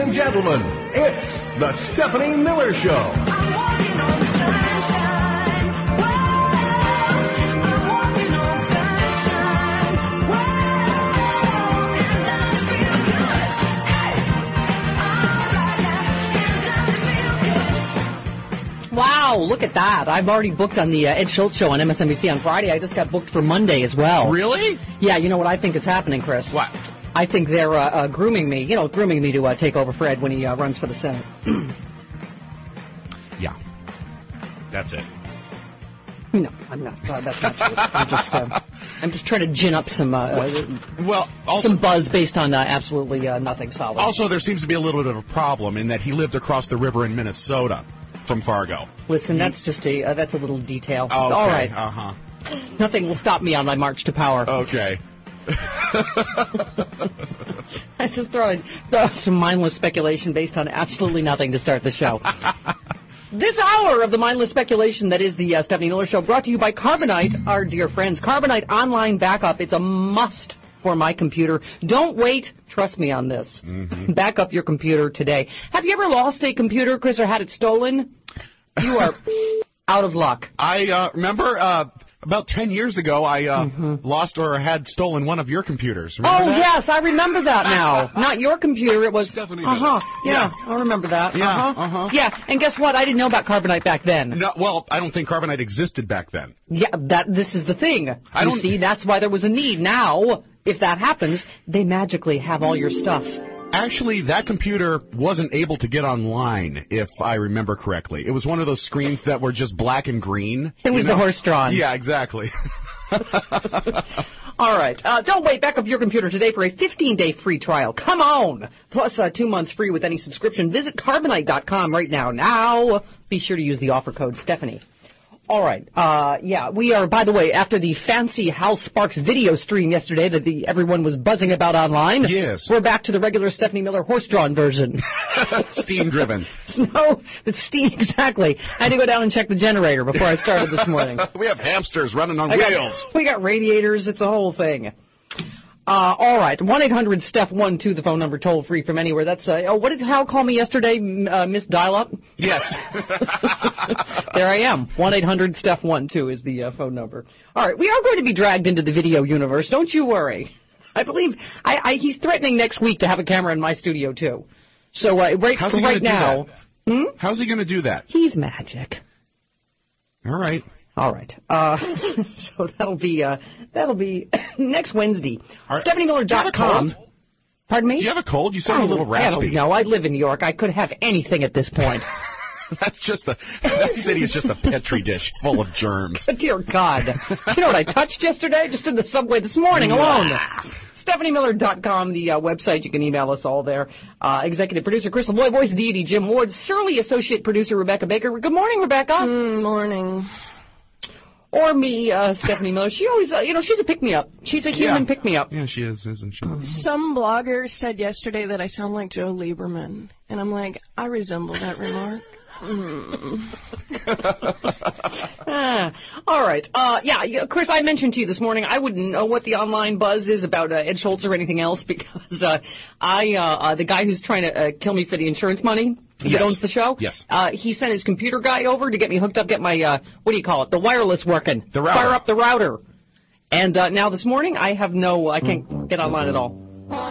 and gentlemen, it's the Stephanie Miller Show. Wow, look at that. I've already booked on the Ed Schultz Show on MSNBC on Friday. I just got booked for Monday as well. Really? Yeah, you know what I think is happening, Chris? What? I think they're grooming me to take over for Ed when he runs for the Senate. Yeah. That's it. No, I'm not. That's not true. I'm just trying to gin up some some buzz based on absolutely nothing solid. Also, there seems to be a little bit of a problem in that he lived across the river in Minnesota from Fargo. Listen, that's just that's a little detail. Oh, okay. All right. Uh-huh. Nothing will stop me on my march to power. Okay. I just throw some mindless speculation based on absolutely nothing to start the show. This hour of the mindless speculation that is the Stephanie Miller Show, brought to you by Carbonite, our dear friends. Carbonite Online Backup. It's a must for my computer. Don't wait. Trust me on this. Mm-hmm. Back up your computer today. Have you ever lost a computer, Chris, or had it stolen? You are out of luck. I remember about 10 years ago, I lost or had stolen one of your computers. Remember that? Yes, I remember that now. Not your computer, it was... Stephanie. Yeah, I remember that. Yeah, Yeah, and guess what? I didn't know about Carbonite back then. No, well, I don't think Carbonite existed back then. Yeah, this is the thing. You see, that's why there was a need. Now, if that happens, they magically have all your stuff. Actually, that computer wasn't able to get online, if I remember correctly. It was one of those screens that were just black and green. It was the horse-drawn. Yeah, exactly. All right. Don't wait. Back up your computer today for a 15-day free trial. Come on. Plus 2 months free with any subscription. Visit Carbonite.com right now. Now, be sure to use the offer code Stephanie. All right. Yeah, we are, by the way, after the fancy Hal Sparks video stream yesterday that everyone was buzzing about online. Yes. We're back to the regular Stephanie Miller horse-drawn version. Steam-driven. No, it's steam, exactly. I had to go down and check the generator before I started this morning. We have hamsters running on wheels. We got radiators. It's a whole thing. All right. 1-800-STEPH-12, the phone number, toll free from anywhere. That's, what did Hal call me yesterday? Miss Dial-Up? Yes. There I am. 1-800-STEPH-12 is the phone number. All right. We are going to be dragged into the video universe. Don't you worry. I believe he's threatening next week to have a camera in my studio, too. So right now. How's he going to do that? He's magic. All right. All right. So that'll be next Wednesday. Right. StephanieMiller.com. Pardon me? Do you have a cold? You sound a little raspy. I don't know. I live in New York. I could have anything at this point. That city is just a petri dish full of germs. Dear God. You know what I touched yesterday? Just in the subway this morning alone. StephanieMiller.com, the website. You can email us all there. Executive producer Chris LeBoy, voice deity Jim Ward, surly associate producer Rebecca Baker. Good morning, Rebecca. Morning. Or me, Stephanie Miller. She always, she's a pick-me-up. She's a human pick-me-up. Yeah, she is, isn't she? Some blogger said yesterday that I sound like Joe Lieberman. And I'm like, I resemble that remark. All right. Chris, I mentioned to you this morning I wouldn't know what the online buzz is about Ed Schultz or anything else because the guy who's trying to kill me for the insurance money that owns the show, yes. He sent his computer guy over to get me hooked up, get my, the wireless working. The router. Fire up the router. And now this morning I can't get online at all.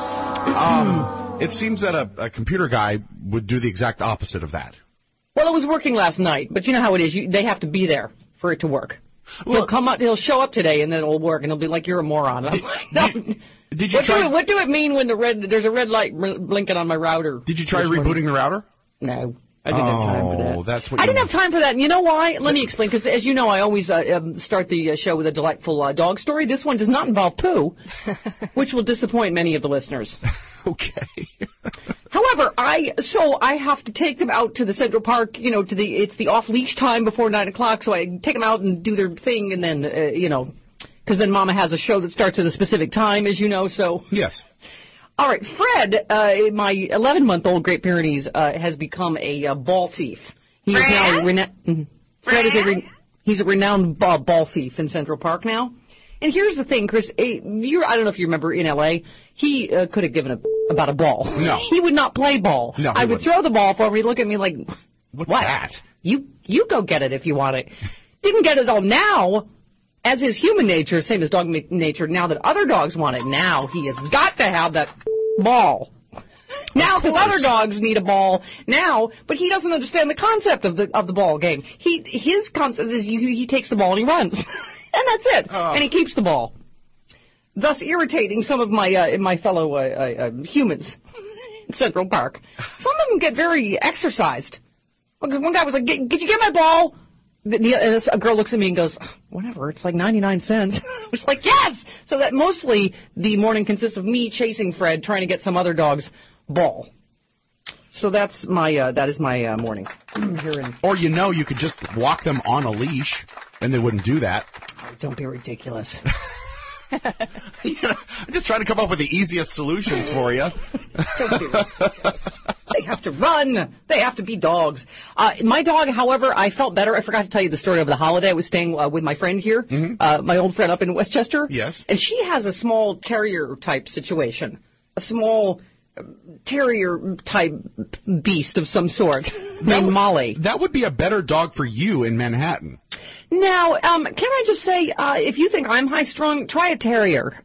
It seems that a computer guy would do the exact opposite of that. Well, it was working last night, but you know how it is. They have to be there for it to work. He'll show up today, and then it'll work, and he'll be like, "You're a moron." Did you try? What do it mean when there's a red light blinking on my router? Did you try rebooting the router? No. I didn't have time for that. That's what I didn't have time for that. And you know why? Let me explain. Because, as you know, I always start the show with a delightful dog story. This one does not involve poo, which will disappoint many of the listeners. Okay. However, I have to take them out to the Central Park, it's the off-leash time before 9 o'clock, so I take them out and do their thing, and then, because then Mama has a show that starts at a specific time, as you know, so. Yes. All right, Fred, my 11-month-old Great Pyrenees, has become a ball thief. He is now Fred is he's a renowned ball thief in Central Park now. And here's the thing, Chris. I don't know if you remember in L.A., he could have given about a ball. No. He would not play ball. No, I would throw the ball for him. He'd look at me like, What's what? that? You go get it if you want it. Didn't get it all now. As is human nature, same as dog nature, now that other dogs want it, now he has got to have that ball. Now, because other dogs need a ball now, but he doesn't understand the concept of the ball game. His concept is he takes the ball and he runs, and that's it. And he keeps the ball, thus irritating some of my fellow humans in Central Park. Some of them get very exercised. One guy was like, "Did you get my ball?" And a girl looks at me and goes, "Whatever, it's like 99 cents." I was like, "Yes!" So that mostly the morning consists of me chasing Fred, trying to get some other dog's ball. So that is my morning. Or you could just walk them on a leash, and they wouldn't do that. Oh, don't be ridiculous. I'm just trying to come up with the easiest solutions for you. Don't be ridiculous. They have to run. They have to be dogs. My dog, however, I felt better. I forgot to tell you the story over the holiday. I was staying with my friend here, my old friend up in Westchester. Yes. And she has a small terrier-type situation, a small terrier-type beast of some sort named Molly. That would be a better dog for you in Manhattan. Now, can I just say, if you think I'm high-strung, try a terrier.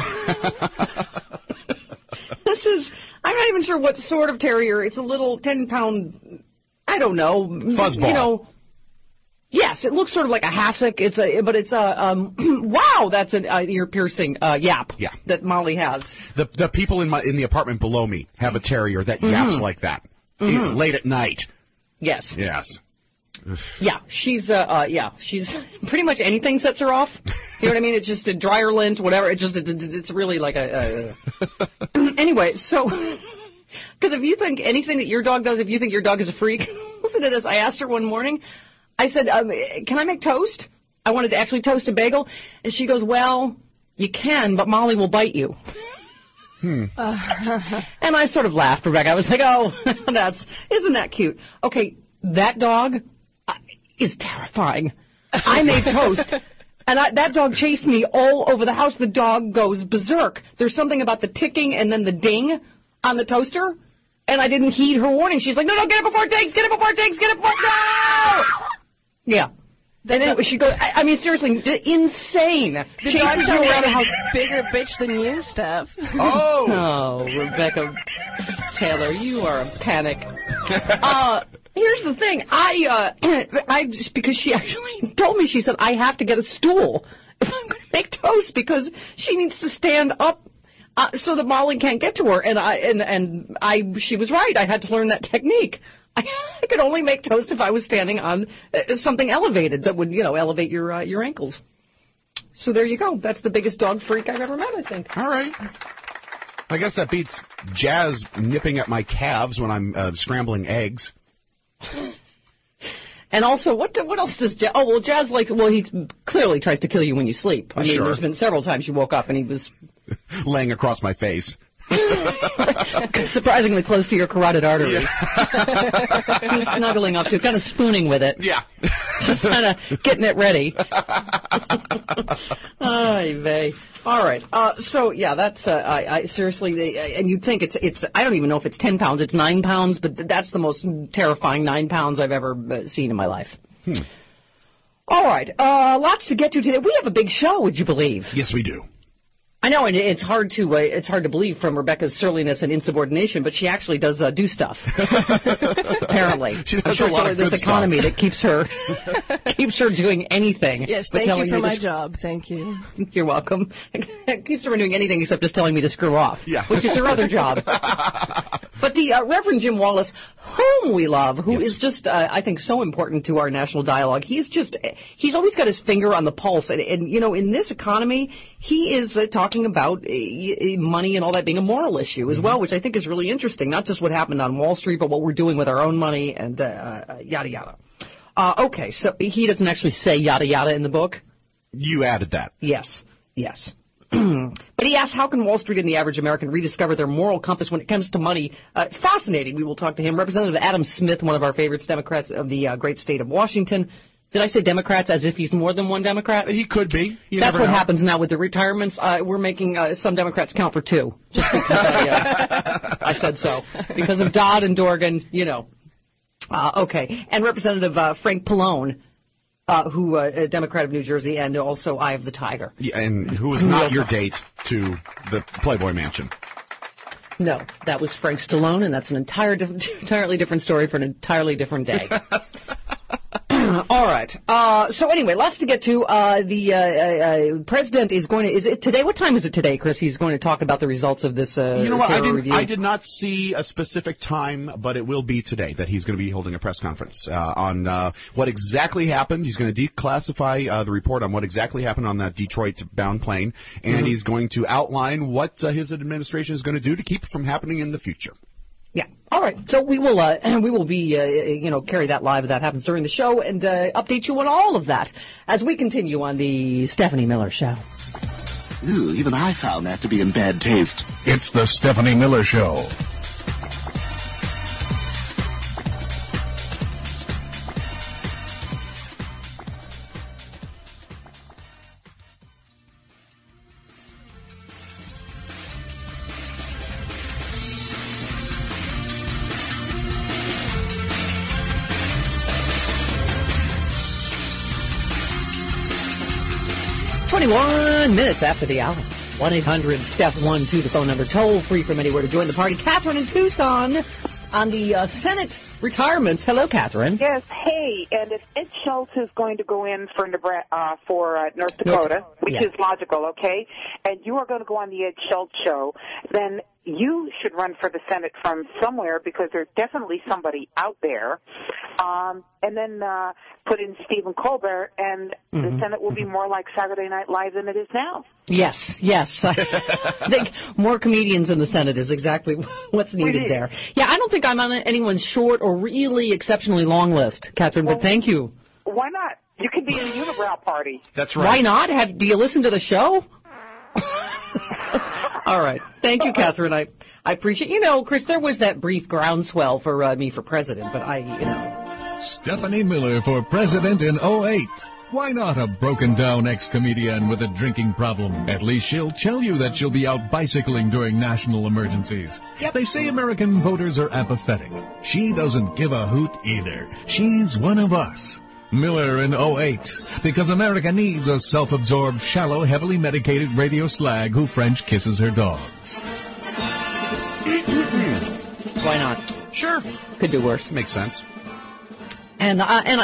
I'm not even sure what sort of terrier. It's a little 10-pound, I don't know. Fuzzball. Yes, it looks sort of like a hassock. But it's a wow, that's an ear-piercing yap that Molly has. The people in the apartment below me have a terrier that yaps like that late at night. Yes. Yes. Yeah, she's pretty much anything sets her off. You know what I mean? It's just a dryer lint, whatever. It's really like a anyway. So, because if you think anything that your dog does, if you think your dog is a freak, listen to this. I asked her one morning. I said, "Can I make toast?" I wanted to actually toast a bagel, and she goes, "Well, you can, but Molly will bite you." And I sort of laughed, Rebecca. I was like, "Oh, isn't that cute?" Okay, that dog is terrifying. I made toast, and that dog chased me all over the house. The dog goes berserk. There's something about the ticking and then the ding on the toaster, and I didn't heed her warning. She's like, no, get it before it dings, get it before it dings, get it before no! Yeah. Then anyway, she goes, I mean, seriously, insane. The dog's around a house bigger bitch than you, Steph. Oh, Rebecca Taylor, you are a panic. Here's the thing. Because she actually told me, she said, I have to get a stool if I'm going to make toast because she needs to stand up so that Molly can't get to her. And she was right. I had to learn that technique. I could only make toast if I was standing on something elevated that would, elevate your ankles. So there you go. That's the biggest dog freak I've ever met, I think. All right. I guess that beats Jazz nipping at my calves when I'm scrambling eggs. And also, what else does Jazz... Oh, well, Jazz likes... Well, he clearly tries to kill you when you sleep. I mean, There's been several times you woke up and he was... laying across my face. Surprisingly close to your carotid artery. Yeah. He's snuggling up to it, kind of spooning with it. Yeah. Just kind of getting it ready. Ay vey. All right. So yeah, that's I seriously, and you'd think it's I don't even know if it's 10 pounds, it's 9 pounds, but that's the most terrifying 9 pounds I've ever seen in my life. All right. Lots to get to today. We have a big show, would you believe? Yes, we do. I know, and it's hard to believe from Rebecca's surliness and insubordination, but she actually does do stuff. Apparently, she does a lot of good this economy that keeps her doing anything. Yes, thank you for my job. Thank you. You're welcome. It keeps her from doing anything except just telling me to screw off. Yeah. Which is her other job. But the Reverend Jim Wallace, whom we love, who is just I think so important to our national dialogue. He's always got his finger on the pulse, and in this economy, he is talking about money and all that being a moral issue as well, which I think is really interesting. Not just what happened on Wall Street, but what we're doing with our own money and yada yada. Okay, so he doesn't actually say yada yada in the book. You added that. Yes. But he asks, how can Wall Street and the average American rediscover their moral compass when it comes to money? Fascinating. We will talk to him. Representative Adam Smith, one of our favorites, Democrats of the great state of Washington, Did I say Democrats as if he's more than one Democrat? He could be. That's what happens now with the retirements. We're making some Democrats count for 2, just because I said so. Because of Dodd and Dorgan, you know. Okay. And Representative Frank Pallone, who a Democrat of New Jersey, and also Eye of the Tiger. Yeah, and who was not your date to the Playboy Mansion. No, that was Frank Stallone, and that's an entirely different story for an entirely different day. All right. So anyway, lots to get to. The president is going to. Is it today? What time is it today, Chris? He's going to talk about the results of this. You know what? I did not see a specific time, but it will be today that he's going to be holding a press conference on what exactly happened. He's going to declassify the report on what exactly happened on that Detroit-bound plane, and he's going to outline what his administration is going to do to keep it from happening in the future. Yeah. All right. So we will be carry that live if that happens during the show and update you on all of that as we continue on the Stephanie Miller Show. Ooh, even I found that to be in bad taste. It's the Stephanie Miller Show. Minutes after the hour. 1-800-STEPH-1-2, the phone number, toll free from anywhere to join the party. Catherine in Tucson on the Senate retirements. Hello, Catherine. Yes, hey, and if Ed Schultz is going to go in for North Dakota, which is logical, okay, and you are going to go on the Ed Schultz show, then you should run for the Senate from somewhere because there's definitely somebody out there, and then put in Stephen Colbert, and the Senate will be more like Saturday Night Live than it is now. Yes. I think more comedians in the Senate is exactly what's needed there. Yeah, I don't think I'm on anyone's short or really exceptionally long list, Catherine, but thank you. Why not? You can be in the Unibrow party. That's right. Why not? Do you listen to the show? All right. Thank you, Catherine. I appreciate. Chris, there was that brief groundswell for me for president, but Stephanie Miller for president in 2008. Why not a broken-down ex-comedian with a drinking problem? At least she'll tell you that she'll be out bicycling during national emergencies. Yep. They say American voters are apathetic. She doesn't give a hoot either. She's one of us. Miller in 2008, because America needs a self-absorbed, shallow, heavily medicated radio slag who French kisses her dogs. Why not? Sure. Could do worse. Makes sense. And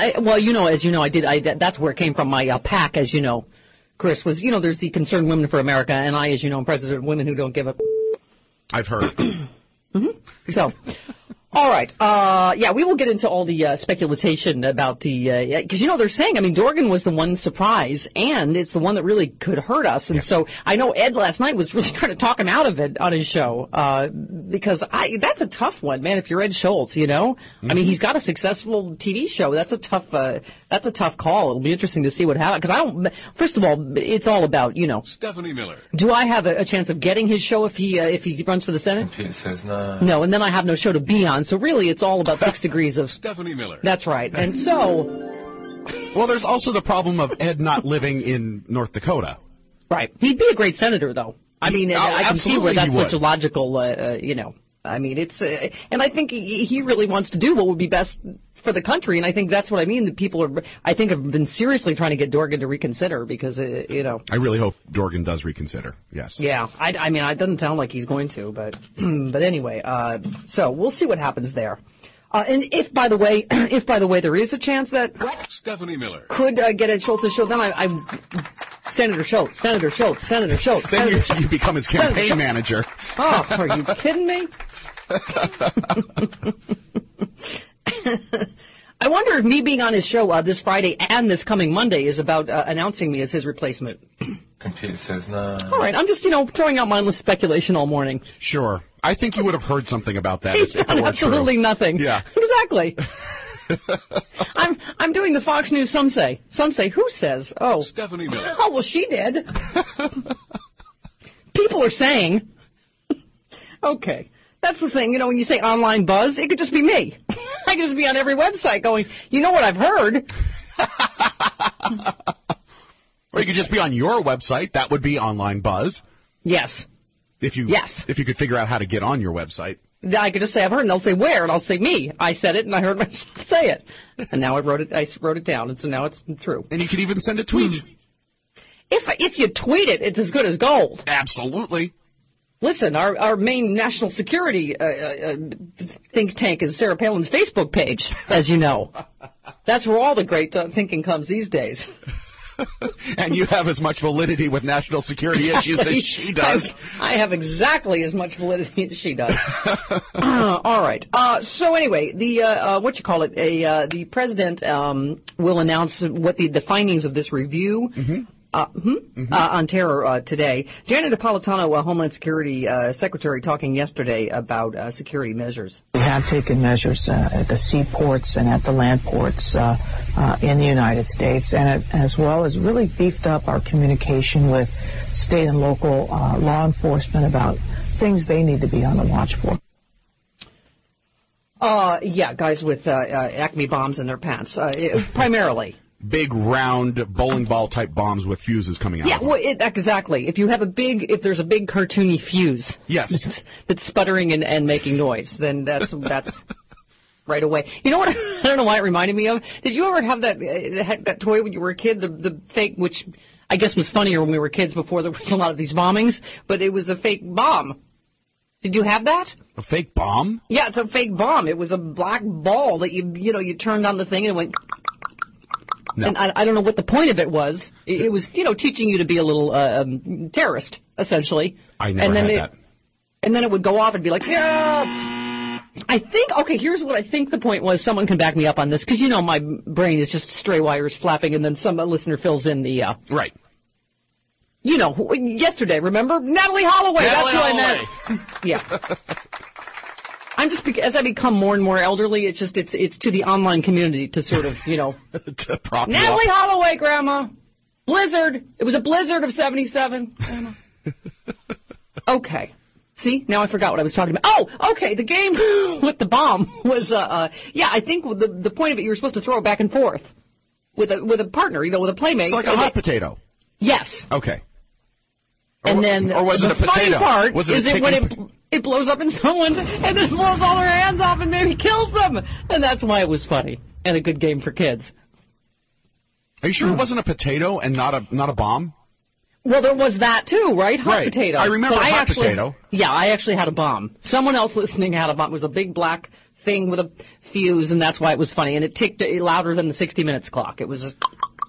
that's where it came from. My PAC, as you know, Chris, was, there's the Concerned Women for America, and I, as you know, am president of Women Who Don't Give a... I've heard. So... All right. We will get into all the speculation about the because they're saying, Dorgan was the one surprise, and it's the one that really could hurt us. And so I know Ed last night was really trying to talk him out of it on his show because that's a tough one, man. If you're Ed Schultz, he's got a successful TV show. That's a tough call. It'll be interesting to see what happens. Because first of all, it's all about Stephanie Miller. Do I have a chance of getting his show if he runs for the Senate? She says no. No, and then I have no show to be on. So really, it's all about 6 degrees of... Stephanie Miller. That's right. And so... Well, there's also the problem of Ed not living in North Dakota. Right. He'd be a great senator, though. I can see where that's such a logical, it's... and I think he really wants to do what would be best for the country, and I think that's what I mean. That people have been seriously trying to get Dorgan to reconsider because, I really hope Dorgan does reconsider. Yes. Yeah. It doesn't sound like he's going to, but but anyway. So we'll see what happens there. And if by the way there is a chance that Stephanie Miller could get Ed Schultz's show, then I Senator Schultz. Then you become his campaign manager. Oh, are you kidding me? I wonder if me being on his show this Friday and this coming Monday is about announcing me as his replacement. Computer says no. All right, I'm just, throwing out mindless speculation all morning. Sure. I think you would have heard something about that if it were absolutely true. Nothing. Yeah. Exactly. I'm doing the Fox News Some Say. Who says? Oh. Stephanie Miller. Oh, well, she did. People are saying. Okay. That's the thing, when you say online buzz, it could just be me. I could just be on every website going, what I've heard. Or you could just be on your website. That would be Online Buzz. Yes. If you could figure out how to get on your website. I could just say I've heard, and they'll say where, and I'll say me. I said it, and I heard myself say it, and now I wrote it down, and so now it's true. And you could even send a tweet. If you tweet it, it's as good as gold. Absolutely. Listen, our main national security think tank is Sarah Palin's Facebook page, as you know. That's where all the great thinking comes these days. And you have as much validity with national security issues as she does. I have exactly as much validity as she does. All right. So anyway, the president will announce what the findings of this review. On terror today. Janet Napolitano, Homeland Security Secretary, talking yesterday about security measures. We have taken measures at the seaports and at the land ports in the United States, and as well as really beefed up our communication with state and local law enforcement about things they need to be on the watch for. Guys with Acme bombs in their pants, primarily. Big, round, bowling ball type bombs with fuses coming out. Yeah, well, exactly. If there's a big cartoony fuse. Yes. That's sputtering and making noise, then that's right away. You know what? I don't know why it reminded me of. Did you ever have that toy when you were a kid, the fake, which I guess was funnier when we were kids before there was a lot of these bombings, but it was a fake bomb. Did you have that? A fake bomb? Yeah, it's a fake bomb. It was a black ball that you turned on the thing and it went. No. And I don't know what the point of it was. It was, teaching you to be a little terrorist, essentially. I never had that. And then it would go off and be like, yeah. Here's what I think the point was. Someone can back me up on this, because my brain is just stray wires flapping, and then some listener fills in the... Right. Yesterday, remember? Natalie Holloway. That's who I meant. Yeah. I'm just, as I become more and more elderly, it's to the online community to sort of, to prop Natalie Holloway, Grandma. Blizzard. It was a blizzard of 77. Grandma. Okay. See, now I forgot what I was talking about. Oh, okay. The game with the bomb was, I think the point of it, you were supposed to throw it back and forth with a partner, with a playmate. It's like a hot potato. Yes. Okay. And then or was it a potato? Funny part was it is it when it blows up in someone and then blows all their hands off and maybe kills them. And that's why it was funny and a good game for kids. Are you sure it wasn't a potato and not a bomb? Well, there was that too, right? Hot potato. I remember hot potato. Yeah, I actually had a bomb. Someone else listening had a bomb. It was a big black thing with a fuse, and that's why it was funny. And it ticked louder than the 60 Minutes clock. It was just...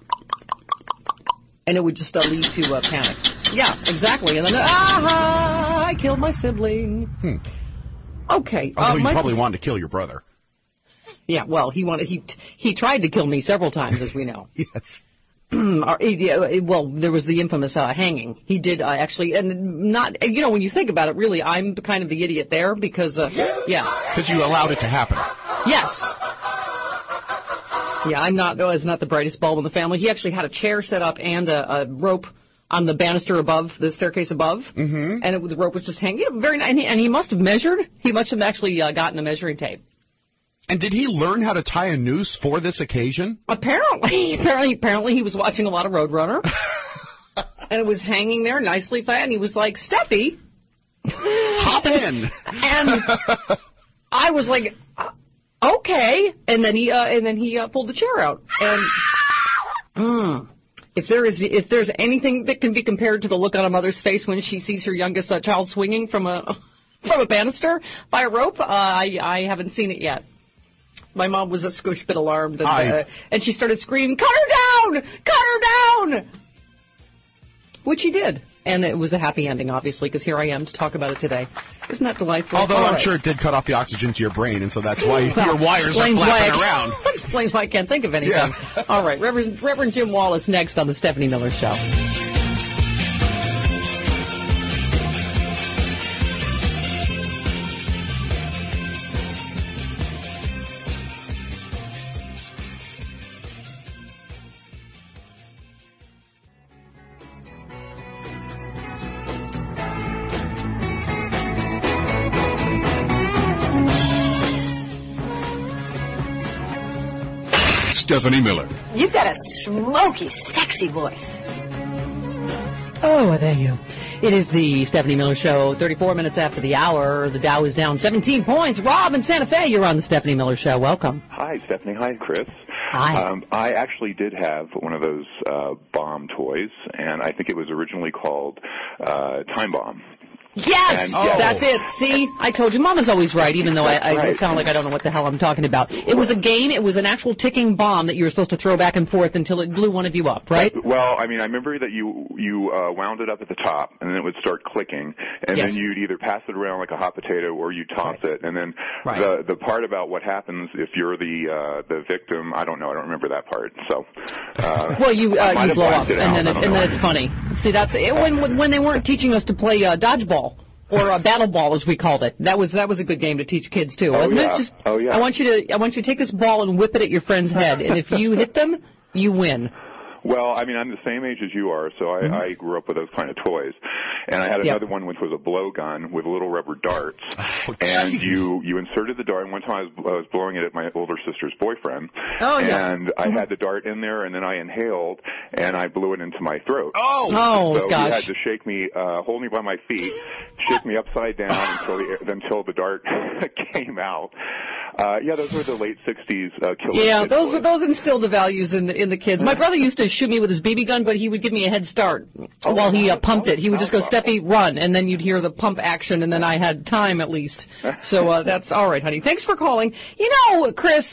And it would just lead to panic. Yeah, exactly. And then, I killed my sibling. Okay. Although you probably wanted to kill your brother. Yeah, well, he tried to kill me several times, as we know. Yes. Well, there was the infamous hanging. He did actually, and not, when you think about it, really, I'm kind of the idiot there because, Because you allowed it to happen. Yes. Yeah, I'm not the brightest bulb in the family. He actually had a chair set up and a rope on the banister above, the staircase above. Mm-hmm. And the rope was just hanging. Very nice. And he must have measured. He must have actually gotten a measuring tape. And did he learn how to tie a noose for this occasion? Apparently he was watching a lot of Roadrunner. And it was hanging there nicely flat. And he was like, Steffi. Hop in. And I was like... Okay, and then he pulled the chair out. And if there's anything that can be compared to the look on a mother's face when she sees her youngest child swinging from a banister by a rope, I haven't seen it yet. My mom was a squish bit alarmed, and she started screaming, "Cut her down! Cut her down!" Which he did. And it was a happy ending, obviously, because here I am to talk about it today. Isn't that delightful? Although I'm sure it did cut off the oxygen to your brain, and so that's why your wires are flapping around. Explains why I can't think of anything. Yeah. All right, Reverend Jim Wallace next on the Stephanie Miller Show. Stephanie Miller. You've got a smoky, sexy voice. Oh, thank you. It is the Stephanie Miller Show, 34 minutes after the hour. The Dow is down 17 points. Rob in Santa Fe, you're on the Stephanie Miller Show. Welcome. Hi, Stephanie. Hi, Chris. Hi. I actually did have one of those bomb toys, and I think it was originally called Time Bomb. Yes, that's it. See, I told you, Mama's always right, even though I sound like I don't know what the hell I'm talking about. It was a game. It was an actual ticking bomb that you were supposed to throw back and forth until it blew one of you up, right? Well, I mean, I remember that you wound it up at the top, and then it would start clicking, and then you'd either pass it around like a hot potato or you toss it, and then the part about what happens if you're the victim, I don't know. I don't remember that part. So, well, you blow up, and then it's funny. See, that's it, when they weren't teaching us to play dodgeball. Or battle ball, as we called it. That was a good game to teach kids too, wasn't it? Just, I want you to take this ball and whip it at your friend's head, and if you hit them, you win. Well, I mean, I'm the same age as you are, so I grew up with those kind of toys. And I had another one which was a blow gun with little rubber darts. And you inserted the dart, and one time I was blowing it at my older sister's boyfriend. And I had the dart in there, and then I inhaled, and I blew it into my throat. So gosh. he had to shake me, hold me by my feet, shake me upside down until the dart came out. Those were the late 60s killer. Yeah, those instilled the values in the kids. My brother used to shoot me with his BB gun, but he would give me a head start while he pumped it. He would just go, Steffi, run, and then you'd hear the pump action, and then I had time at least. So that's all right, honey. Thanks for calling. You know, Chris,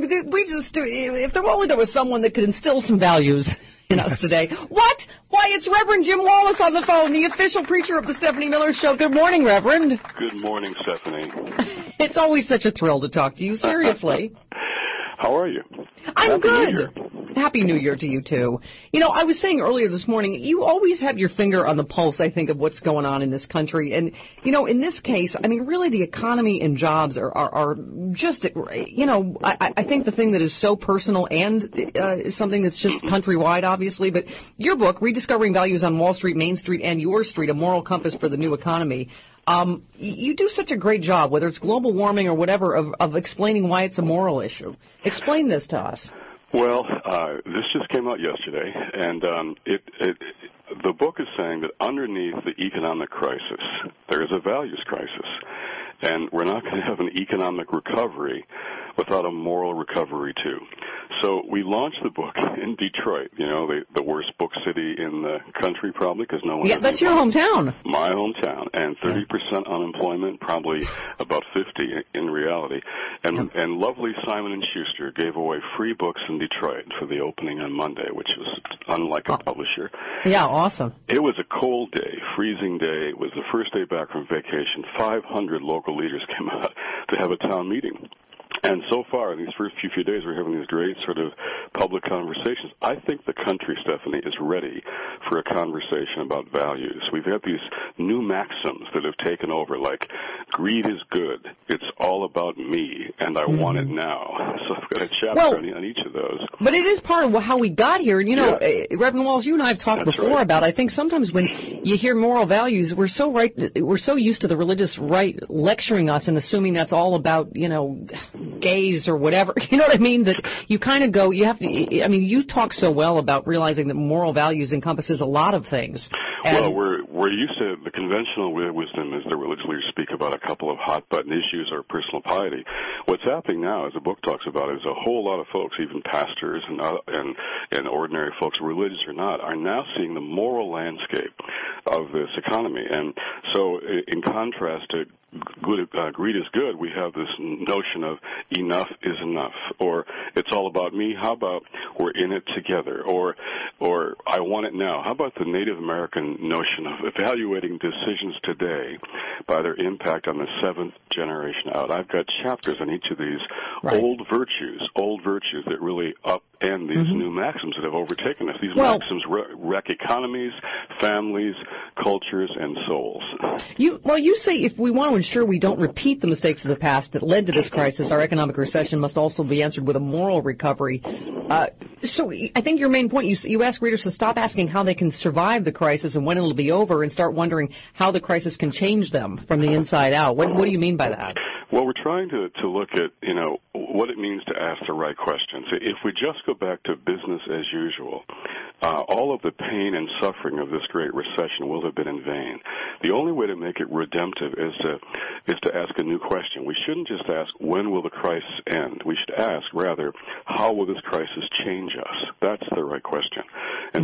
if there only was someone that could instill some values in us today. What? Why, it's Reverend Jim Wallace on the phone, the official preacher of the Stephanie Miller Show. Good morning, Reverend. Good morning, Stephanie. It's always such a thrill to talk to you, seriously. How are you? I'm good. New Year. Happy New Year to you, too. You know, I was saying earlier this morning, you always have your finger on the pulse, I think, of what's going on in this country. And, you know, in this case, I mean, really the economy and jobs are just, you know, I think the thing that is so personal and is something that's just countrywide, obviously. But your book, Rediscovering Values on Wall Street, Main Street, and Your Street, A Moral Compass for the New Economy, you do such a great job, whether it's global warming or whatever, of explaining why it's a moral issue. Explain this to us. Well, this just came out yesterday, and the book is saying that underneath the economic crisis, there is a values crisis, and we're not going to have an economic recovery without a moral recovery, too. So we launched the book in Detroit, you know, the worst book city in the country probably, because no one... Yeah, that's your hometown. My hometown, and 30% unemployment, probably about 50 in reality. And lovely Simon & Schuster gave away free books in Detroit for the opening on Monday, which was unlike a publisher. Yeah, awesome. It was a cold day, freezing day. It was the first day back from vacation. 500 local leaders came out to have a town meeting. And so far, in these first few days, we're having these great sort of public conversations. I think the country, Stephanie, is ready for a conversation about values. We've had these new maxims that have taken over, like greed is good, it's all about me, and I want it now. So I've got a chapter on each of those. But it is part of how we got here. And, you know, Reverend Walls, you and I have talked before about, I think sometimes when you hear moral values, we're so used to the religious right lecturing us and assuming that's all about, you know, gays or whatever, you know what I mean, that you kind of go, you talk so well about realizing that moral values encompasses a lot of things. Well, we're used to the conventional wisdom is the religious leaders speak about a couple of hot-button issues or personal piety. What's happening now, as the book talks about, is a whole lot of folks, even pastors and ordinary folks, religious or not, are now seeing the moral landscape of this economy. And so in contrast to greed is good, we have this notion of enough is enough, or it's all about me. How about we're in it together, or I want it now. How about the Native American notion of evaluating decisions today by their impact on the seventh generation out? I've got chapters on each of these old virtues that really upend these new maxims that have overtaken us. These maxims wreck economies, families, cultures, and souls. You say if we want to ensure we don't repeat the mistakes of the past that led to this crisis, our economic recession must also be answered with a moral recovery. So I think your main point, you ask readers to stop asking how they can survive the crisis and when it'll be over and start wondering how the crisis can change them from the inside out. What do you mean by that? Well, we're trying to look at, what it means to ask the right questions. If we just go back to business as usual, all of the pain and suffering of this great recession will have been in vain. The only way to make it redemptive is to ask a new question. We shouldn't just ask, when will the crisis end? We should ask, rather, how will this crisis change us? That's the right question. And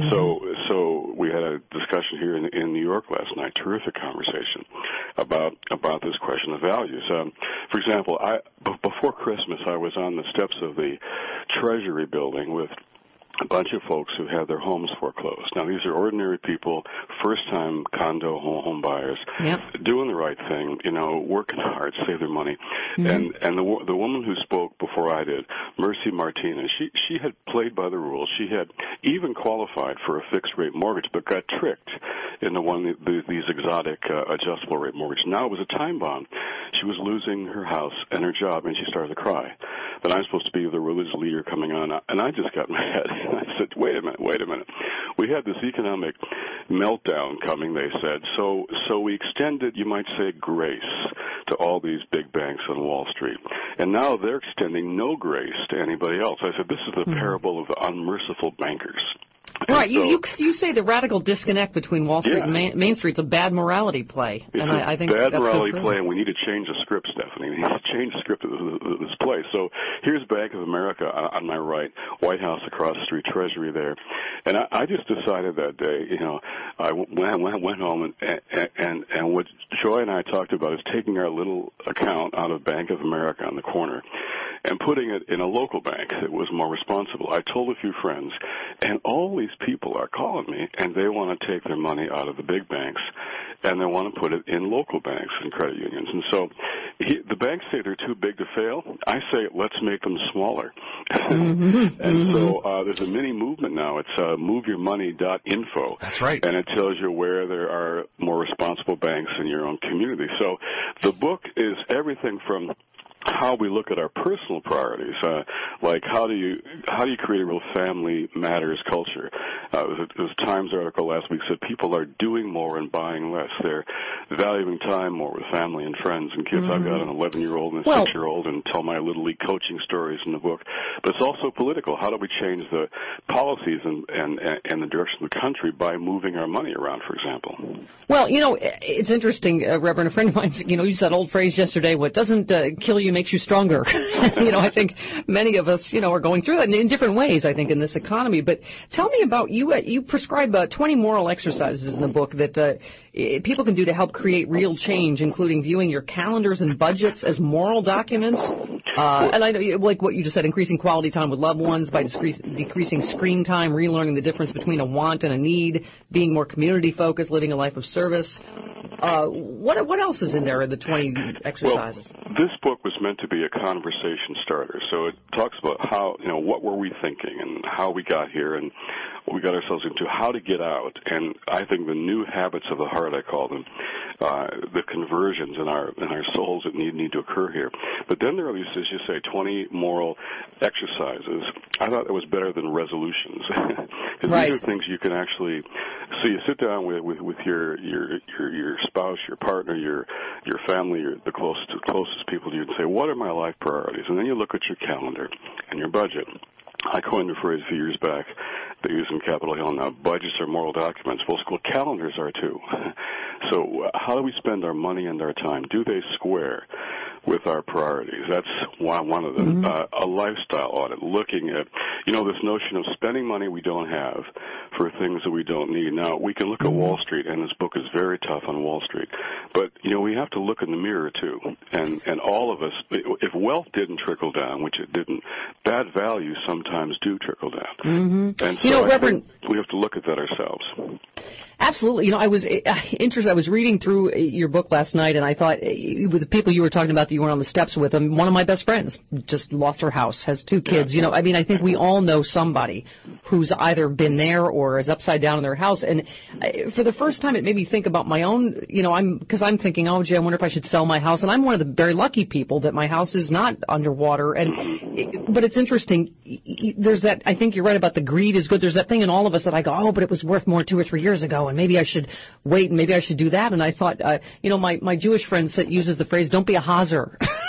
so we had a discussion here in New York last night, terrific conversation about this question of values. For example, before Christmas, I was on the steps of the Treasury building with a bunch of folks who had their homes foreclosed. Now, these are ordinary people, first-time condo home buyers, doing the right thing, working hard, save their money. And the woman who spoke before I did, Mercy Martinez, she had played by the rules. She had even qualified for a fixed-rate mortgage, but got tricked into these exotic adjustable-rate mortgages. Now it was a time bomb. She was losing her house and her job, and she started to cry. That I'm supposed to be the religious leader coming on, and I just got mad. I said, wait a minute. We had this economic meltdown coming, they said, so we extended, you might say, grace to all these big banks on Wall Street. And now they're extending no grace to anybody else. I said, this is the parable of the unmerciful bankers. Right, you say the radical disconnect between Wall Street and Main Street's a bad morality play, and I think bad that's morality so play, and we need to change the script, Stephanie. We need to change the script of this play. So here's Bank of America on my right, White House across the street, Treasury there, and I just decided that day, I went home and what Joy and I talked about is taking our little account out of Bank of America on the corner and putting it in a local bank that was more responsible. I told a few friends, and all these people are calling me, and they want to take their money out of the big banks, and they want to put it in local banks and credit unions. And so the banks say they're too big to fail. I say, let's make them smaller. And so there's a mini movement now. It's moveyourmoney.info. That's right. And it tells you where there are more responsible banks in your own community. So the book is everything from how we look at our personal priorities, like how do you create a real family matters culture. There was a Times article last week said people are doing more and buying less. They're valuing time more with family and friends and kids. I've got an 11-year-old and a 6-year-old, and tell my Little League coaching stories in the book. But it's also political. How do we change the policies and the direction of the country by moving our money around, for example? Well, it's interesting, Reverend. A friend of mine, used that old phrase yesterday, what doesn't kill you makes you stronger. I think many of us, are going through that in different ways, I think, in this economy. But tell me about you prescribe 20 moral exercises in the book that people can do to help create real change, including viewing your calendars and budgets as moral documents. And I know, like what you just said, increasing quality time with loved ones by decreasing screen time, relearning the difference between a want and a need, being more community-focused, living a life of service. What else is in there in the 20 exercises? Well, this book was meant to be a conversation starter. So it talks about how, what were we thinking and how we got here and what we got ourselves into, how to get out. And I think the new habits of the heart, I call them, the conversions in our souls that need to occur here. But then there are these, as you say, 20 moral exercises. I thought that was better than resolutions. Because these are things you can actually, so you sit down with your spouse, your partner, your family, the closest people to you, and say, what are my life priorities? And then you look at your calendar and your budget. I coined a phrase a few years back they use in Capitol Hill now, budgets are moral documents. Well, school calendars are too. So how do we spend our money and our time? Do they square with our priorities? That's one of them. A lifestyle audit, looking at, this notion of spending money we don't have for things that we don't need. Now, we can look at Wall Street, and this book is very tough on Wall Street. But, we have to look in the mirror, too. And all of us, if wealth didn't trickle down, which it didn't, bad values sometimes do trickle down. And so Reverend, we have to look at that ourselves. Absolutely. I was interested. I was reading through your book last night, and I thought, with the people you were talking about that you were on the steps with, one of my best friends just lost her house, has 2 kids. I think we all know somebody who's either been there or is upside down in their house. And for the first time, it made me think about my own, because I'm thinking, oh, gee, I wonder if I should sell my house. And I'm one of the very lucky people that my house is not underwater. But it's interesting. There's that, I think you're right about the greed is good. There's that thing in all of us that I go, oh, but it was worth more 2 or 3 years ago, and maybe I should wait, and maybe I should do that. And I thought, my Jewish friend uses the phrase, don't be a hazer.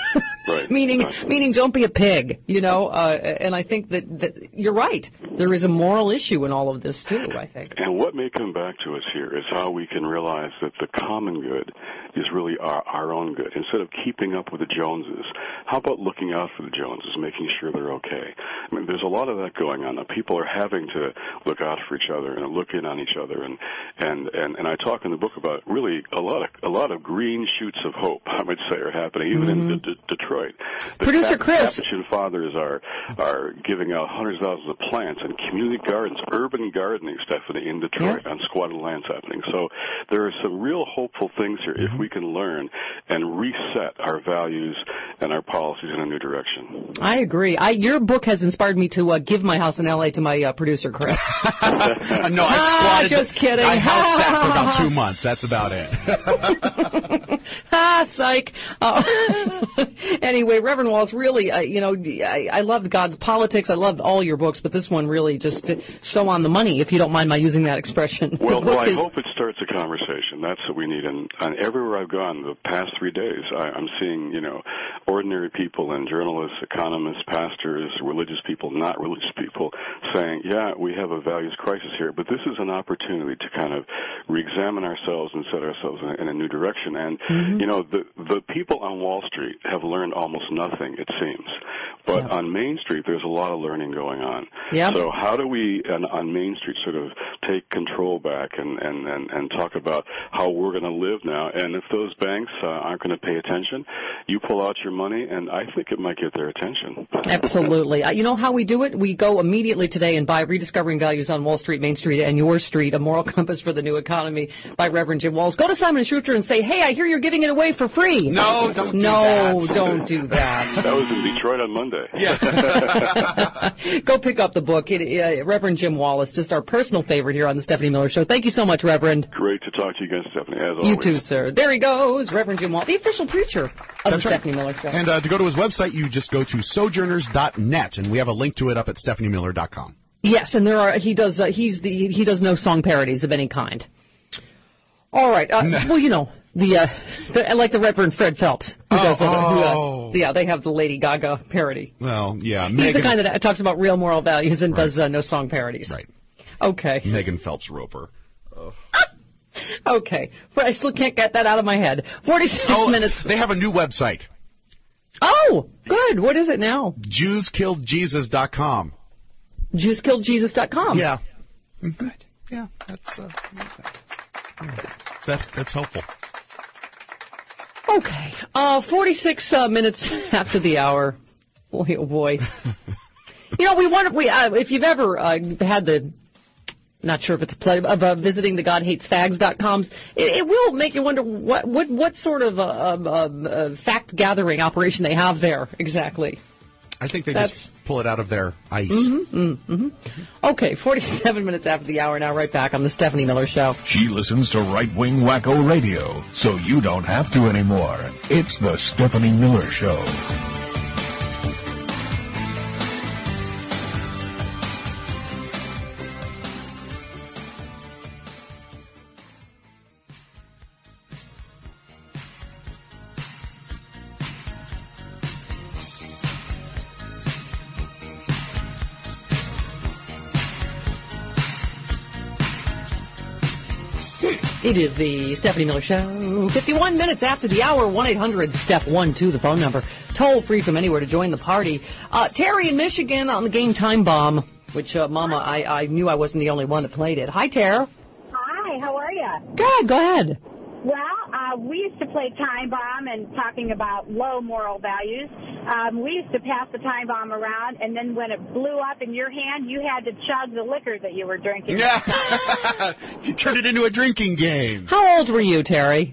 Right. Meaning don't be a pig, and I think that you're right. There is a moral issue in all of this, too, I think. And what may come back to us here is how we can realize that the common good is really our own good. Instead of keeping up with the Joneses, how about looking out for the Joneses, making sure they're okay? I mean, there's a lot of that going on. Now, people are having to look out for each other and look in on each other. And I talk in the book about really a lot of green shoots of hope, I would say, are happening, even in Detroit. The Producer Chris. Capuchin Fathers are giving out hundreds of thousands of plants and community gardens, urban gardening, Stephanie, in Detroit on squatted lands happening. So there are some real hopeful things here if we can learn and reset our values and our policies in a new direction. I agree. Your book has inspired me to give my house in L.A. to my producer, Chris. No, I squatted. Just kidding. I house sat for about 2 months. That's about it. Psych. Anyway, Reverend Wallace, really, I loved God's Politics. I loved all your books, but this one really just so on the money, if you don't mind my using that expression. Well, I hope it starts a conversation. That's what we need. And everywhere I've gone the past 3 days, I'm seeing, ordinary people and journalists, economists, pastors, religious people, not religious people, saying, yeah, we have a values crisis here, but this is an opportunity to kind of re-examine ourselves and set ourselves in a new direction. And, the people on Wall Street have learned almost nothing, it seems. But on Main Street, there's a lot of learning going on. Yep. So how do we, on Main Street, sort of take control back and talk about how we're going to live now? And if those banks aren't going to pay attention, you pull out your money, and I think it might get their attention. Absolutely. You know how we do it? We go immediately today and buy Rediscovering Values on Wall Street, Main Street, and Your Street, A Moral Compass for the New Economy by Reverend Jim Walls. Go to Simon & Schuster and say, hey, I hear you're giving it away for free. No, don't do that. No, don't do that. That was in Detroit on Monday. Yeah. Go pick up the book. Reverend Jim Wallace, just our personal favorite here on the Stephanie Miller Show. Thank you so much, Reverend. Great to talk to you again, Stephanie, as always. You too, sir. There he goes, Reverend Jim Wallace, the official preacher of the Stephanie Miller Show. And to go to his website, you just go to sojourners.net, and we have a link to it up at stephaniemiller.com. Yes, and he does no song parodies of any kind. All right. Well, like the Reverend Fred Phelps, who does they have the Lady Gaga parody. Well, yeah. He's the kind that talks about real moral values and does no song parodies. Right. Okay. Megan Phelps Roper. Okay. But I still can't get that out of my head. 46 minutes. They have a new website. Oh, good. What is it now? JewsKilledJesus.com. JewsKilledJesus.com. Yeah. Good. Yeah, that's helpful. Okay. 46 minutes after the hour. Boy, oh boy. If you've ever had the, not sure if it's a play, of visiting the GodHatesFags.coms, it will make you wonder what sort of fact-gathering operation they have there exactly. I think they just pull it out of their ice. Okay, 47 minutes after the hour now, right back on the Stephanie Miller Show. She listens to right-wing wacko radio, so you don't have to anymore. It's the Stephanie Miller Show. It is the Stephanie Miller Show. 51 minutes after the hour, 1-800-STEP-1-2, the phone number. Toll free from anywhere to join the party. Terry in Michigan on the game Time Bomb, which, Mama, I knew I wasn't the only one that played it. Hi, Tara. Hi, how are you? Good, go ahead. Well, we used to play Time Bomb and talking about low moral values. We used to pass the Time Bomb around, and then when it blew up in your hand, you had to chug the liquor that you were drinking. Yeah. You turned it into a drinking game. How old were you, Terry?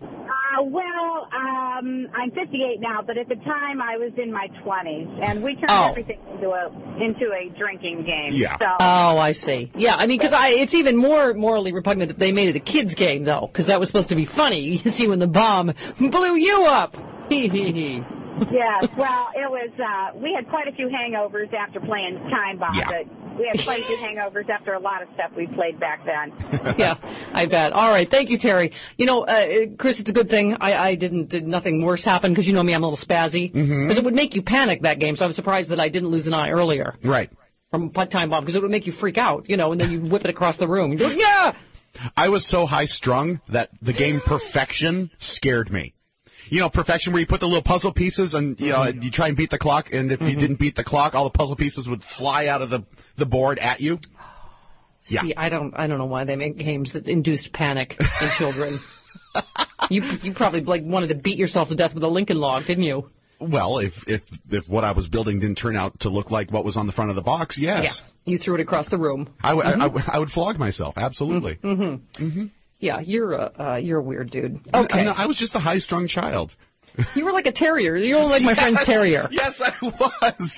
I'm 58 now, but at the time I was in my 20s, and we turned everything into a drinking game. Yeah. So. Oh, I see. Yeah, I mean, because it's even more morally repugnant that they made it a kid's game, though, because that was supposed to be funny. You see, when the bomb blew you up. Yes, well, it was, we had quite a few hangovers after playing Time Bomb. Yeah. We had quite a few hangovers after a lot of stuff we played back then. Yeah, I bet. All right, thank you, Terry. You know, Chris, it's a good thing did nothing worse happen, because you know me, I'm a little spazzy. Because it would make you panic, that game, so I was surprised that I didn't lose an eye earlier. Right. From Time Bomb, because it would make you freak out, you know, and then you whip it across the room. You're like, yeah! I was so high-strung that the game Perfection scared me. You know, Perfection, where you put the little puzzle pieces and you try and beat the clock, and if you didn't beat the clock, all the puzzle pieces would fly out of the board at you. Yeah. See, I don't know why they make games that induce panic in children. You probably wanted to beat yourself to death with a Lincoln log, didn't you? Well, if what I was building didn't turn out to look like what was on the front of the box, yes. Yeah. You threw it across the room. I would flog myself, absolutely. Yeah, you're a weird dude. Okay. No, I was just a high-strung child. You were like a terrier. You were like my friend's terrier. Yes, I was.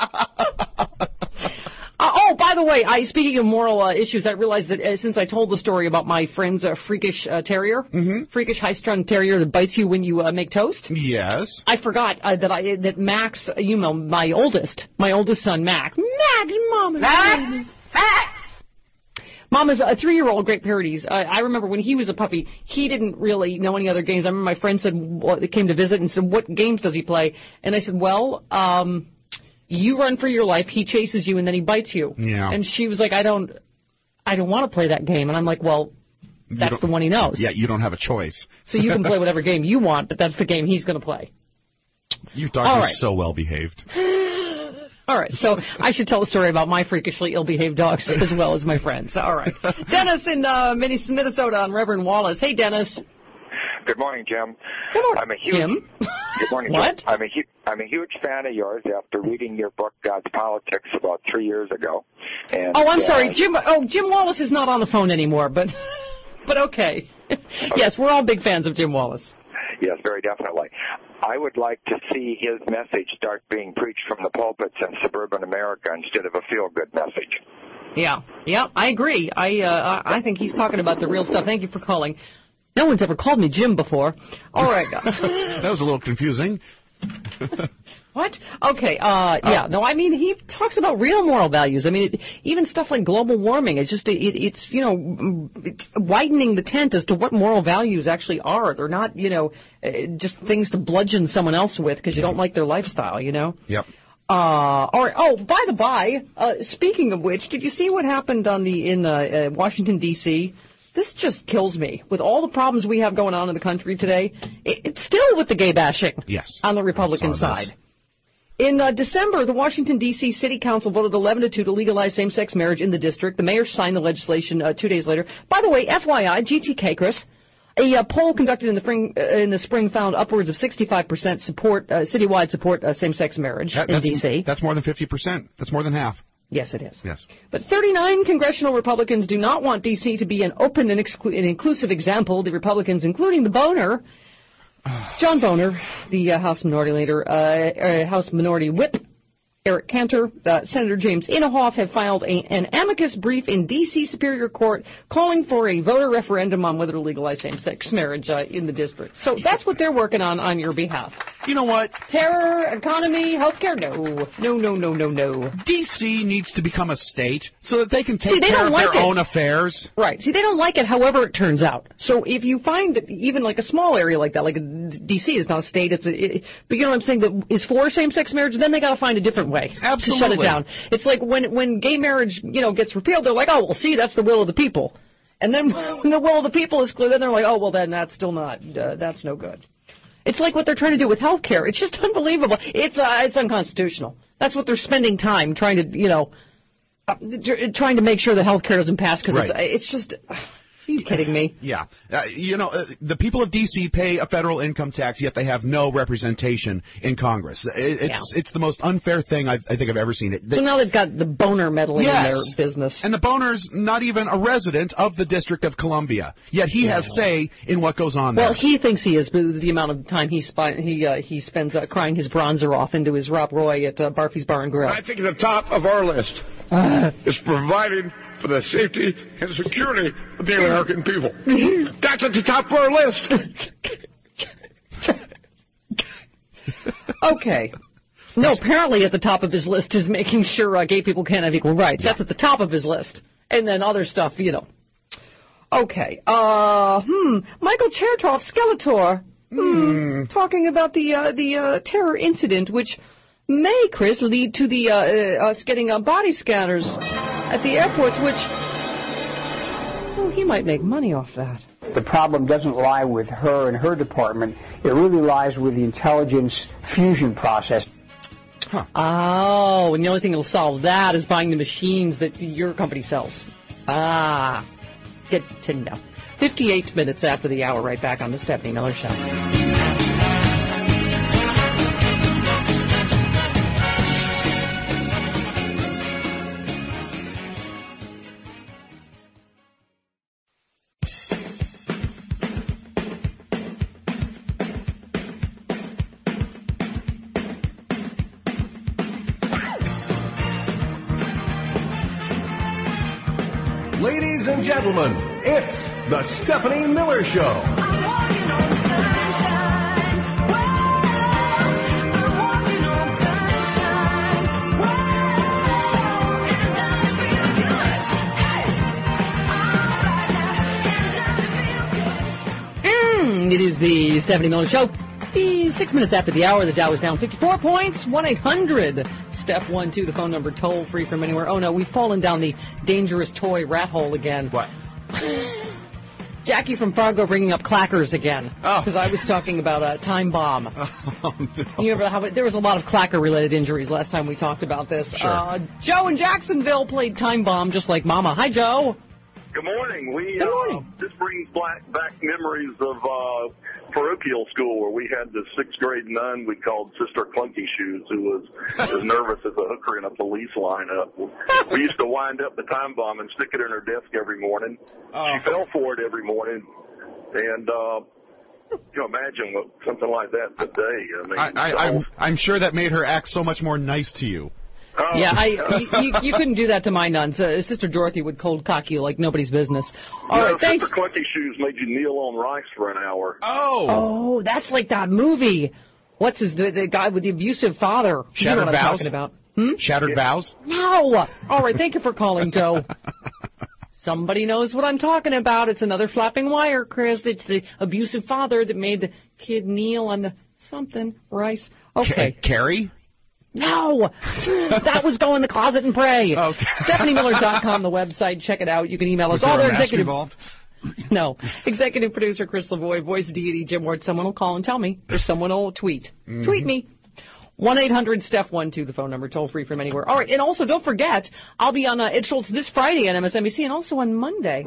Oh, by the way, speaking of moral issues, I realized that since I told the story about my friend's freakish terrier, freakish high-strung terrier that bites you when you make toast. Yes. I forgot that Max, you know, my oldest son, Max, Mama's. Mama's a 3-year-old, great parodies. I remember when he was a puppy, he didn't really know any other games. I remember my friend came to visit and said, what games does he play? And I said, well, you run for your life, he chases you, and then he bites you. Yeah. And she was like, I don't want to play that game. And I'm like, well, that's the one he knows. Yeah, you don't have a choice. So you can play whatever game you want, but that's the game he's going to play. You dogs are so well behaved. All right, so I should tell a story about my freakishly ill-behaved dogs as well as my friends. All right. Dennis in Minnesota on Reverend Wallace. Hey, Dennis. Good morning, Jim. Good morning, I'm a huge, Jim. Good morning, What? Jim. I'm a huge fan of yours after reading your book, God's Politics, about 3 years ago. And, I'm sorry. Jim Wallace is not on the phone anymore, but okay. Yes, we're all big fans of Jim Wallace. Yes, very definitely. I would like to see his message start being preached from the pulpits in suburban America instead of a feel-good message. Yeah, I agree. I think he's talking about the real stuff. Thank you for calling. No one's ever called me Jim before. All right. That was a little confusing. What? Okay. No, I mean, he talks about real moral values. I mean, even stuff like global warming. It's just, it's widening the tent as to what moral values actually are. They're not, just things to bludgeon someone else with because you don't like their lifestyle, Yep. All right. Oh, by the by, speaking of which, did you see what happened in Washington, D.C.? This just kills me. With all the problems we have going on in the country today, it's still with the gay bashing on the Republican side. In December, the Washington, D.C. City Council voted 11-2 to legalize same-sex marriage in the district. The mayor signed the legislation 2 days later. By the way, FYI, GTK, Chris, a poll conducted in the spring found upwards of 65% support, citywide support same-sex marriage in D.C. That's more than 50%. That's more than half. Yes, it is. Yes. But 39 congressional Republicans do not want D.C. to be an open and inclusive example. The Republicans, including the Boner, John Boner, the House Minority Leader, House Minority Whip, Eric Cantor, Senator James Inhofe have filed an amicus brief in D.C. Superior Court calling for a voter referendum on whether to legalize same-sex marriage in the district. So that's what they're working on your behalf. You know what? Terror, economy, healthcare, no. D.C. needs to become a state so that they can take care of their own affairs. Right. See, they don't like it however it turns out. So if you find even like a small area like that, like D.C. is not a state, but you know what I'm saying, that is for same-sex marriage, then they got to find a different way to shut it down. It's like when gay marriage, gets repealed, they're like, oh, well, see, that's the will of the people. And then when the will of the people is clear, then they're like, oh, well, then that's still not, that's no good. It's like what they're trying to do with health care. It's just unbelievable. It's unconstitutional. That's what they're spending time trying to make sure that health care doesn't pass because it's just. Are you kidding me? Yeah. The people of D.C. pay a federal income tax, yet they have no representation in Congress. It's the most unfair thing I think I've ever seen. So now they've got the Boner meddling in their business. And the Boner's not even a resident of the District of Columbia, yet he has say in what goes on there. Well, he thinks he is, but the amount of time he spends crying his bronzer off into his Rob Roy at Barfy's Bar and Grill. I think the top of our list is providing for the safety and security of the American people. That's at the top of our list. Okay. No, apparently at the top of his list is making sure gay people can't have equal rights. Yeah. That's at the top of his list. And then other stuff, Okay. Michael Chertoff, Skeletor. Talking about the terror incident, which may, Chris, lead to the us getting body scanners at the airports, which he might make money off that. The problem doesn't lie with her and her department. It really lies with the intelligence fusion process. Huh. Oh, and the only thing that'll solve that is buying the machines that your company sells. Good to know. 58 minutes after the hour, right back on the Stephanie Miller Show. Ladies and gentlemen, it's the Stephanie Miller Show. It is the Stephanie Miller Show. 6 minutes after the hour, the Dow is down 54 points. 1-800-STEP-12, the phone number, toll free from anywhere. Oh no, we've fallen down the dangerous toy rat hole again. What? Jackie from Fargo bringing up clackers again. Because I was talking about a time bomb. Oh, no. You remember how there was a lot of clacker-related injuries last time we talked about this. Sure. Joe in Jacksonville played time bomb just like Mama. Hi, Joe. Good morning. Good morning. This brings back memories of parochial school where we had this 6th grade nun we called Sister Clunky Shoes, who was as nervous as a hooker in a police lineup. We used to wind up the time bomb and stick it in her desk every morning. She fell for it every morning, and you imagine something like that today. I mean, I'm sure that made her act so much more nice to you. Yeah, you couldn't do that to my nuns. Sister Dorothy would cold cock you like nobody's business. All right, thanks. Sister Clunky Shoes made you kneel on rice for an hour. Oh, that's like that movie. What's the guy with the abusive father? Shattered Vows? Talking about? Shattered Vows? No. All right, thank you for calling, Joe. Somebody knows what I'm talking about. It's another flapping wire, Chris. It's the abusive father that made the kid kneel on the something rice. Okay. Carrie? No! That was go in the closet and pray. Okay. StephanieMiller.com, the website. Check it out. You can email us. All their executive involved? No. Executive producer Chris Lavoie, voice deity Jim Ward. Someone will call and tell me, or someone will tweet. Mm-hmm. Tweet me. 1-800-STEPH-12, the phone number, toll free from anywhere. All right, and also don't forget, I'll be on Ed Schultz this Friday on MSNBC and also on Monday.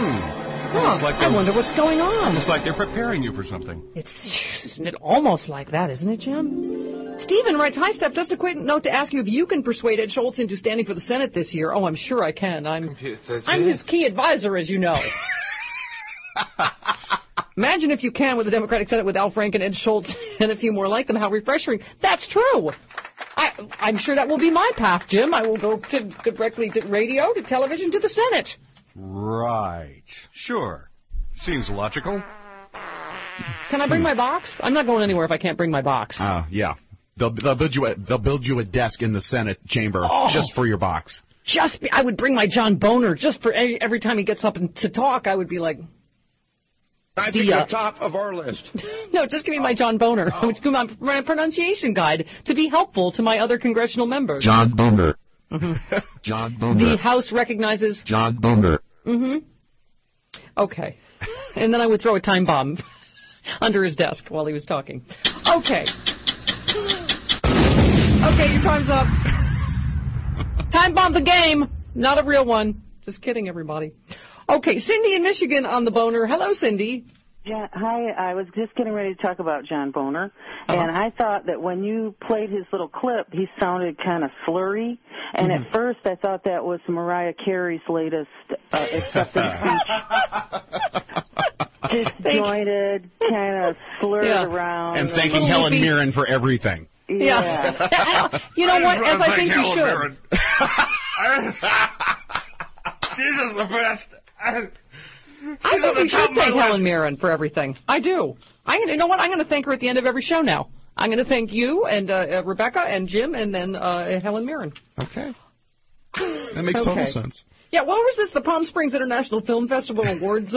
I wonder what's going on. Almost like they're preparing you for something. Isn't it almost like that, isn't it, Jim? Stephen writes, hi, Steph, just a quick note to ask you if you can persuade Ed Schultz into standing for the Senate this year. Oh, I'm sure I can. I'm his key advisor, as you know. Imagine if you can with the Democratic Senate with Al Franken, Ed Schultz, and a few more like them. How refreshing. That's true. I'm sure that will be my path, Jim. I will go directly to radio, to television, to the Senate. Right. Sure. Seems logical. Can I bring my box? I'm not going anywhere if I can't bring my box. Yeah. They'll build you a desk in the Senate chamber just for your box. I would bring my John Boner just for every time he gets up to talk. I would be like, I think the top of our list. No, just give me my John Boner. My pronunciation guide to be helpful to my other congressional members. John Boner. Mm-hmm. John Boner. The House recognizes John Boner. Mm-hmm. Okay. And then I would throw a time bomb under his desk while he was talking. Okay. Okay, your time's up. Time bomb the game. Not a real one. Just kidding, everybody. Okay, Cindy in Michigan on the Boner. Hello, Cindy. Yeah, hi. I was just getting ready to talk about John Boner, and I thought that when you played his little clip, he sounded kind of slurry, and at first I thought that was Mariah Carey's latest acceptance speech. Disjointed, kind of slurred around. And thanking Helen Mirren for everything. Yeah. You know what? As I think you should. She's just the best. I think we should thank Helen Mirren for everything. I do. You know what? I'm going to thank her at the end of every show now. I'm going to thank you and Rebecca and Jim and then Helen Mirren. Okay. That makes total sense. Yeah, what was this? The Palm Springs International Film Festival Awards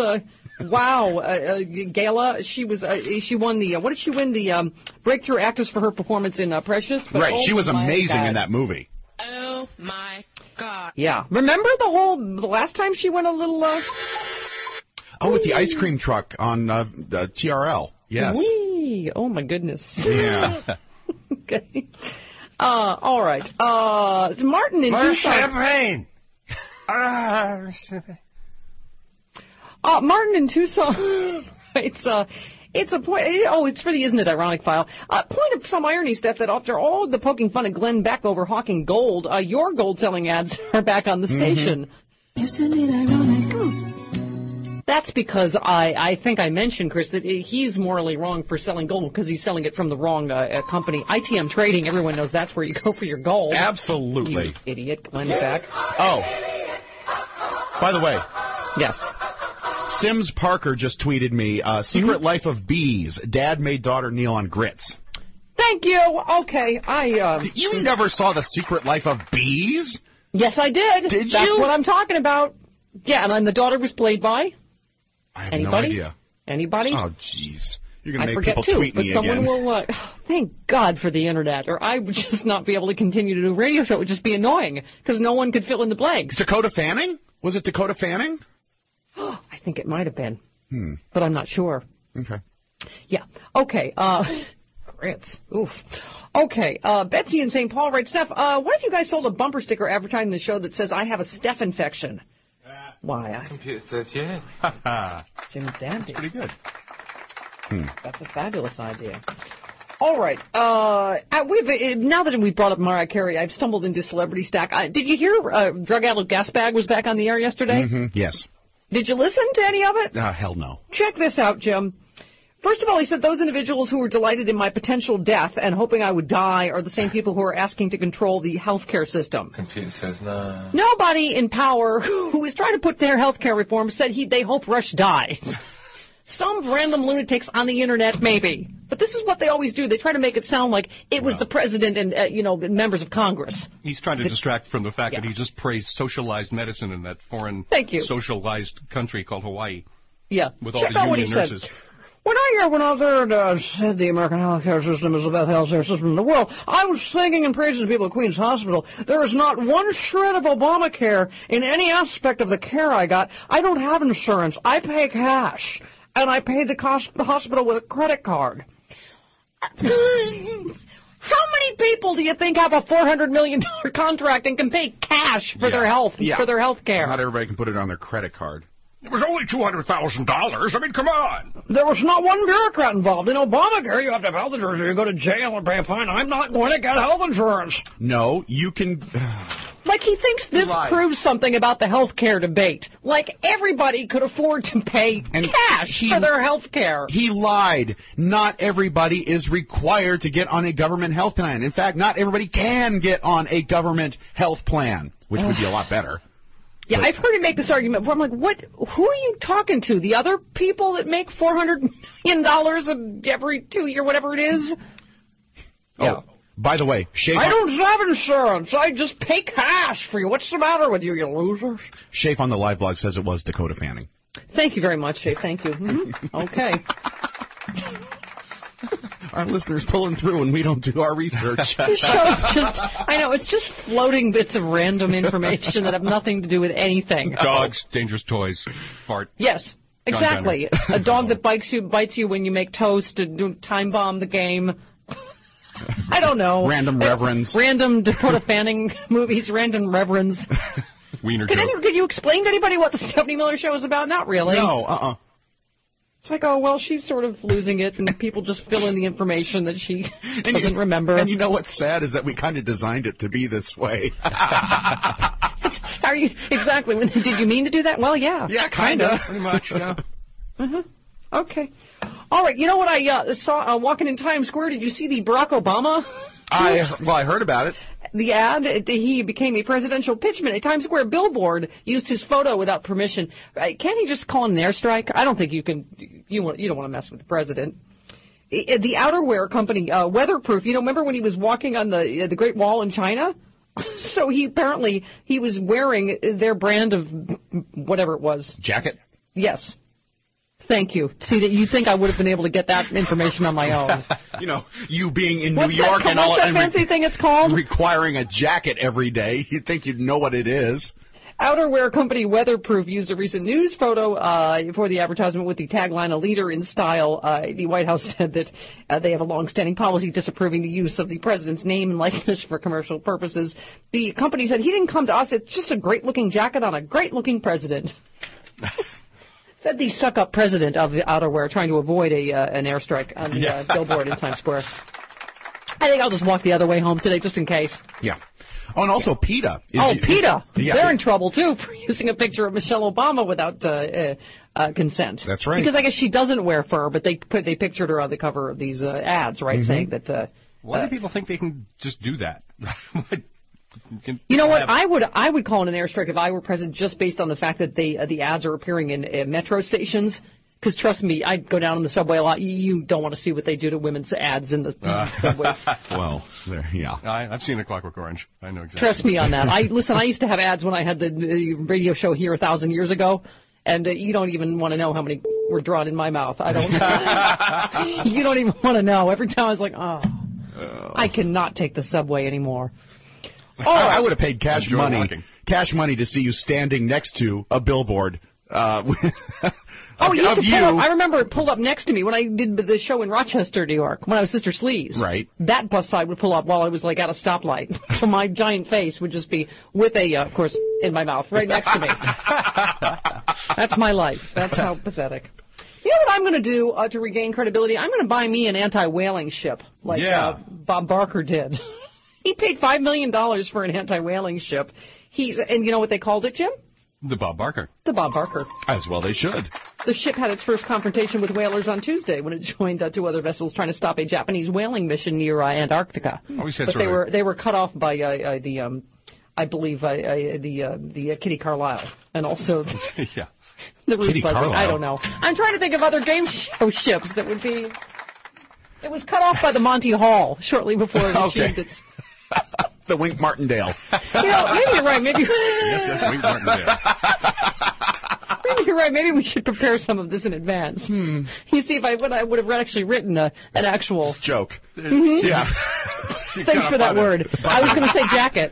gala. She won the what did she win? The Breakthrough Actress for her performance in Precious. But, right, she was amazing in that movie. Oh my God. Yeah, remember the last time she went a little. With the ice cream truck on TRL. Yes. Whee! Oh my goodness. Yeah. Okay. All right. Martin in Tucson. Champagne. Martin in Tucson. It's a point. Oh, it's for the Isn't It Ironic file. Point of some irony, Steph, that after all the poking fun of Glenn Beck over hawking gold, your gold-selling ads are back on the station. Isn't it ironic? That's because I think I mentioned, Chris, that he's morally wrong for selling gold because he's selling it from the wrong company. ITM Trading, everyone knows that's where you go for your gold. Absolutely. You idiot, Glenn Beck. Oh. By the way. Yes. Sims Parker just tweeted me, Secret Life of Bees. Dad made daughter kneel on grits. Thank you. Okay, You never saw The Secret Life of Bees? Yes, I did. Did you? That's what I'm talking about. Yeah, and then the daughter was played by? I have no idea. Anybody? Oh, jeez. You're going to make forget people too, tweet me but again. someone will, thank God for the Internet, or I would just not be able to continue to do a radio show. It would just be annoying, because no one could fill in the blanks. Dakota Fanning? Was it Dakota Fanning? I think it might have been, but I'm not sure. Okay. Yeah. Okay. Grits. Oof. Okay. Betsy in St. Paul writes, Steph, what if you guys sold a bumper sticker advertising the show that says, I have a Steph infection? Why? Computer says yes. Jim Dandy. Pretty good. That's a fabulous idea. All right. Now that we've brought up Mariah Carey, I've stumbled into Celebrity Stack. Did you hear Drug Addict Gas Bag was back on the air yesterday? Yes. Did you listen to any of it? Hell no. Check this out, Jim. First of all, he said those individuals who were delighted in my potential death and hoping I would die are the same people who are asking to control the healthcare system. Computer says no. Nobody in power who is trying to put their healthcare reform said they hope Rush dies. Some random lunatics on the Internet, maybe. But this is what they always do. They try to make it sound like it was the president and, members of Congress. He's trying to distract from the fact that he just praised socialized medicine in that foreign socialized country called Hawaii. Yeah. With all the union nurses. Said. When I was there and said the American healthcare system is the best healthcare system in the world, I was singing and praising the people at Queens Hospital. There is not one shred of Obamacare in any aspect of the care I got. I don't have insurance. I pay cash. And I paid the hospital with a credit card. How many people do you think have a $400 million contract and can pay cash for their health, for their health care? Not everybody can put it on their credit card. It was only $200,000. I mean, come on. There was not one bureaucrat involved. In Obamacare, you have to have health insurance or you go to jail and pay a fine. I'm not going to get health insurance. No, you can... Like he thinks this proves something about the health care debate. Like everybody could afford to pay cash for their health care. He lied. Not everybody is required to get on a government health plan. In fact, not everybody can get on a government health plan, which would be a lot better. Yeah, I've heard him make this argument where I'm like, who are you talking to? The other people that make $400 million every 2 years, whatever it is? Yeah. By the way, Shay... I don't have insurance. I just pay cash for you. What's the matter with you, you losers? Shafe on the live blog says it was Dakota Fanning. Thank you very much, Shafe. Thank you. Okay. Our listeners pulling through and we don't do our research. This show's I know, it's just floating bits of random information that have nothing to do with anything. Dogs, dangerous toys, fart. Yes, exactly. A dog that bites you when you make toast, to time bomb the game. I don't know. Random reverends. Random Dakota Fanning movies, random reverends. Wiener Can you explain to anybody what the Stephanie Miller Show is about? Not really. No, It's like, oh, well, she's sort of losing it, and people just fill in the information that she doesn't remember. And you know what's sad is that we kind of designed it to be this way. Are you exactly? Did you mean to do that? Well, yeah. Yeah, kind of. Pretty much, yeah. Okay. All right. You know what I saw walking in Times Square? Did you see the Barack Obama? I heard about it. The ad, he became a presidential pitchman. A Times Square billboard used his photo without permission. Can't he just call an airstrike? I don't think you can. You don't want to mess with the president. the outerwear company, Weatherproof, remember when he was walking on the Great Wall in China? So he was wearing their brand of whatever it was. Jacket? Yes. Thank you. See, that you think I would have been able to get that information on my own. You being in New York and all. What's that fancy thing it's called? Requiring a jacket every day. You'd think you'd know what it is. Outerwear company Weatherproof used a recent news photo for the advertisement with the tagline, "A leader in style." The White House said that they have a long-standing policy disapproving the use of the president's name and likeness for commercial purposes. The company said, he didn't come to us. It's just a great-looking jacket on a great-looking president. Said the suck-up president of the outerwear trying to avoid an airstrike on the billboard in Times Square. I think I'll just walk the other way home today just in case. Yeah. Oh, and also PETA. PETA. Yeah. They're in trouble, too, for using a picture of Michelle Obama without consent. That's right. Because I guess she doesn't wear fur, but they pictured her on the cover of these ads, right, saying that... Why do people think they can just do that? You know what? I would call it an airstrike if I were president, just based on the fact that the ads are appearing in metro stations. Because trust me, I go down on the subway a lot. You don't want to see what they do to women's ads in the subway. Well, yeah. I've seen A Clockwork Orange. I know exactly. Trust me on that. I used to have ads when I had the radio show here 1,000 years ago, and you don't even want to know how many were drawn in my mouth. I don't. You don't even want to know. Every time I was like, I cannot take the subway anymore. I would have paid cash money to see you standing next to a billboard. You have to pull up. I remember it pulled up next to me when I did the show in Rochester, New York, when I was Sister Sleaze. Right. That bus side would pull up while I was at a stoplight. So my giant face would just be with of course, in my mouth, right next to me. That's my life. That's how pathetic. You know what I'm going to do to regain credibility? I'm going to buy me an anti-whaling ship like Bob Barker did. He paid $5 million for an anti-whaling ship. And you know what they called it, Jim? The Bob Barker. The Bob Barker. As well they should. The ship had its first confrontation with whalers on Tuesday when it joined two other vessels trying to stop a Japanese whaling mission near Antarctica. But they were cut off by the Kitty Carlisle and also the Ruth Buzzer. I don't know. I'm trying to think of other game show ships that would be. It was cut off by the Monty Hall shortly before it achieved its. The Wink Martindale. Maybe you're right. Yes, Wink Martindale. Maybe you're right. Maybe we should prepare some of this in advance. You see, if I would have actually written an actual joke. Mm-hmm. Yeah. Thanks for that word. I was going to say jacket.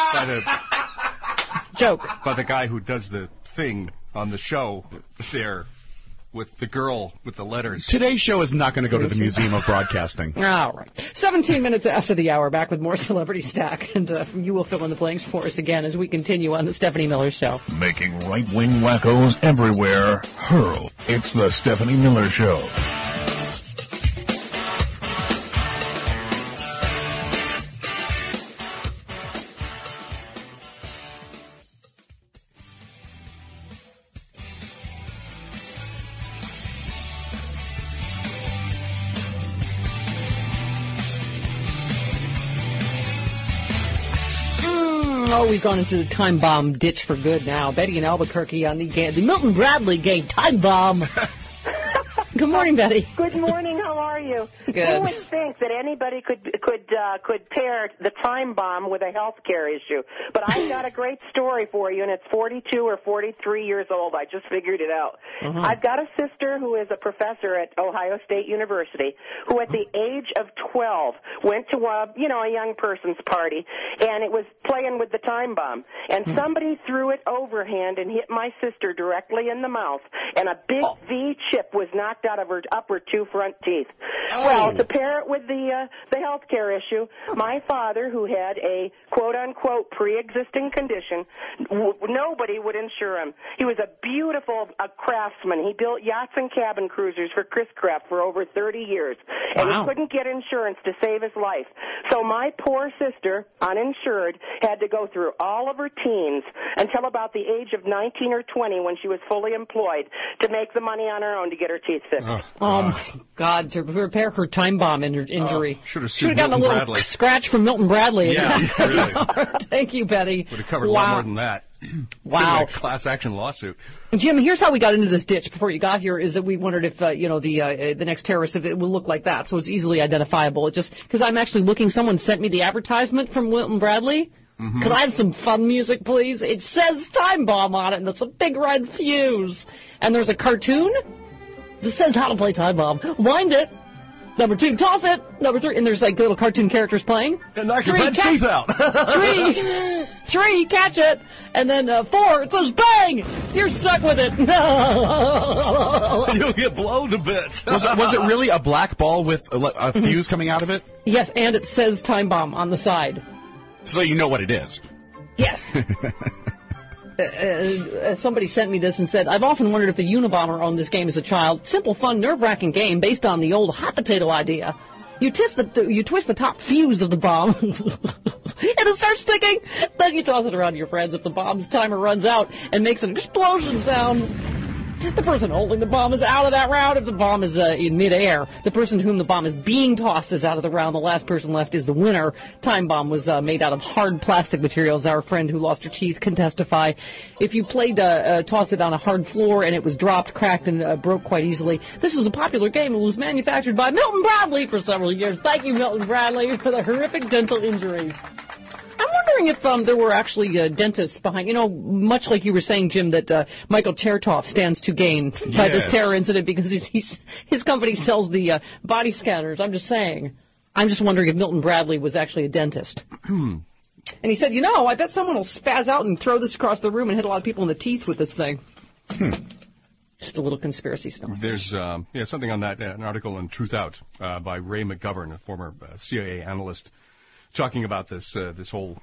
Joke. By the guy who does the thing on the show there. With the girl with the letters. Today's show is not going to go to the Museum of Broadcasting. All right. 17 minutes after the hour, back with more Celebrity Stack. And you will fill in the blanks for us again as we continue on the Stephanie Miller Show. Making right-wing wackos everywhere hurl. It's the Stephanie Miller Show. We've gone into the time bomb ditch for good now. Betty in Albuquerque on the Milton Bradley game time bomb. Good morning, Betty. Good morning. How are you? Good. Who would think that anybody could pair the time bomb with a health care issue? But I've got a great story for you, and it's 42 or 43 years old. I just figured it out. Uh-huh. I've got a sister who is a professor at Ohio State University who at the age of 12 went to a young person's party, and it was playing with the time bomb. And somebody threw it overhand and hit my sister directly in the mouth, and a big V chip was knocked out of her upper two front teeth. Oh. Well, to pair it with the health care issue, my father, who had a quote-unquote pre-existing condition, nobody would insure him. He was a beautiful craftsman. He built yachts and cabin cruisers for Chris Craft for over 30 years, and he couldn't get insurance to save his life. So my poor sister, uninsured, had to go through all of her teens until about the age of 19 or 20 when she was fully employed to make the money on her own to get her teeth Mississippi. Oh my God! To repair her time bomb injury, should have gotten a little scratch from Milton Bradley. Yeah, really. Thank you, Betty. Would have covered a lot more than that. Wow. Class action lawsuit. Jim, here's how we got into this ditch before you got here, is that we wondered if, the next terrorist, if it will look like that, so it's easily identifiable. It just, because I'm actually looking, someone sent me the advertisement from Milton Bradley. Mm-hmm. Could I have some fun music, please? It says Time Bomb on it, and it's a big red fuse. And there's a cartoon that says how to play Time Bomb. Wind it. Number 2, toss it. Number 3, and there's like little cartoon characters playing. And knock your friend's teeth out. 3, catch it. And then 4, it says bang. You're stuck with it. You'll get blown to bits. Was it really a black ball with a fuse coming out of it? Yes, and it says Time Bomb on the side. So you know what it is. Yes. Somebody sent me this and said, I've often wondered if the Unabomber owned this game as a child. Simple, fun, nerve-wracking game based on the old hot potato idea. You twist the top fuse of the bomb, and it starts sticking. Then you toss it around to your friends if the bomb's timer runs out and makes an explosion sound. The person holding the bomb is out of that round. If the bomb is in midair, the person to whom the bomb is being tossed is out of the round. The last person left is the winner. Time Bomb was made out of hard plastic materials. Our friend who lost her teeth can testify. If you played toss it on a hard floor and it was dropped, cracked, and broke quite easily. This was a popular game. It was manufactured by Milton Bradley for several years. Thank you, Milton Bradley, for the horrific dental injuries. I'm wondering if there were actually dentists behind, much like you were saying, Jim, that Michael Chertoff stands to gain by this terror incident because his company sells the body scanners. I'm just saying. I'm just wondering if Milton Bradley was actually a dentist. And he said, I bet someone will spaz out and throw this across the room and hit a lot of people in the teeth with this thing. Just a little conspiracy stuff. There's something on that, an article in Truth Out by Ray McGovern, a former CIA analyst, talking about this whole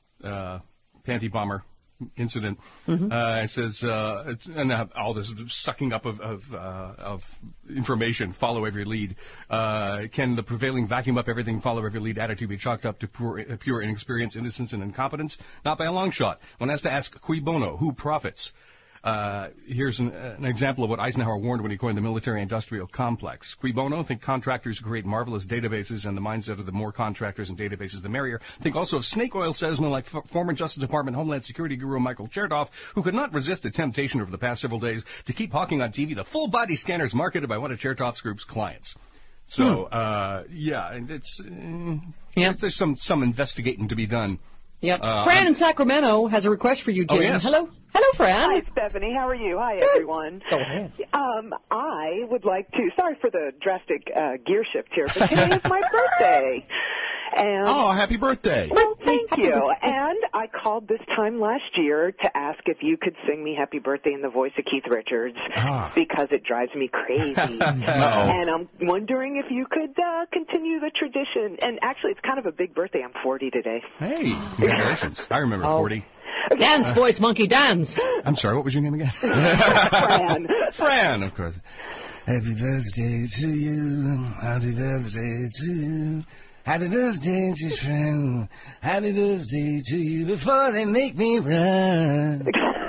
panty bomber incident. Mm-hmm. It says, and all this sucking up of information, follow every lead. Can the prevailing vacuum up everything, follow every lead attitude be chalked up to pure inexperience, innocence, and incompetence? Not by a long shot. One has to ask, cui bono, who profits? Here's an example of what Eisenhower warned when he coined the military-industrial complex. Cui bono? Think contractors create marvelous databases, and the mindset of the more contractors and databases, the merrier. Think also of snake oil salesmen like former Justice Department Homeland Security guru Michael Chertoff, who could not resist the temptation over the past several days to keep hawking on TV the full body scanners marketed by one of Chertoff's group's clients. So, and it's there's some investigating to be done. Yep. Fran in Sacramento has a request for you, Jim. Oh, yes. Hello, Fran. Hi, Stephanie. How are you? Hi, everyone. Go ahead. I would like to, sorry for the drastic gear shift here, but today is my birthday. And happy birthday. Well, thank you. And I called this time last year to ask if you could sing me Happy Birthday in the voice of Keith Richards because it drives me crazy. And I'm wondering if you could continue the tradition. And actually, it's kind of a big birthday. I'm 40 today. Hey, congratulations. I remember 40. Dance, voice monkey, dance. I'm sorry, what was your name again? Fran. Fran, of course. Happy birthday to you. Happy birthday to you. Happy birthday to Fran. Happy birthday to you before they make me run.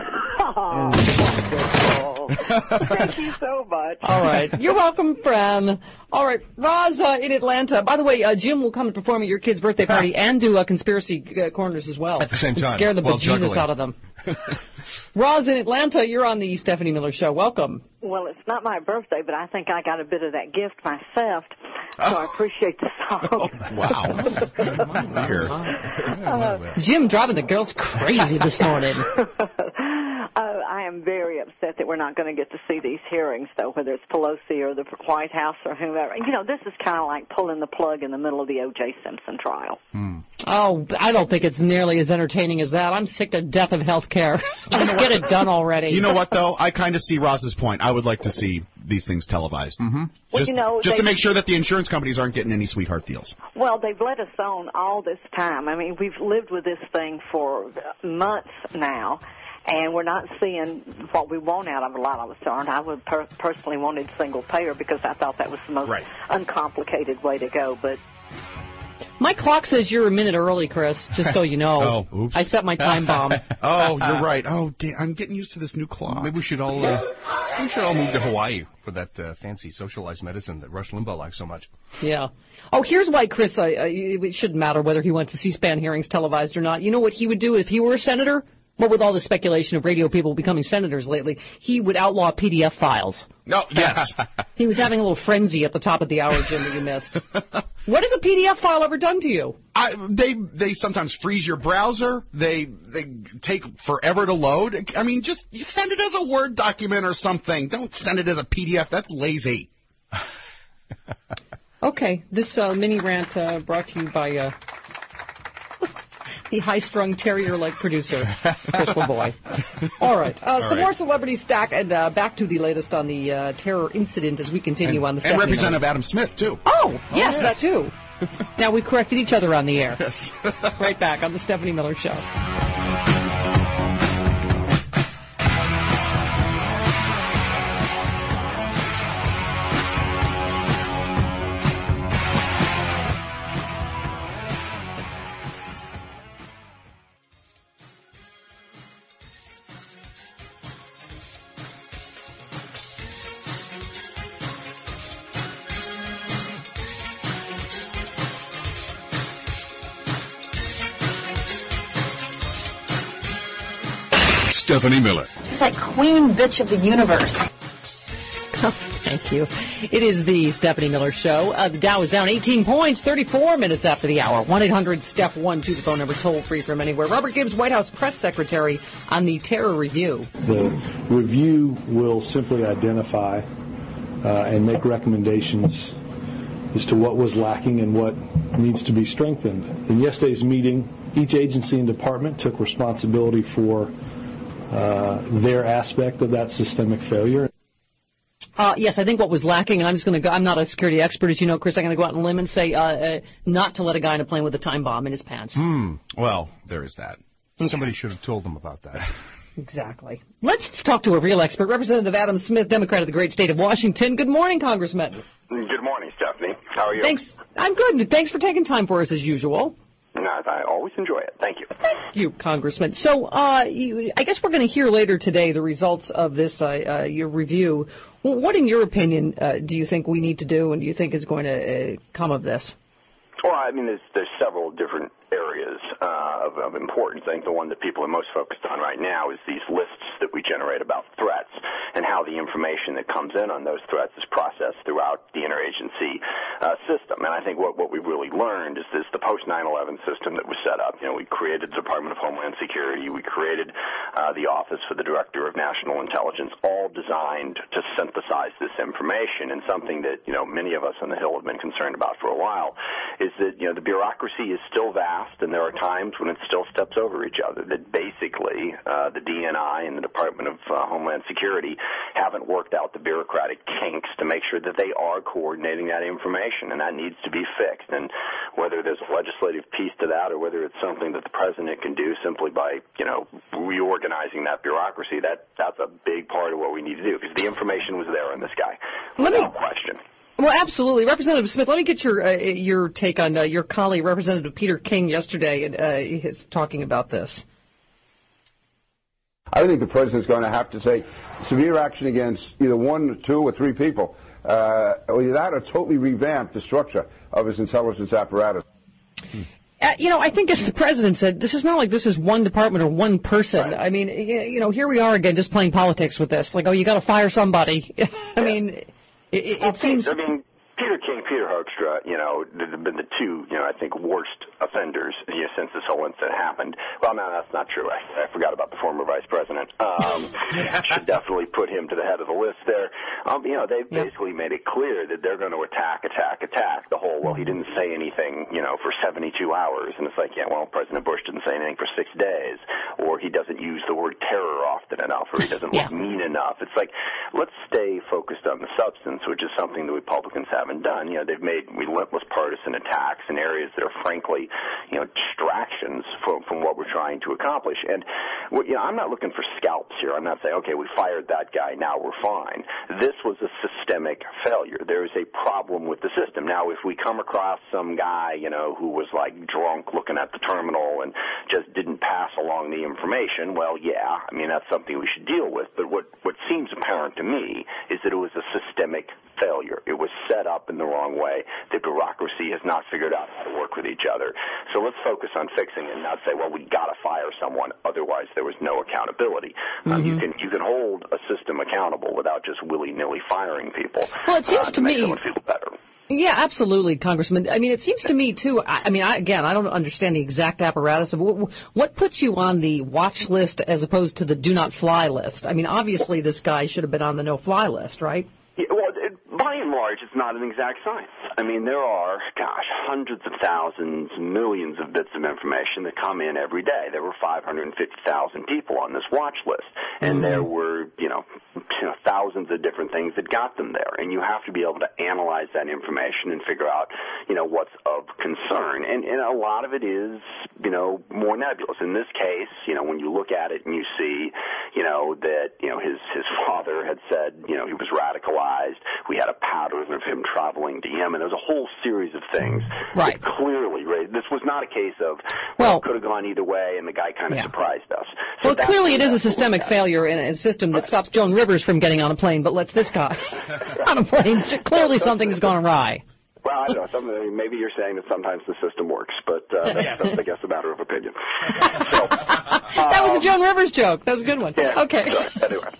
Thank you so much. All right. You're welcome, Fran. All right. Roz in Atlanta. By the way, Jim will come and perform at your kid's birthday party and do Conspiracy Corners as well. At the same time. Scare the bejesus out of them. Roz in Atlanta, you're on the Stephanie Miller Show. Welcome. Well, it's not my birthday, but I think I got a bit of that gift myself, so I appreciate the song. Wow. Jim driving the girls crazy this morning. I am very upset that we're not going to get to see these hearings, though, whether it's Pelosi or the White House or whoever. This is kind of like pulling the plug in the middle of the O.J. Simpson trial. Oh, I don't think it's nearly as entertaining as that. I'm sick to death of health care. Just get it done already. You know what, though? I kind of see Ross's point. I would like to see these things televised. Mm-hmm. Well, just to make sure that the insurance companies aren't getting any sweetheart deals. Well, they've let us on all this time. I mean, we've lived with this thing for months now. And we're not seeing what we want out of a lot of us aren't. I would personally wanted single payer because I thought that was the most uncomplicated way to go. But My clock says you're a minute early, Chris, just so you know. Oh, oops. I set my time bomb. Oh, you're right. Oh, I'm getting used to this new clock. Maybe we should all move to Hawaii for that fancy socialized medicine that Rush Limbaugh likes so much. Yeah. Oh, here's why, Chris, it shouldn't matter whether he went to C-SPAN hearings televised or not. You know what he would do if he were a senator? Well, with all the speculation of radio people becoming senators lately, he would outlaw PDF files. No, yes. He was having a little frenzy at the top of the hour, Jim, that you missed. What has a PDF file ever done to you? They sometimes freeze your browser. They take forever to load. I mean, just you send it as a Word document or something. Don't send it as a PDF. That's lazy. Okay, this mini rant brought to you by the high-strung terrier-like producer, Chris LeBoy. All right. Some more celebrity stack, and back to the latest on the terror incident as we continue on the Stephanie And Representative Adam Smith, too. Oh, yes, that too. Now we've corrected each other on the air. Yes. Right back on the Stephanie Miller Show. Stephanie Miller. She's like queen bitch of the universe. Oh, thank you. It is the Stephanie Miller Show. The Dow is down 18 points, 34 minutes after the hour. 1-800-STEP-1, the phone number, toll free from anywhere. Robert Gibbs, White House press secretary, on the terror review. The review will simply identify and make recommendations as to what was lacking and what needs to be strengthened. In yesterday's meeting, each agency and department took responsibility for their aspect of that systemic failure. Yes, I think what was lacking, and I'm just going to go, I'm not a security expert, as you know, Chris, I'm going to go out on a limb and say not to let a guy in a plane with a time bomb in his pants. Well, there is that. Somebody should have told them about that. Exactly. Let's talk to a real expert, Representative Adam Smith, Democrat of the great state of Washington. Good morning, Congressman. Good morning, Stephanie. How are you? Thanks. I'm good. Thanks for taking time for us, as usual. I always enjoy it. Thank you. Thank you, Congressman. So I guess we're going to hear later today the results of this your review. What, in your opinion, do you think we need to do, and do you think is going to come of this? Well, I mean, there's several different areas of importance. I think the one that people are most focused on right now is these lists that we generate about threats and how the information that comes in on those threats is processed throughout the interagency system. And I think what we've really learned is the post-9/11 system that was set up. You know, we created the Department of Homeland Security. We created the Office for the Director of National Intelligence, all designed to synthesize this information. And something that, you know, many of us on the Hill have been concerned about for a while is that, you know, the bureaucracy is still vast, and there are times when it still steps over each other, that basically the DNI and the Department of Homeland Security haven't worked out the bureaucratic kinks to make sure that they are coordinating that information, and that needs to be fixed. And whether there's a legislative piece to that or whether it's something that the president can do simply by, you know, reorganizing that bureaucracy, that's a big part of what we need to do, because the information was there in this guy, without question. Well, absolutely. Representative Smith, let me get your take on your colleague, Representative Peter King, yesterday, his talking about this. I think the president's going to have to take severe action against either one, two, or three people, or that or totally revamp the structure of his intelligence apparatus. You know, I think as the president said, this is not like this is one department or one person. Right. I mean, you know, here we are again just playing politics with this. Like, oh, you got to fire somebody. I mean... It seems. I mean, Peter King, Peter Hoekstra, you know, have been the two, you know, I think worst offenders, you know, since this whole incident happened. Well, no, that's not true. I forgot about the former vice president. Should definitely put him to the head of the list there. You know, they've basically made it clear that they're going to attack. The whole, well, he didn't say anything, you know, for 72 hours. And it's like, yeah, well, President Bush didn't say anything for 6 days. Or he doesn't use the word terror often intelligent enough or he doesn't look mean enough. It's like, let's stay focused on the substance, which is something the Republicans haven't done. You know, they've made relentless partisan attacks in areas that are frankly, you know, distractions from what we're trying to accomplish. And, you know, I'm not looking for scalps here. I'm not saying, okay, we fired that guy, now we're fine. This was a systemic failure. There is a problem with the system. Now, if we come across some guy, you know, who was like drunk looking at the terminal and just didn't pass along the information, well, yeah, I mean, that's something we should deal with. But what seems apparent to me is that it was a systemic failure. It was set up in the wrong way. The bureaucracy has not figured out how to work with each other. So let's focus on fixing it and not say, well, we got to fire someone, otherwise there was no accountability. You can hold a system accountable without just willy-nilly firing people. Well, it seems to make me someone feel better. Yeah, absolutely, Congressman. I mean, it seems to me, too, I don't understand the exact apparatus of what puts you on the watch list as opposed to the do not fly list. I mean, obviously this guy should have been on the no fly list, right? Yeah, well, by and large, it's not an exact science. I mean, there are, hundreds of thousands, millions of bits of information that come in every day. There were 550,000 people on this watch list, and there were, thousands of different things that got them there. And you have to be able to analyze that information and figure out, what's of concern. And a lot of it is, more nebulous. In this case, when you look at it and you see, that, his father had said, he was radicalized. We had a pattern of him traveling to Yemen. There's a whole series of things that clearly raised. This was not a case of, it could have gone either way, and the guy kind of surprised us. So clearly it is a systemic failure in a system that stops Joan Rivers from getting on a plane, but lets this guy on a plane. Clearly something has gone awry. Well, I don't know. Maybe you're saying that sometimes the system works, but that's, I guess, a matter of opinion. That was a Joan Rivers joke. That was a good one. Yeah, okay. Anyway.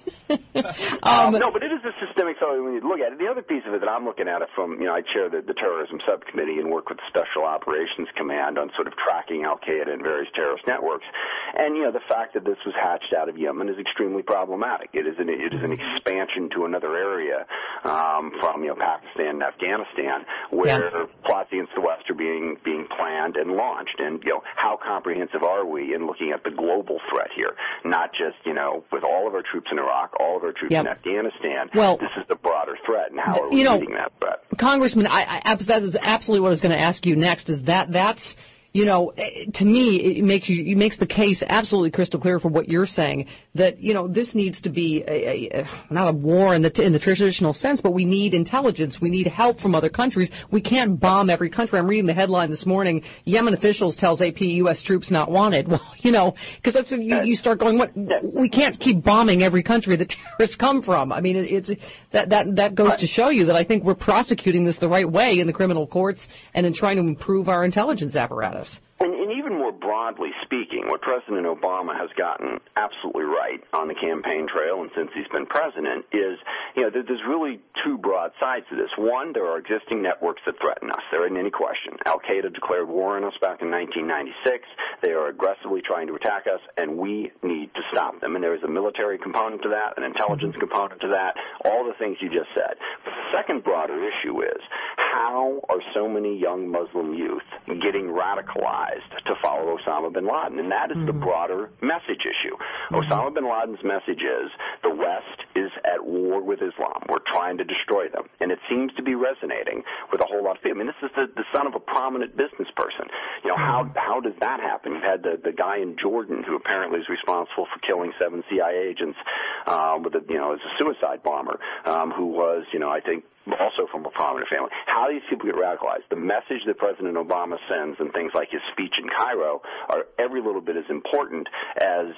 No, but it is a systemic failure when you look at it. The other piece of it that I'm looking at it from, I chair the terrorism subcommittee and work with the Special Operations Command on sort of tracking Al-Qaeda and various terrorist networks. And, the fact that this was hatched out of Yemen is extremely problematic. It is an expansion to another area from, Pakistan and Afghanistan where plots against the West are being planned and launched. And, how comprehensive are we in looking at the global threat here? Not just, with all of our troops in Iraq, all of our troops in Afghanistan. Well, this is the broader threat, and how are we meeting that threat? Congressman, that is absolutely what I was going to ask you next, is that's to me, it makes the case absolutely crystal clear for what you're saying, that, this needs to be not a war in the traditional sense, but we need intelligence. We need help from other countries. We can't bomb every country. I'm reading the headline this morning, Yemen officials tells AP U.S. troops not wanted. Well, because that's, you start going, we can't keep bombing every country the terrorists come from. I mean, that goes to show you that I think we're prosecuting this the right way in the criminal courts and in trying to improve our intelligence apparatus. And even more broadly speaking, what President Obama has gotten absolutely right on the campaign trail and since he's been president is, there's really two broad sides to this. One, there are existing networks that threaten us. There isn't any question. Al-Qaeda declared war on us back in 1996. They are aggressively trying to attack us, and we need to stop them. And there is a military component to that, an intelligence component to that, all the things you just said. But the second broader issue is, how are so many young Muslim youth getting radicalized to follow Osama bin Laden? And that is the broader message issue. Osama bin Laden's message is the West is at war with Islam. We're trying to destroy them. And it seems to be resonating with a whole lot of people. I mean, this is the son of a prominent business person. How does that happen? You've had the guy in Jordan who apparently is responsible for killing 7 CIA agents as a suicide bomber, who was, I think, also from a prominent family. How these people get radicalized, the message that President Obama sends and things like his speech in Cairo are every little bit as important as,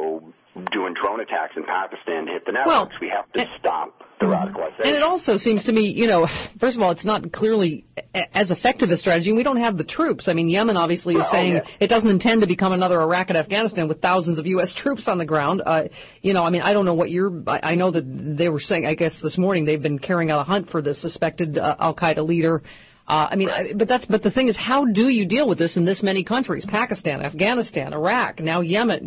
doing drone attacks in Pakistan to hit the networks. We have to stop the radicalization. And it also seems to me, first of all, it's not clearly as effective a strategy. We don't have the troops. I mean, Yemen obviously is saying it doesn't intend to become another Iraq and Afghanistan with thousands of U.S. troops on the ground. I don't know what I know that they were saying, I guess this morning, they've been carrying out a hunt for the suspected Al-Qaeda leader. But the thing is, how do you deal with this in this many countries? Pakistan, Afghanistan, Iraq, now Yemen,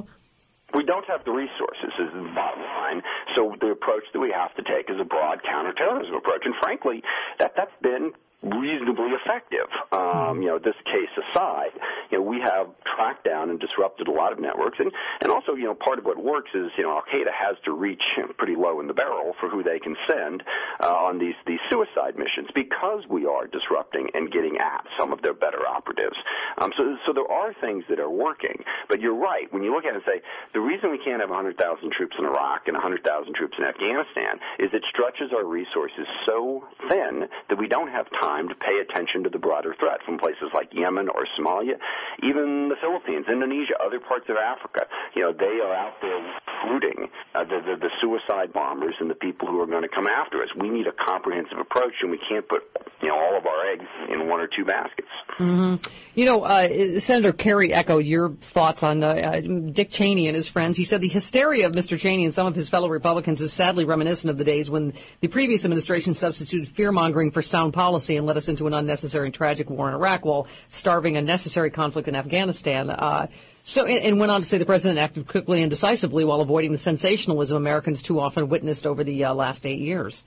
We don't have the resources, is the bottom line. So the approach that we have to take is a broad counterterrorism approach. And frankly, that's been reasonably effective. This case aside, we have tracked down and disrupted a lot of networks, and also, part of what works is, Al-Qaeda has to reach pretty low in the barrel for who they can send on these suicide missions because we are disrupting and getting at some of their better operatives. So there are things that are working, but you're right. When you look at it and say, the reason we can't have 100,000 troops in Iraq and 100,000 troops in Afghanistan is it stretches our resources so thin that we don't have time to pay attention to the broader threat from places like Yemen or Somalia, even the Philippines, Indonesia, other parts of Africa. They are out there recruiting the suicide bombers and the people who are going to come after us. We need a comprehensive approach, and we can't put all of our eggs in one or two baskets. Mm-hmm. Senator Kerry echoed your thoughts on Dick Cheney and his friends. He said the hysteria of Mr. Cheney and some of his fellow Republicans is sadly reminiscent of the days when the previous administration substituted fear-mongering for sound policy and led us into an unnecessary and tragic war in Iraq while starving unnecessary conflict in Afghanistan. And went on to say the president acted quickly and decisively while avoiding the sensationalism Americans too often witnessed over the last 8 years.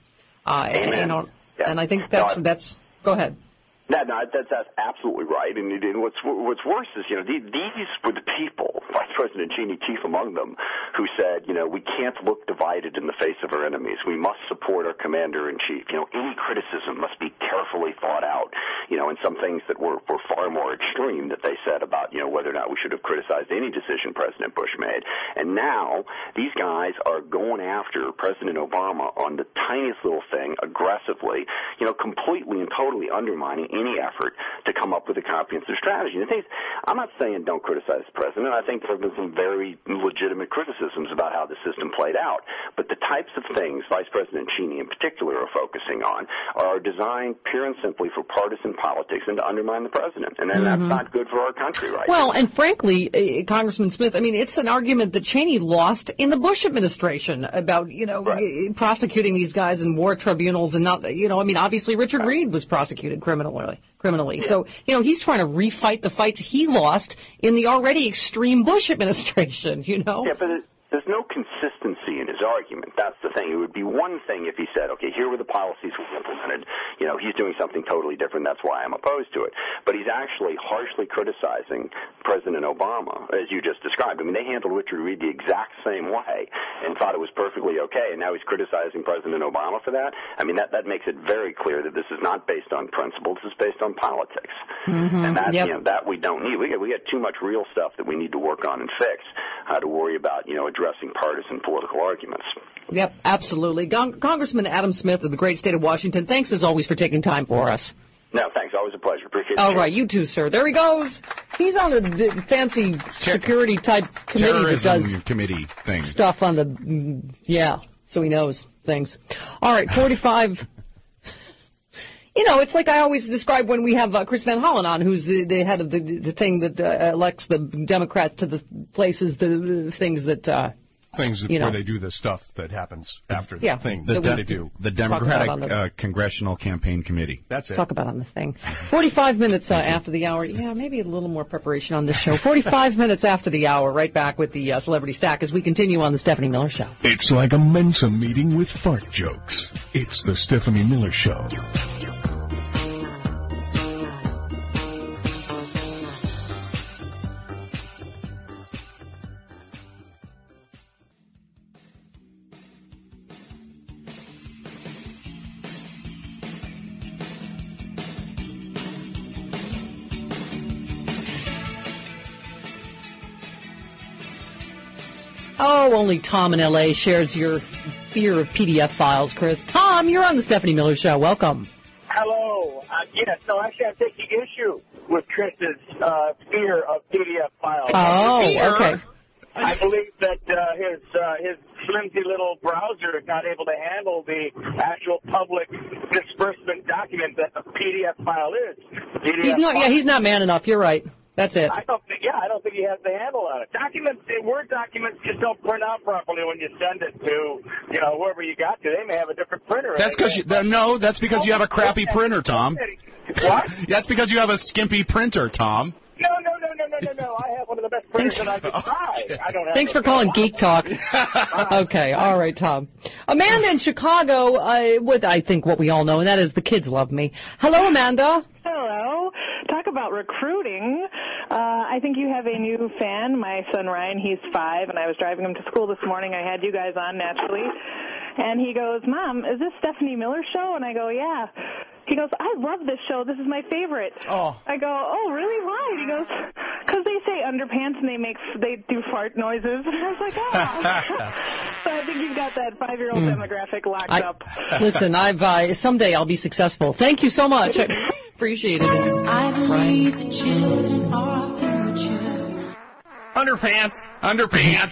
And I think that's. Go ahead. No, that's absolutely right. And what's worse is, these were the people, Vice President Cheney chief among them, who said, we can't look divided in the face of our enemies. We must support our commander-in-chief. Any criticism must be carefully thought out, and some things that were far more extreme that they said about, whether or not we should have criticized any decision President Bush made. And now these guys are going after President Obama on the tiniest little thing aggressively, completely and totally undermining any effort to come up with a comprehensive strategy. And the thing is, I'm not saying don't criticize the president. I think there have been some very legitimate criticisms about how the system played out. But the types of things Vice President Cheney in particular are focusing on are designed pure and simply for partisan politics and to undermine the president. And then that's not good for our country right now. Well, and frankly, Congressman Smith, it's an argument that Cheney lost in the Bush administration about, prosecuting these guys in war tribunals and not, obviously Richard Reed was prosecuted criminally. Yeah. So, he's trying to refight the fights he lost in the already extreme Bush administration, Yeah, but there's no consistency in his argument. That's the thing. It would be one thing if he said, okay, here were the policies we implemented. He's doing something totally different. That's why I'm opposed to it. But he's actually harshly criticizing President Obama, as you just described. They handled Richard Reed the exact same way and thought it was perfectly okay. And now he's criticizing President Obama for that. That makes it very clear that this is not based on principles. It's based on politics. Mm-hmm. And that, that we don't need. We got too much real stuff that we need to work on and fix to worry about, addressing partisan political arguments. Yep, absolutely. Congressman Adam Smith of the great state of Washington, thanks as always for taking time for us. No, thanks. Always a pleasure. Appreciate it. All right, you too, sir. There he goes. He's on the fancy security type committee Terrorism that does committee thing. Stuff on the, so he knows things. All right, 45. It's like I always describe when we have Chris Van Hollen on, who's the head of the thing that elects the Democrats to the places, the things that... where they do the stuff that happens after the thing. They do. The Democratic Congressional Campaign Committee. That's it. Talk about on the thing. 45 minutes after the hour. Yeah, maybe a little more preparation on this show. 45 minutes after the hour, right back with the Celebrity Stack as we continue on the Stephanie Miller Show. It's like a Mensa meeting with fart jokes. It's the Stephanie Miller Show. Oh, only Tom in L.A. shares your fear of PDF files, Chris. Tom, you're on the Stephanie Miller Show. Welcome. Hello. So actually I'm taking issue with Chris's fear of PDF files. Oh, okay. I believe that his flimsy little browser is not able to handle the actual public disbursement document that a PDF file is. He's not man enough. You're right. That's it. I don't think he has the handle on it. Word documents just don't print out properly when you send it to, whoever you got to. They may have a different printer. That's because you have a crappy printer, Tom. What? That's because you have a skimpy printer, Tom. No. No. I have one of the best printers that I could buy. I don't have Thanks for calling Geek Talk. Okay, all right, Tom. Amanda in Chicago, I think what we all know, and that is the kids love me. Hello, Amanda. Hello. Talk about recruiting. I think you have a new fan. My son Ryan, he's 5, and I was driving him to school this morning. I had you guys on naturally. And he goes, Mom, is this Stephanie Miller show? And I go, yeah. He goes, I love this show. This is my favorite. Oh. I go, oh, really? Why? He goes, because they say underpants and they do fart noises. And I was like, oh. So I think you've got that 5-year-old demographic locked up. Listen, someday I'll be successful. Thank you so much. I appreciate it. I believe the children are our future. Underpants. And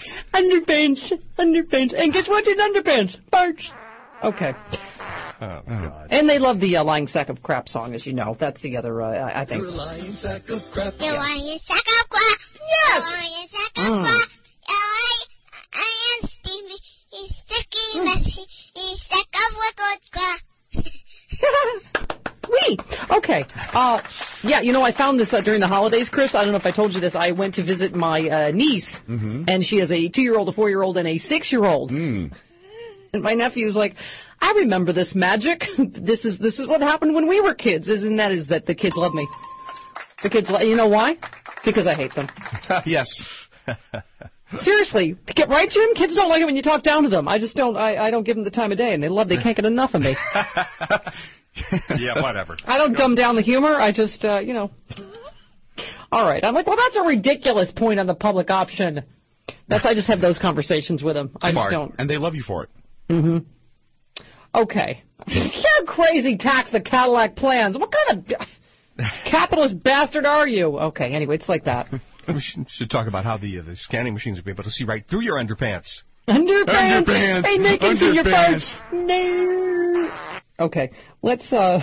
guess what's in underpants? Farts. Okay. Oh, God. And they love the lying sack of crap song, as you know. That's the other, I think. You're a lying sack of crap. Yes. You're a lying sack of crap. And Stevie, he's sticky, messy, he's sack of wicked crap. Wee. Okay. Yeah, I found this during the holidays, Chris. I don't know if I told you this. I went to visit my niece, and she has a 2-year-old, a 4-year-old, and a 6-year-old. And my nephew's like, I remember this magic. This is what happened when we were kids. Is that the kids love me. The kids, you know why? Because I hate them. Yes. Seriously, to get right, Jim? Kids don't like it when you talk down to them. I just don't. I don't give them the time of day, and they can't get enough of me. Yeah, whatever. I don't dumb down the humor. I just, All right. I'm like, well, that's a ridiculous point on the public option. I just have those conversations with them. I just don't. And they love you for it. Mm-hmm. Okay. You're crazy, tax the Cadillac plans. What kind of capitalist bastard are you? Okay, anyway, it's like that. We should talk about how the scanning machines will be able to see right through your underpants. Underpants! Hey, they can see your parts. No. Okay, let's try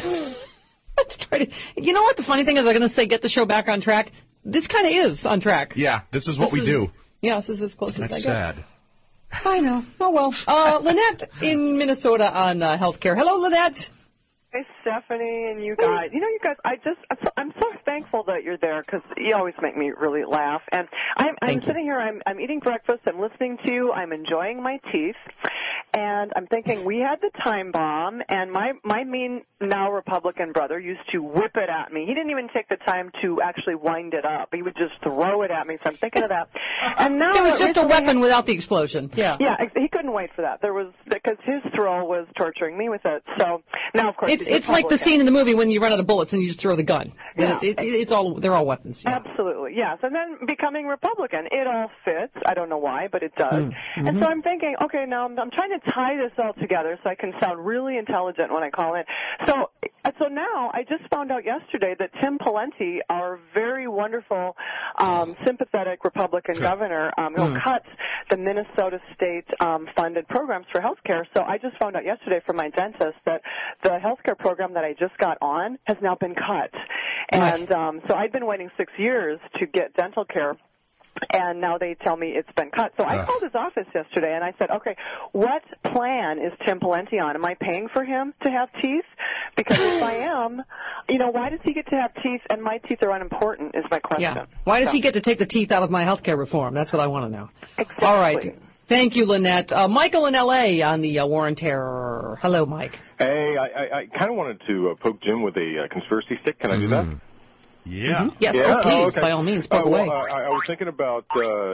to... You know what the funny thing is? I'm going to say get the show back on track. This kind of is on track. Yeah, this is what we do. Yeah, this is as close as I get. That's sad. I know. Oh, well. Lynette in Minnesota on healthcare. Hello, Lynette. Hey, Stephanie, and you guys. You guys, I'm so thankful that you're there because you always make me really laugh. And I'm sitting here, I'm eating breakfast, I'm listening to you, I'm enjoying my teeth, and I'm thinking we had the time bomb, and my mean now Republican brother used to whip it at me. He didn't even take the time to actually wind it up. He would just throw it at me, so I'm thinking of that. And now it was just a weapon without the explosion. Yeah. Yeah, he couldn't wait for that. Because his throw was torturing me with it. So now, of course, it's like the scene in the movie when you run out of bullets and you just throw the gun. Yeah. They're all weapons. Yeah. Absolutely, yes. And then becoming Republican, it all fits. I don't know why, but it does. Mm-hmm. And so I'm thinking, okay, now I'm trying to tie this all together so I can sound really intelligent when I call in. So now I just found out yesterday that Tim Pawlenty, our very wonderful, sympathetic Republican governor, cut the Minnesota state funded programs for health care. So I just found out yesterday from my dentist that the health care program that I just got on has now been cut. And so I'd been waiting 6 years to get dental care. And now they tell me it's been cut. So I called his office yesterday, and I said, okay, what plan is Tim Pawlenty on? Am I paying for him to have teeth? Because if I am, why does he get to have teeth and my teeth are unimportant is my question. Yeah. Why does he get to take the teeth out of my health care reform? That's what I want to know. Exactly. All right. Thank you, Lynette. Michael in L.A. on the War on Terror. Hello, Mike. Hey, I kind of wanted to poke Jim with a conspiracy stick. Can I do that? Yeah. Mm-hmm. Yes, please, by all means, poke away. I was thinking about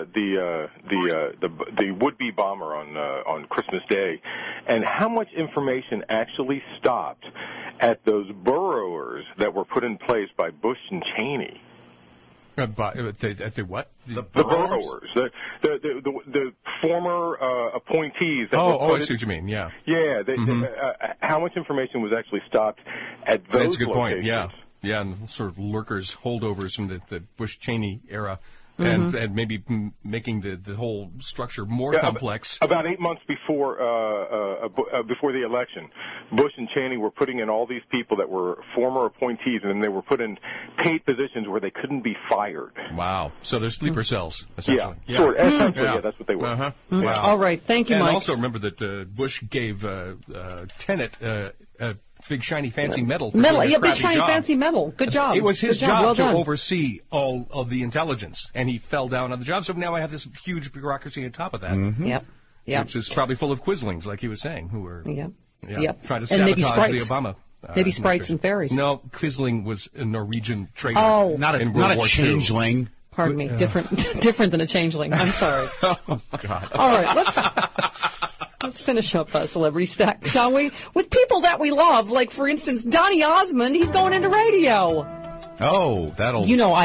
the would-be bomber on Christmas Day, and how much information actually stopped at those burrowers that were put in place by Bush and Cheney. At the what? The burrowers, the former appointees. That I see what you mean. Yeah. Yeah. How much information was actually stopped at those That's a good locations? point. Yeah. Yeah, and sort of lurkers, holdovers from the Bush-Cheney era, and maybe making the whole structure more complex. About 8 months before the election, Bush and Cheney were putting in all these people that were former appointees, and then they were put in paid positions where they couldn't be fired. Wow. So they're sleeper cells, essentially. Yeah, sure. Essentially, yeah, that's what they were. Uh-huh. Wow. All right. Thank you, Mike. Mike. And also remember that Bush gave Tenet big shiny fancy medal. For Medal, doing a yeah, big crappy shiny job. fancy medal. Good job. It was his Good job well to done. oversee all of the intelligence, and he fell down on the job. So now I have this huge bureaucracy on top of that. Mm-hmm. Yep. Yep. Which is probably full of quislings, like he was saying, who were trying to And maybe sabotage the sprites. Obama. Maybe sprites and fairies. No, Quisling was a Norwegian trader. Oh. Not in a World War II. changeling. Pardon me. Different than a changeling. I'm sorry. Oh, God. All right, let's finish up Celebrity Stack, shall we? With people that we love, like, for instance, Donny Osmond. He's going into radio. Oh, that'll... You know,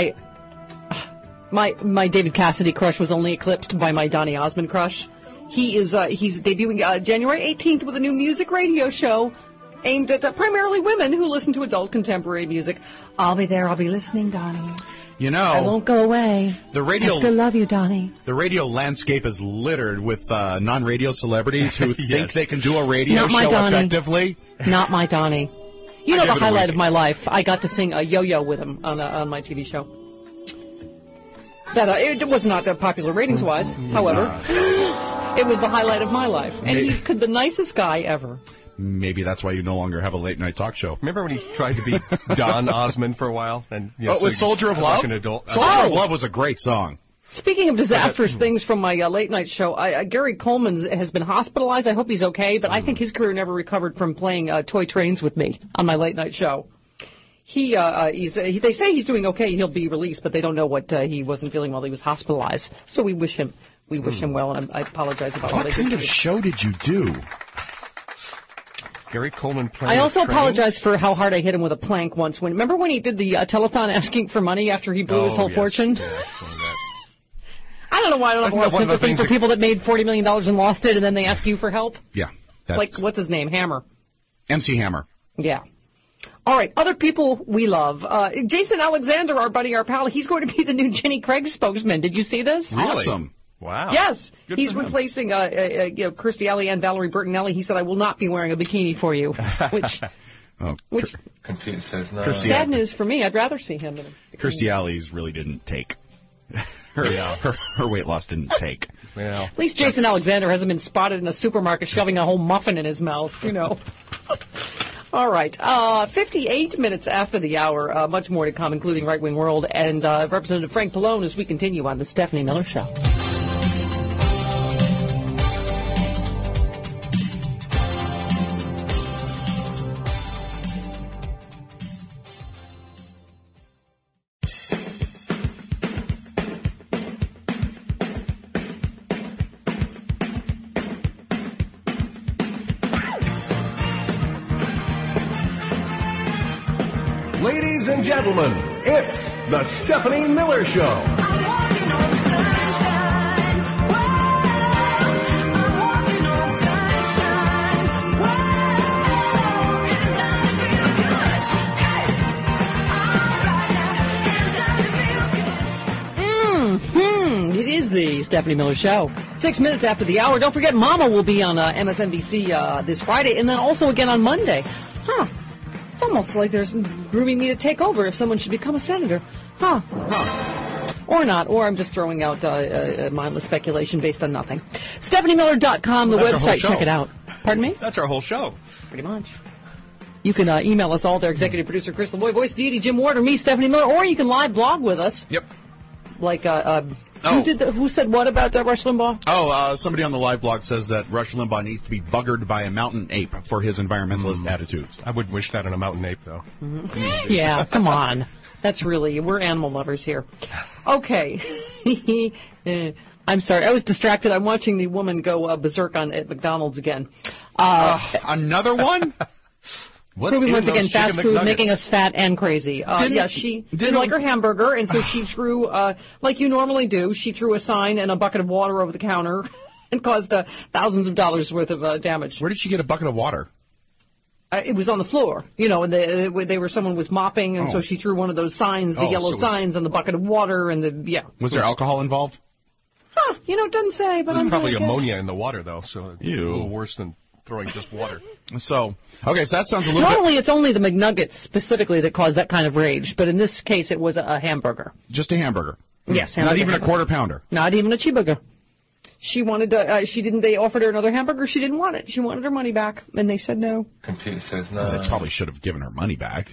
my David Cassidy crush was only eclipsed by my Donny Osmond crush. He's debuting January 18th with a new music radio show aimed at primarily women who listen to adult contemporary music. I'll be there. I'll be listening, Donny. You know, I won't go away. The radio, I still love you, Donny. The radio landscape is littered with non-radio celebrities who think they can do a radio show effectively. Not my Donny. You know give the it a highlight week. of my life. I got to sing a yo-yo with him on my TV show. That it was not popular ratings-wise, however. It was the highlight of my life. And he's the nicest guy ever. Maybe that's why you no longer have a late-night talk show. Remember when he tried to be Don Osmond for a while? And it was Soldier of Love? An adult. Soldier of Love was a great song. Speaking of disastrous things from my late-night show, Gary Coleman has been hospitalized. I hope he's okay, but I think his career never recovered from playing toy trains with me on my late-night show. They say he's doing okay. He'll be released, but they don't know what he wasn't feeling while he was hospitalized. So we wish him well, and I apologize about what kind of show did you do? Gary Coleman playing I also trains? apologize for how hard I hit him with a plank once. Remember when he did the telethon asking for money after he blew his whole fortune? Yes, I don't know why I don't have a lot of sympathy for people that made $40 million and lost it, and then they ask you for help. Yeah. Like, what's his name? Hammer. MC Hammer. Yeah. All right, other people we love. Jason Alexander, our buddy, our pal, he's going to be the new Jenny Craig spokesman. Did you see this? Really? Awesome. Wow. Yes. Good He's for him. replacing Kirstie Alley and Valerie Bertinelli. He said, I will not be wearing a bikini for you. Which Complete says no. sad news for me. I'd rather see him in a bikini. Kirstie Alley's really didn't take. Her weight loss didn't take. Yeah. At least Jason Alexander hasn't been spotted in a supermarket shoving a whole muffin in his mouth, you know. All right. 58 minutes after the hour. Much more to come, including Right Wing World and Representative Frank Pallone as we continue on the Stephanie Miller Show. Ladies and gentlemen, it's the Stephanie Miller Show. It is the Stephanie Miller Show. 6 minutes after the hour. Don't forget, Mama will be on MSNBC this Friday, and then also again on Monday. It's almost like there's grooming me to take over if someone should become a senator. Or not, or I'm just throwing out mindless speculation based on nothing. StephanieMiller.com, the website, check it out. Pardon me? That's our whole show. Pretty much. You can email us all there, executive producer Chris LeBoy, voice deity Jim Ward, or me, Stephanie Miller, or you can live blog with us. Yep. Like, who said what about Rush Limbaugh? Somebody on the live blog says that Rush Limbaugh needs to be buggered by a mountain ape for his environmentalist attitudes. I wouldn't wish that on a mountain ape, though. Yeah, come on. That's really, we're animal lovers here. Okay. I'm sorry, I was distracted. I'm watching the woman go berserk at McDonald's again. Another one? Proving once again, fast food making us fat and crazy. She didn't like her hamburger, and so she threw, like you normally do, she threw a sign and a bucket of water over the counter and caused thousands of dollars worth of damage. Where did she get a bucket of water? It was on the floor, and someone was mopping, and so she threw one of those signs, the yellow signs, and the bucket of water, and Was there alcohol involved? It doesn't say, but There's probably ammonia in the water, though, so it's a little worse than throwing just water. So that sounds a little Normally it's only the McNuggets specifically that cause that kind of rage, but in this case it was a hamburger. Just a hamburger? Yes. Not even a quarter pounder? Not even a cheeseburger. She wanted they offered her another hamburger. She didn't want it. She wanted her money back, and they said no. Computer says no. They probably should have given her money back.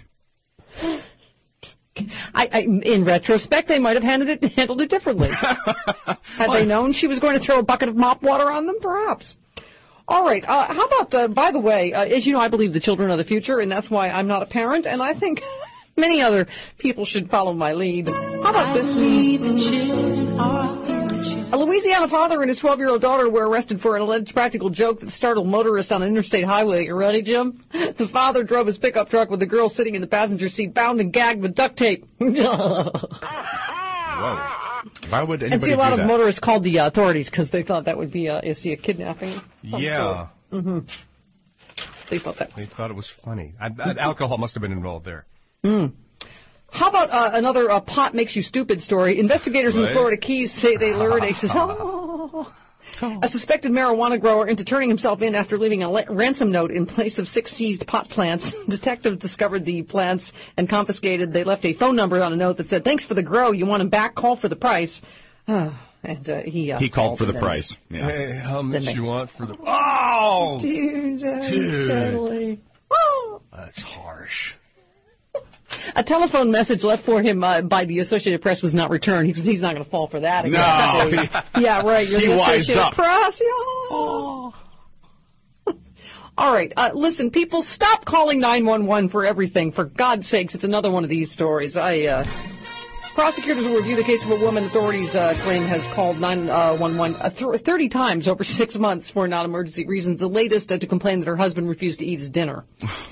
In retrospect, they might have handled it differently. Had they known she was going to throw a bucket of mop water on them, perhaps. All right. How about, by the way, as you know, I believe the children are the future, and that's why I'm not a parent, and I think many other people should follow my lead. How about this? A Louisiana father and his 12-year-old daughter were arrested for an alleged practical joke that startled motorists on an interstate highway. You ready, Jim? The father drove his pickup truck with the girl sitting in the passenger seat, bound and gagged with duct tape. Whoa. Why would anybody do that? And see, a lot of motorists called the authorities because they thought that would be a kidnapping. Yeah. Mm-hmm. They thought it was funny. Alcohol must have been involved there. Mm. How about another pot makes you stupid story? Investigators in the Florida Keys say they lured a suspected marijuana grower into turning himself in after leaving a ransom note in place of 6 seized pot plants. Detectives discovered the plants and confiscated. They left a phone number on a note that said, "Thanks for the grow. You want him back? Call for the price." And he called for the price. Yeah. Hey, how much you want for the... Oh! Dude. That's harsh. A telephone message left for him by the Associated Press was not returned. He's not going to fall for that again. No. Yeah, right. You're he the wised Associated up. Press. Yeah. All right. Listen, people, stop calling 911 for everything. For God's sakes, it's another one of these stories. Prosecutors will review the case of a woman authorities claim has called 911 30 times over 6 months for non-emergency reasons. The latest to complain that her husband refused to eat his dinner.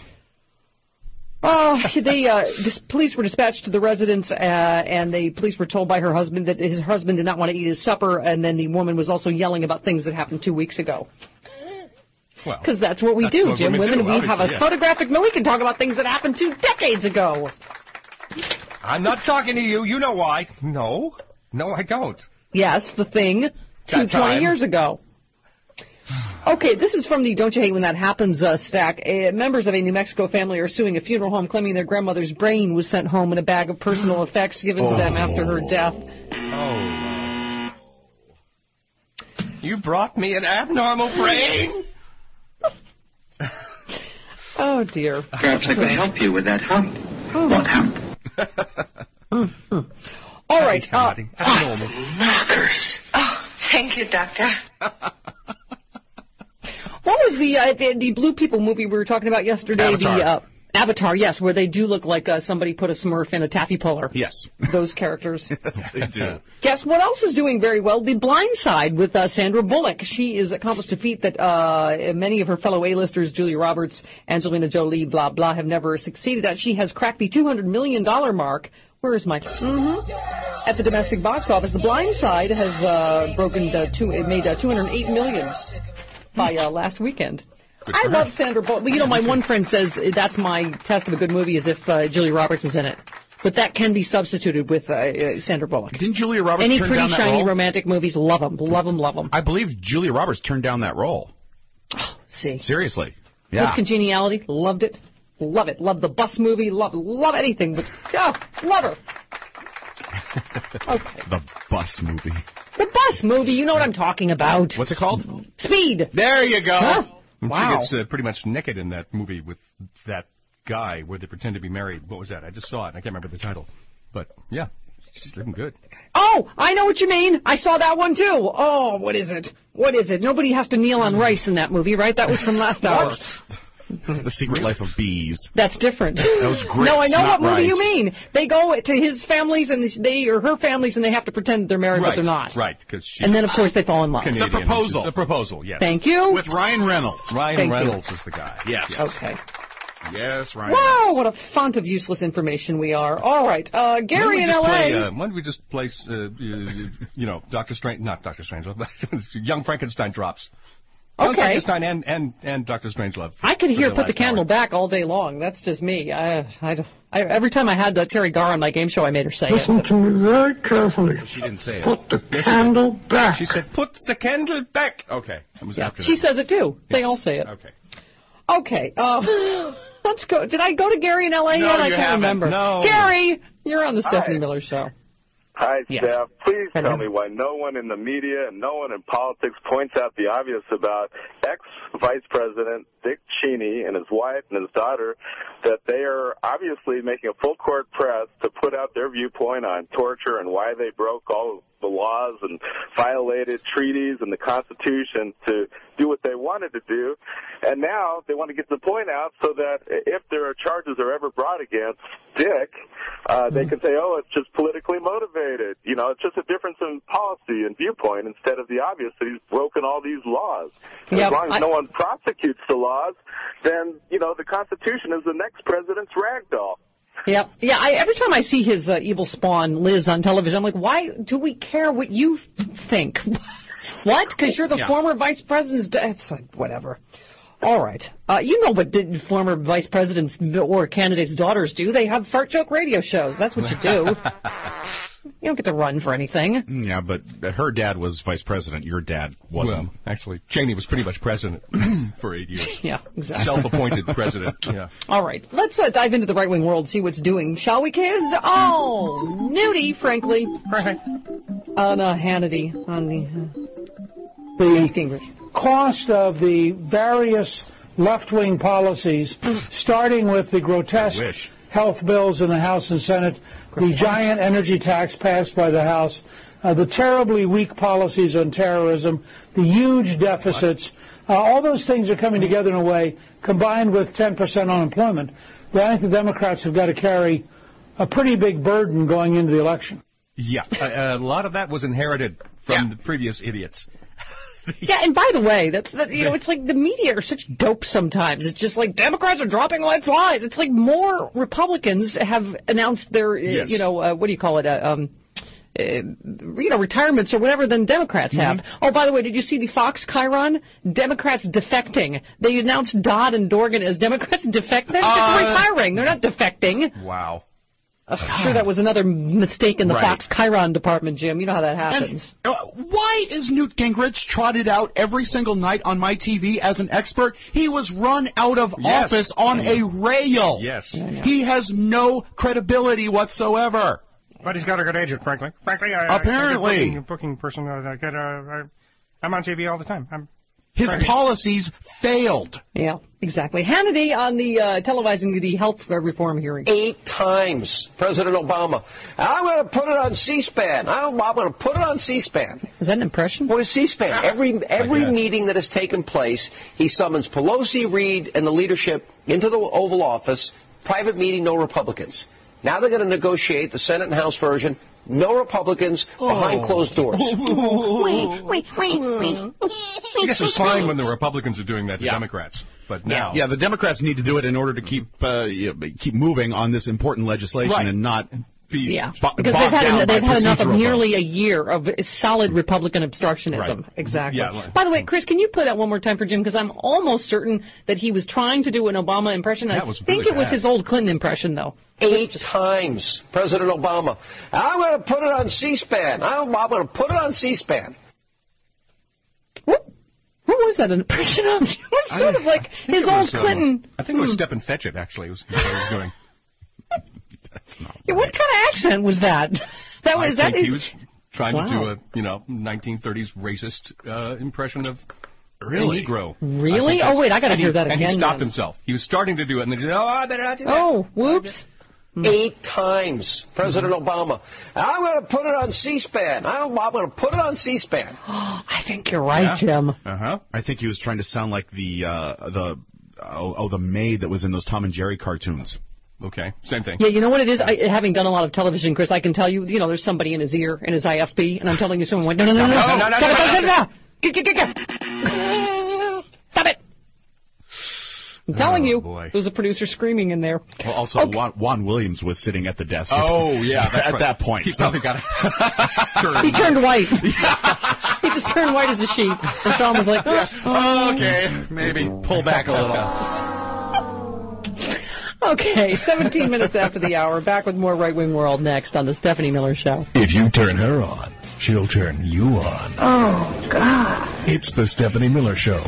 Police were dispatched to the residence, and the police were told by her husband that his husband did not want to eat his supper, and then the woman was also yelling about things that happened 2 weeks ago. Because that's what we do, Jim. Women, we have a photographic... No, we can talk about things that happened 2 decades ago. I'm not talking to you. You know why. No, I don't. Yes, the thing 20 years ago. Okay, this is from the Don't You Hate When That Happens stack. Members of a New Mexico family are suing a funeral home claiming their grandmother's brain was sent home in a bag of personal effects given to them after her death. Oh. You brought me an abnormal brain? Oh, dear. Perhaps I could help you with that hump. What hump? All right. Markers. Oh, thank you, Doctor. What was the Blue People movie we were talking about yesterday? Avatar. Avatar, yes, where they do look like somebody put a Smurf in a taffy puller. Yes. Those characters. Yes, they do. Guess what else is doing very well? The Blind Side with Sandra Bullock. She has accomplished a feat that many of her fellow A-listers, Julia Roberts, Angelina Jolie, blah, blah, have never succeeded at. She has cracked the $200 million mark. Where is my... At the domestic box office. The Blind Side has it made $208 million by last weekend. I love Sandra Bullock. But, my one friend says that's my test of a good movie is if Julia Roberts is in it. But that can be substituted with Sandra Bullock. Didn't Julia Roberts turn down that role? Any pretty shiny romantic movies, love them. Love them, love them. I believe Julia Roberts turned down that role. Oh, see. Seriously. Yeah. Miss Congeniality, loved it. Love it. Love the Bus movie. Love anything. But, love her. Okay. The Bus movie. The Bus movie. You know what I'm talking about. What's it called? Speed. There you go. Huh? Wow. She gets pretty much naked in that movie with that guy where they pretend to be married. What was that? I just saw it. I can't remember the title. But, yeah, she's looking good. Oh, I know what you mean. I saw that one, too. Oh, what is it? Nobody has to kneel on rice in that movie, right? That was from last hour. The Secret Life of Bees. That's different. That was great. No, I know what movie rice. you mean. They go to his families and her families, and they have to pretend they're married, but they're not. Right, and then of course they fall in love. Canadian. The Proposal. The Proposal, yes. Thank you. With Ryan Reynolds. Ryan Reynolds is the guy. Yes. Okay. Yes, Ryan. Wow, what a font of useless information we are. All right, Gary in L.A. Why don't we just play, Dr. Strange, not Dr. Strangelove, Young Frankenstein drops. Young Frankenstein and Dr. Strangelove. I could hear Put the Candle Back all day long. That's just me. Every time I had Terry Garr on my game show, I made her say Listen to me very carefully. She didn't say it. Put the candle back. She said, put the candle back. Okay. That was after she that. says it, too. Yes. They all say it. Okay. Let's go. Did I go to Gary in L.A. No, yet? I you can't haven't. remember. No. Gary, you're on the Stephanie Miller Show. Hi, Yes. Steph. Please Hello. tell me why no one in the media and no one in politics points out the obvious about ex-Vice President Dick Cheney and his wife and his daughter, that they are obviously making a full-court press to put out their viewpoint on torture and why they broke all the laws and violated treaties and the Constitution to do what they wanted to do. And now they want to get the point out so that if there are charges are ever brought against Dick, they can say, oh, it's just politically motivated. You know, it's just a difference in policy and viewpoint instead of the obvious that he's broken all these laws. Yep, as long as no one prosecutes the laws, then, you know, the Constitution is the next president's ragdoll. Yep. Yeah, every time I see his evil spawn, Liz, on television, I'm like, why do we care what you think? What? Because you're the former vice president's... It's like, whatever. All right. You know what former vice presidents or candidates' daughters do. They have fart joke radio shows. That's what you do. You don't get to run for anything. Yeah, but her dad was vice president. Your dad wasn't. Well, actually, Cheney was pretty much president for 8 years. Yeah, exactly. Self-appointed president. Yeah. All right. Let's dive into the right-wing world, see what's doing. Shall we, kids? Oh, nudie, frankly. On Hannity. On the Gingrich. Cost of the various left-wing policies, starting with the grotesque health bills in the House and Senate, the giant energy tax passed by the House, the terribly weak policies on terrorism, the huge deficits, all those things are coming together in a way, combined with 10% unemployment, that I think the Democrats have got to carry a pretty big burden going into the election. Yeah, a lot of that was inherited from the previous idiots. Yeah, and by the way, it's like the media are such dope sometimes. It's just like Democrats are dropping like flies. It's like more Republicans have announced their, what do you call it, retirements or whatever than Democrats have. Oh, by the way, did you see the Fox Chiron? Democrats defecting. They announced Dodd and Dorgan as Democrats defecting. They're retiring. They're not defecting. Wow. I'm sure that was another mistake in the Fox Chiron department, Jim. You know how that happens. And, why is Newt Gingrich trotted out every single night on my TV as an expert? He was run out of office on a rail. Yes. He has no credibility whatsoever. But he's got a good agent, frankly. Apparently. Booking person. I'm on TV all the time. His policies failed. Yeah, exactly. Hannity on the televising the health reform hearing. 8 times, President Obama. I'm going to put it on C-SPAN. I'm going to put it on C-SPAN. Is that an impression? What is C-SPAN? Every meeting that has taken place, he summons Pelosi, Reid, and the leadership into the Oval Office. Private meeting, no Republicans. Now they're going to negotiate the Senate and House version. No Republicans behind closed doors. I guess it's fine when the Republicans are doing that to Democrats, but now... Yeah, the Democrats need to do it in order to keep moving on this important legislation and not... Because they've had enough of nearly a year of solid Republican obstructionism. Right. Exactly. Yeah. By the way, Chris, can you play that one more time for Jim? Because I'm almost certain that he was trying to do an Obama impression. I think it was his old Clinton impression, though. 8 times, President Obama. I'm going to put it on C-SPAN. I'm going to put it on C-SPAN. What was that an impression of? Sort of like his old Clinton. I think it was Step and Fetch It, actually. It was going... That's not what kind of accent was that? I think he was trying to do a 1930s racist impression of a Negro. Really? Oh, wait, I got to hear that again. And he stopped himself. He was starting to do it, and then he said, I better not do that. Oh, whoops. 8 times, President Obama. I'm going to put it on C-SPAN. I'm going to put it on C-SPAN. I think you're right, Jim. I think he was trying to sound like the maid that was in those Tom and Jerry cartoons. Okay, same thing. Yeah, you know what it is? Having done a lot of television, Chris, I can tell you, there's somebody in his ear, in his IFB, and I'm telling you, someone went, no. Stop it. I'm telling you, there's a producer screaming in there. Well, also, Juan Williams was sitting at the desk. Oh, yeah. At that point. He probably got He turned white. He just turned white as a sheet. And Sean was like, okay, maybe pull back a little. Okay, 17 minutes after the hour. Back with more Right Wing World next on the Stephanie Miller Show. If you turn her on, she'll turn you on. Oh, God. It's the Stephanie Miller Show.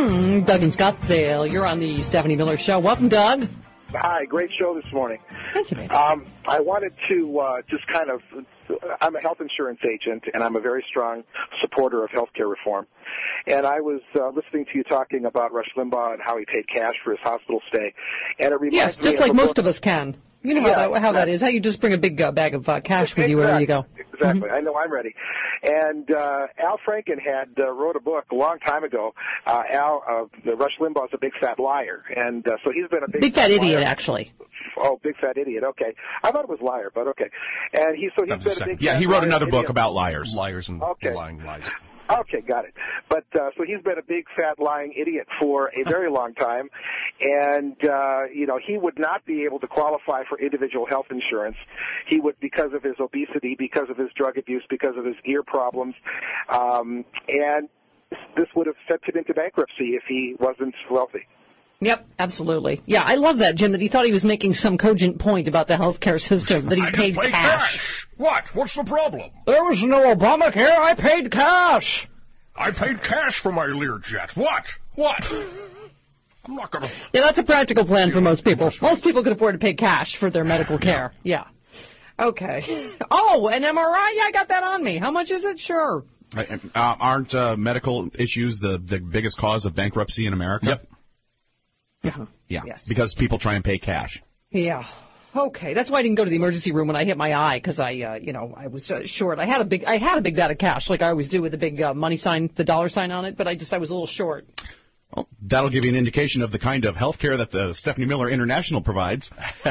Doug in Scottsdale. You're on the Stephanie Miller Show. Welcome, Doug. Hi, great show this morning. Thank you, baby. I wanted to just kind of, I'm a health insurance agent, and I'm a very strong supporter of healthcare reform. And I was listening to you talking about Rush Limbaugh and how he paid cash for his hospital stay. And it reminds me just of like a most book. of us can. You know how that is. How you just bring a big bag of cash with you wherever you go. Exactly. I know I'm ready. And Al Franken had wrote a book a long time ago. Rush Limbaugh's a big fat liar, and so he's been a big fat idiot, liar. actually. Oh, big fat idiot. Okay, I thought it was liar, but okay. And he's been a big. Yeah, he wrote another book about liars. Liars and lying lies. Okay, got it. But so he's been a big fat lying idiot for a very long time, and he would not be able to qualify for individual health insurance. He would, because of his obesity, because of his drug abuse, because of his ear problems, and this would have sent him into bankruptcy if he wasn't wealthy. Yep, absolutely. Yeah, I love that, Jim, that he thought he was making some cogent point about the healthcare system, that he paid cash. What? What's the problem? There was no Obamacare. I paid cash. I paid cash for my Learjet. What? I'm not going to... Yeah, that's a practical plan for most people. Most people can afford to pay cash for their medical care. Yeah. Okay. Oh, an MRI? Yeah, I got that on me. How much is it? Sure. Aren't medical issues the biggest cause of bankruptcy in America? Yep. Yeah. Yes. Because people try and pay cash. Yeah. Okay. That's why I didn't go to the emergency room when I hit my eye, because I was short. I had a big bag of cash, like I always do, with the big money sign, the dollar sign on it, but I was a little short. Well, that'll give you an indication of the kind of health care that the Stephanie Miller International provides.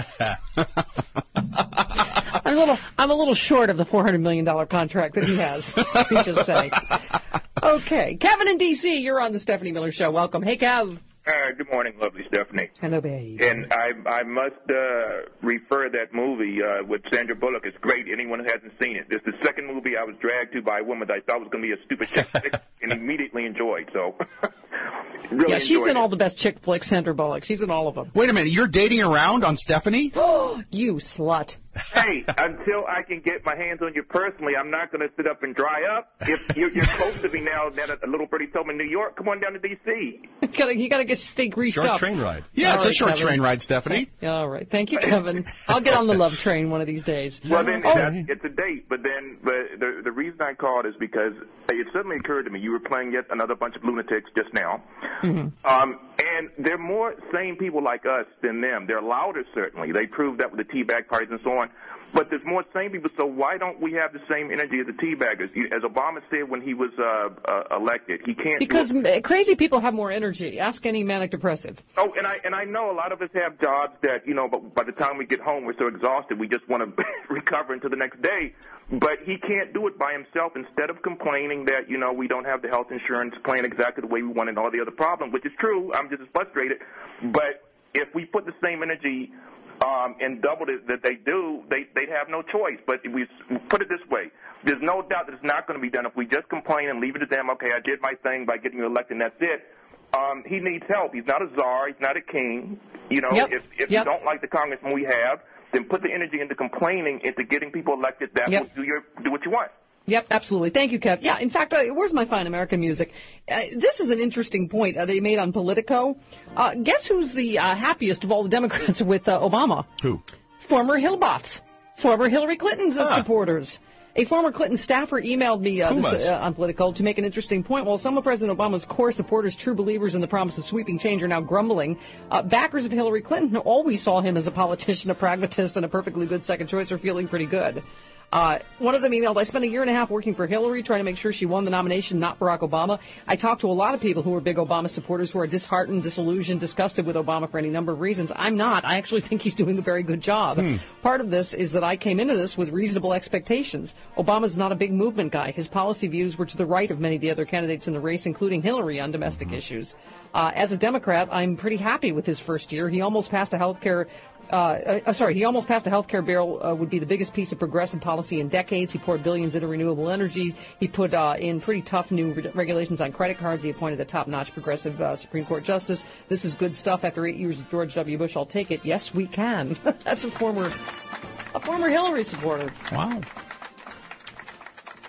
I'm a little short of the $400 million contract that he has. Let me just say. Okay. Kevin in D.C., you're on the Stephanie Miller Show. Welcome. Hey, Kev. Good morning, lovely Stephanie. Hello, babe. And I must refer that movie with Sandra Bullock. It's great. Anyone who hasn't seen it. This is the second movie I was dragged to by a woman that I thought was going to be a stupid chick flick and immediately enjoyed. So, really she's in all the best chick flicks, Sandra Bullock. She's in all of them. Wait a minute. You're dating around on Stephanie? You slut. Hey, until I can get my hands on you personally, I'm not going to sit up and dry up. If you're close to me now, that a little birdie told me in New York, come on down to D.C. You got to stay greased up. Short train ride. Yeah, it's a short Kevin. train ride, Stephanie. All right. Thank you, Kevin. I'll get on the love train one of these days. Well, then it's a date. But the reason I called is because it suddenly occurred to me you were playing yet another bunch of lunatics just now. Mm-hmm. And they're more sane people like us than them. They're louder, certainly. They proved that with the teabag parties and so on. But there's more sane people, so why don't we have the same energy as the teabaggers? As Obama said when he was elected, he can't. Because crazy people have more energy. Ask any manic depressive. Oh, and I know a lot of us have jobs that, but by the time we get home, we're so exhausted, we just want to recover until the next day. But he can't do it by himself. Instead of complaining that, we don't have the health insurance plan exactly the way we want and all the other problems, which is true, I'm just as frustrated. But if we put the same energy and doubled it that they do, they'd have no choice. But we put it this way. There's no doubt that it's not going to be done. If we just complain and leave it to them, okay, I did my thing by getting you elected and that's it. He needs help. He's not a czar. He's not a king. If you don't like the congressman we have, then put the energy into complaining, into getting people elected. That will do what you want. Yep, absolutely. Thank you, Kev. Yeah, in fact, where's my fine American music? This is an interesting point they made on Politico. Guess who's the happiest of all the Democrats with Obama? Who? Former Hillbots. Former Hillary Clinton's supporters. A former Clinton staffer emailed me on Politico to make an interesting point. While some of President Obama's core supporters, true believers in the promise of sweeping change, are now grumbling, backers of Hillary Clinton, who always saw him as a politician, a pragmatist, and a perfectly good second choice, are feeling pretty good. One of them emailed, I spent a year and a half working for Hillary, trying to make sure she won the nomination, not Barack Obama. I talked to a lot of people who were big Obama supporters who are disheartened, disillusioned, disgusted with Obama for any number of reasons. I'm not. I actually think he's doing a very good job. Part of this is that I came into this with reasonable expectations. Obama's not a big movement guy. His policy views were to the right of many of the other candidates in the race, including Hillary, on domestic issues. As a Democrat, I'm pretty happy with his first year. He almost passed a health care bill would be the biggest piece of progressive policy in decades. He poured billions into renewable energy. He put in pretty tough new regulations on credit cards. He appointed a top-notch progressive Supreme Court justice. This is good stuff. After 8 years with George W. Bush, I'll take it. Yes, we can. That's a former Hillary supporter. Wow.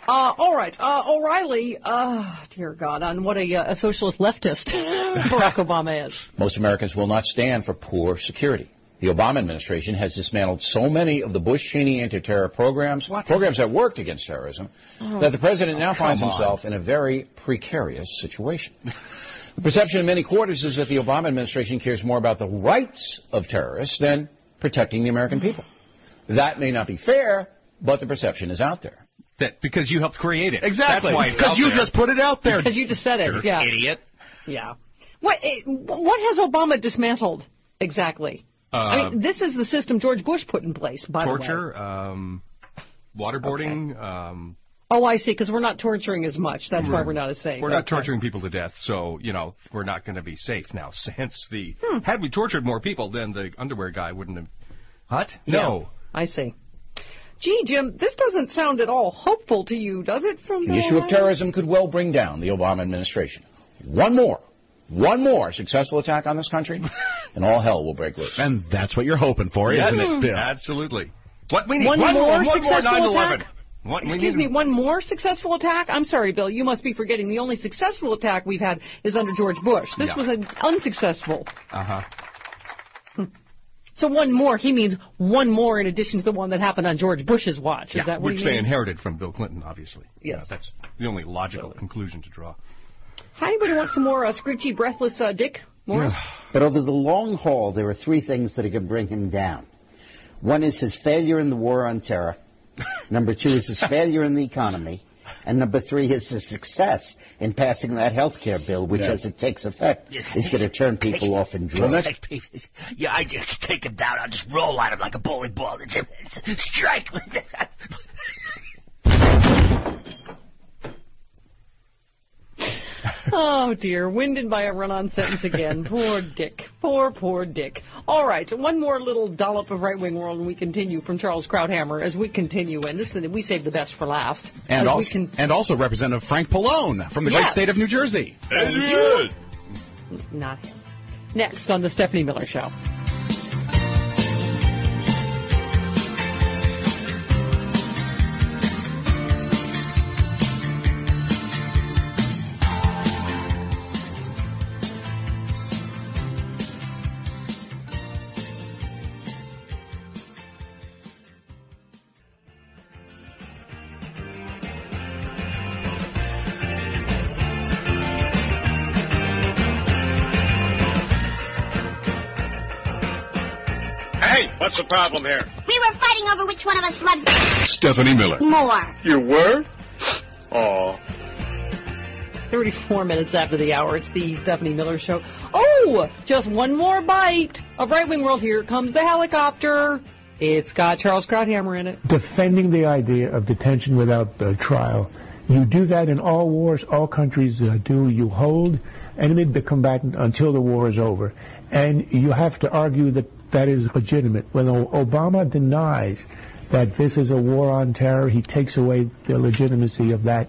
All right. O'Reilly, dear God, on what a socialist leftist Barack Obama is. Most Americans will not stand for poor security. The Obama administration has dismantled so many of the Bush-Cheney anti-terror programs that worked against terrorism, that the president now finds himself in a very precarious situation. The perception in many quarters is that the Obama administration cares more about the rights of terrorists than protecting the American people. That may not be fair, but the perception is out there. That because you helped create it. Exactly. That's why it's because out you there. just put it out there. Because you just said it. Yeah. Idiot. Yeah. What has Obama dismantled exactly? I mean, this is the system George Bush put in place, by the way. Torture, waterboarding. Okay. Oh, I see, because we're not torturing as much. That's why we're not as safe. We're not torturing people to death, so, we're not going to be safe now. Hence had we tortured more people, then the underwear guy wouldn't have... What? No. Yeah, I see. Gee, Jim, this doesn't sound at all hopeful to you, does it? The issue of terrorism could well bring down the Obama administration. One more successful attack on this country, and all hell will break loose. And that's what you're hoping for, isn't it, Bill? Absolutely. What we need? One more successful 9/11. attack? Excuse me, one more successful attack? I'm sorry, Bill, you must be forgetting the only successful attack we've had is under George Bush. This was an unsuccessful. Uh-huh. So one more, he means one more in addition to the one that happened on George Bush's watch. Is that what which he they means? inherited from Bill Clinton, obviously. Yes. That's the only logical conclusion to draw. Hi, anybody want some more screechy, breathless Dick Morris? But over the long haul, there are three things that are going to bring him down. One is his failure in the war on terror. Number two is his failure in the economy. And number three is his success in passing that health care bill, which, as it takes effect, is going to turn people off in droves. Yeah, I just take him down. I'll just roll on him like a bowling ball. Strike me. Oh, dear. Winded by a run-on sentence again. Poor Dick. Poor Dick. All right. One more little dollop of right-wing world, and we continue from Charles Krauthammer as we continue. And this we save the best for last. And also Representative Frank Pallone from the great state of New Jersey. Not him. Next on the Stephanie Miller Show. What's the problem here? We were fighting over which one of us loves Stephanie Miller. more. You were? Oh. 34 minutes after the hour, it's the Stephanie Miller Show. Oh, just one more bite of right-wing world. Here comes the helicopter. It's got Charles Krauthammer in it. Defending the idea of detention without trial. You do that in all wars. All countries do. You hold enemy the combatant until the war is over. And you have to argue that that is legitimate. When Obama denies that this is a war on terror, he takes away the legitimacy of that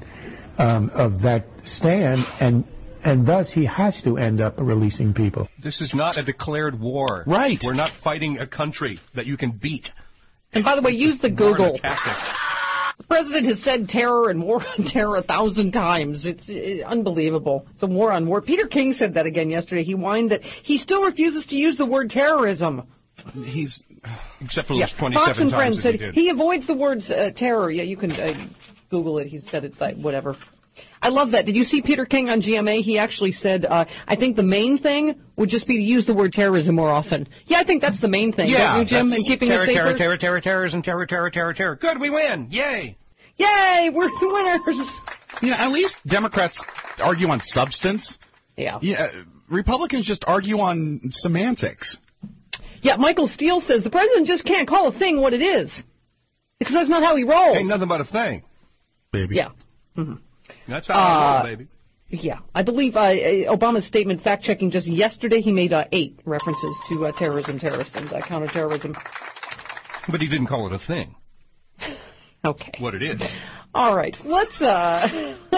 stand, and thus he has to end up releasing people. This is not a declared war. Right. We're not fighting a country that you can beat. And by the way, use the Google. Tactic. The president has said terror and war on terror 1,000 times. It's unbelievable. It's a war on war. Peter King said that again yesterday. He whined that he still refuses to use the word terrorism. Except for those 27 Fox and times Friends that said he did. he avoids the words terror. Yeah, you can Google it. He said it, whatever. I love that. Did you see Peter King on GMA? He actually said, I think the main thing would just be to use the word terrorism more often. Yeah, I think that's the main thing, don't you, Jim? And keeping us safer? Terrorism, terror. Good, we win. Yay. Yay, we're the winners. At least Democrats argue on substance. Yeah. Republicans just argue on semantics. Yeah, Michael Steele says the president just can't call a thing what it is. Because that's not how he rolls. Ain't nothing but a thing. Baby. Yeah. Mm-hmm. That's how I roll, baby. Yeah. I believe Obama's statement, fact-checking just yesterday, he made 8 references to terrorism, terrorists, and counterterrorism. But he didn't call it a thing. Okay. What it is. All right. Let's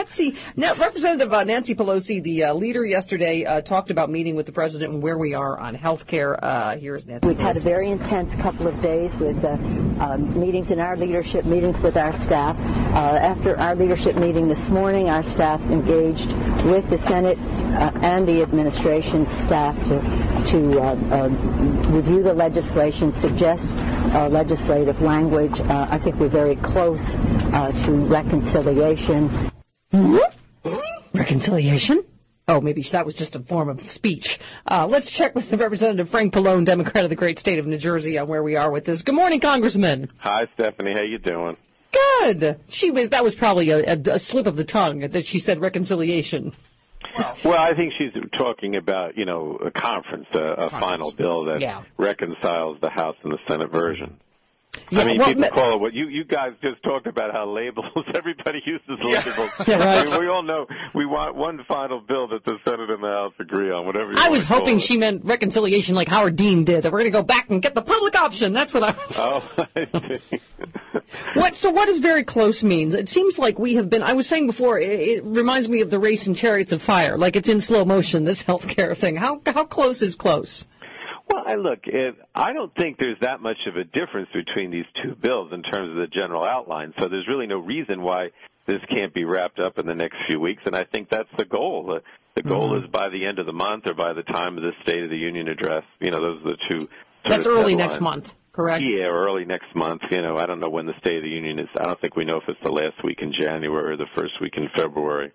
Let's see. Now, Representative Nancy Pelosi, the leader yesterday, talked about meeting with the president and where we are on health care. Here's Nancy We've Pelosi. had a very intense couple of days with meetings in our leadership, meetings with our staff. After our leadership meeting this morning, our staff engaged with the Senate and the administration staff to review the legislation, suggest legislative language. I think we're very close to reconciliation. Reconciliation? Oh, maybe that was just a form of speech. Let's check with Representative Frank Pallone, Democrat of the great state of New Jersey, on where we are with this. Good morning, Congressman. Hi, Stephanie. How you doing? Good. That was probably a slip of the tongue that she said reconciliation. Well, I think she's talking about, a conference, a final bill that reconciles the House and the Senate version. Yeah, people call it what you guys just talked about, how labels, everybody uses labels. Yeah, right. I mean, we all know we want one final bill that the Senate and the House agree on, whatever you I was hoping it. she meant reconciliation like Howard Dean did, that we're going to go back and get the public option. That's what I was. Oh, I see. So what does very close mean? It seems like we have been, I was saying before, it reminds me of the race in Chariots of Fire, like it's in slow motion, this health care thing. How close is close? Well, I don't think there's that much of a difference between these two bills in terms of the general outline. So there's really no reason why this can't be wrapped up in the next few weeks. And I think that's the goal. The goal is by the end of the month or by the time of the State of the Union address. Those are the two. That's early next month, correct? Yeah, early next month. I don't know when the State of the Union is. I don't think we know if it's the last week in January or the first week in February.